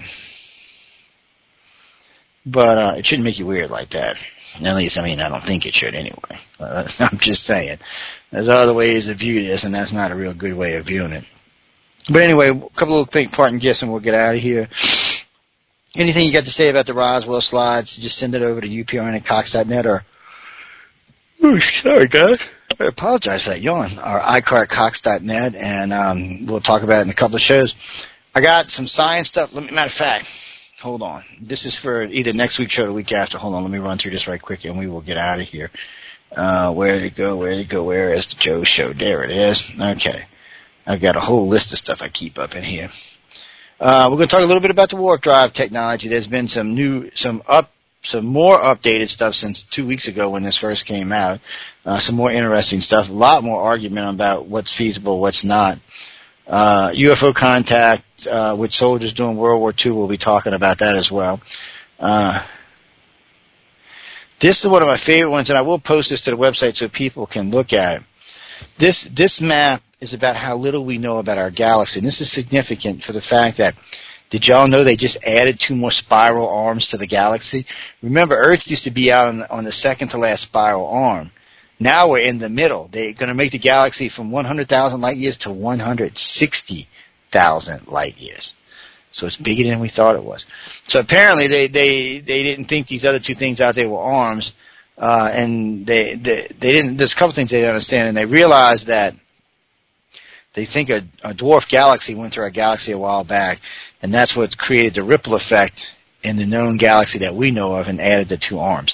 But uh, it shouldn't make you weird like that. At least, I mean, I don't think it should anyway. Uh, I'm just saying. There's other ways to view this, and that's not a real good way of viewing it. But anyway, a couple of quick parting gifts, and we'll get out of here. Anything you got to say about the Roswell slides, just send it over to U P R N at Cox dot net or, oh, sorry, guys. I apologize for that yawn, or I C A R at Cox dot net, and um, we'll talk about it in a couple of shows. I got some science stuff. Let me, matter of fact, hold on. This is for either next week's show or the week after. Hold on, let me run through this right quick, and we will get out of here. Uh, where did it go? Where did it go? Where is the Joe Show? There it is. Okay. I've got a whole list of stuff I keep up in here. Uh, we're going to talk a little bit about the warp drive technology. There's been some new, some up, some more updated stuff since two weeks ago when this first came out. Uh, some more interesting stuff. A lot more argument about what's feasible, what's not. Uh, U F O contact uh, with soldiers during World War Two. We'll be talking about that as well. Uh, this is one of my favorite ones, and I will post this to the website so people can look at it. This this map is about how little we know about our galaxy, and this is significant for the fact that, did y'all know they just added two more spiral arms to the galaxy? Remember, Earth used to be out on, on the second to last spiral arm. Now we're in the middle. They're going to make the galaxy from one hundred thousand light years to one hundred sixty thousand light years. So it's bigger than we thought it was. So apparently they, they, they didn't think these other two things out there were arms, uh, and they, they, they didn't, there's a couple things they didn't understand, and they realized that they think a, a dwarf galaxy went through our galaxy a while back, and that's what created the ripple effect in the known galaxy that we know of and added the two arms.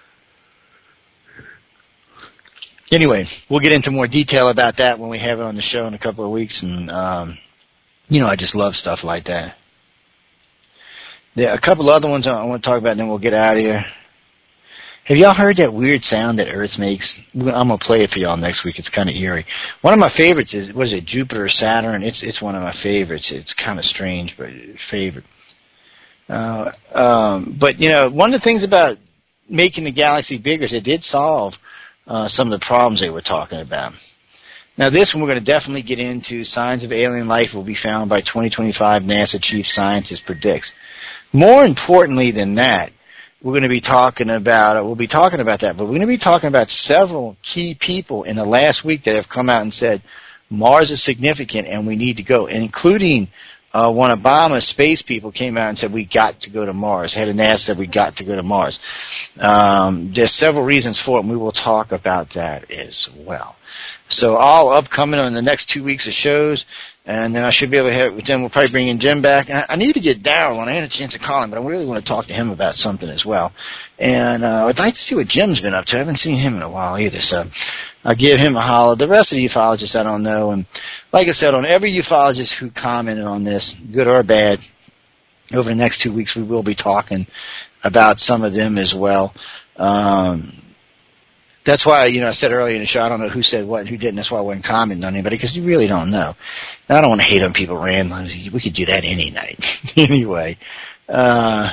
Anyway, we'll get into more detail about that when we have it on the show in a couple of weeks, and, um, you know, I just love stuff like that. There are a couple other ones I want to talk about, and then we'll get out of here. Have y'all heard that weird sound that Earth makes? I'm going to play it for y'all next week. It's kind of eerie. One of my favorites is, what is it, Jupiter or Saturn? It's it's one of my favorites. It's kind of strange, but favorite. Uh, um, but, you know, one of the things about making the galaxy bigger is it did solve uh, some of the problems they were talking about. Now, this one we're going to definitely get into. Signs of alien life will be found by twenty twenty-five, NASA chief scientist predicts. More importantly than that, we're going to be talking about, we'll be talking about that, but we're going to be talking about several key people in the last week that have come out and said Mars is significant and we need to go, including uh, one of Obama's space people came out and said we got to go to Mars. Head of NASA said we got to go to Mars. Um, there's several reasons for it, and we will talk about that as well. So all upcoming on the next two weeks of shows, and then I should be able to have it with Jim. We'll probably bring in Jim back. I, I need to get Daryl on. I had a chance to call him, but I really want to talk to him about something as well. And uh, I'd like to see what Jim's been up to. I haven't seen him in a while either, so I'll give him a holler. The rest of the ufologists I don't know. And like I said, on every ufologist who commented on this, good or bad, over the next two weeks we will be talking about some of them as well. Um That's why, you know, I said earlier in the show, I don't know who said what and who didn't. That's why I wasn't commenting on anybody, because you really don't know. And I don't want to hate on people randomly. We could do that any night. anyway. Uh,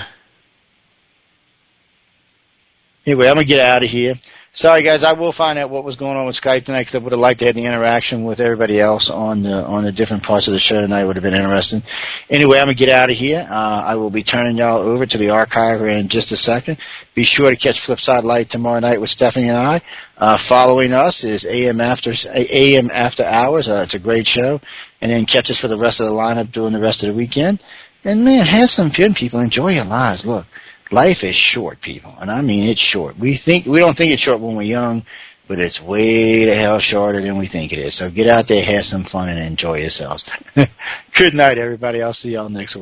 anyway, I'm going to get out of here. Sorry, guys, I will find out what was going on with Skype tonight, because I would have liked to have the interaction with everybody else on the, on the different parts of the show tonight. It would have been interesting. Anyway, I'm going to get out of here. Uh, I will be turning y'all over to the archiver in just a second. Be sure to catch Flipside Light tomorrow night with Stephanie and I. Uh, following us is A M After, A M After Hours. Uh, it's a great show. And then catch us for the rest of the lineup during the rest of the weekend. And, man, have some fun, people. Enjoy your lives. Look. Life is short, people, and I mean it's short. We think we don't think it's short when we're young, but it's way the hell shorter than we think it is. So get out there, have some fun, and enjoy yourselves. Good night, everybody. I'll see y'all next week.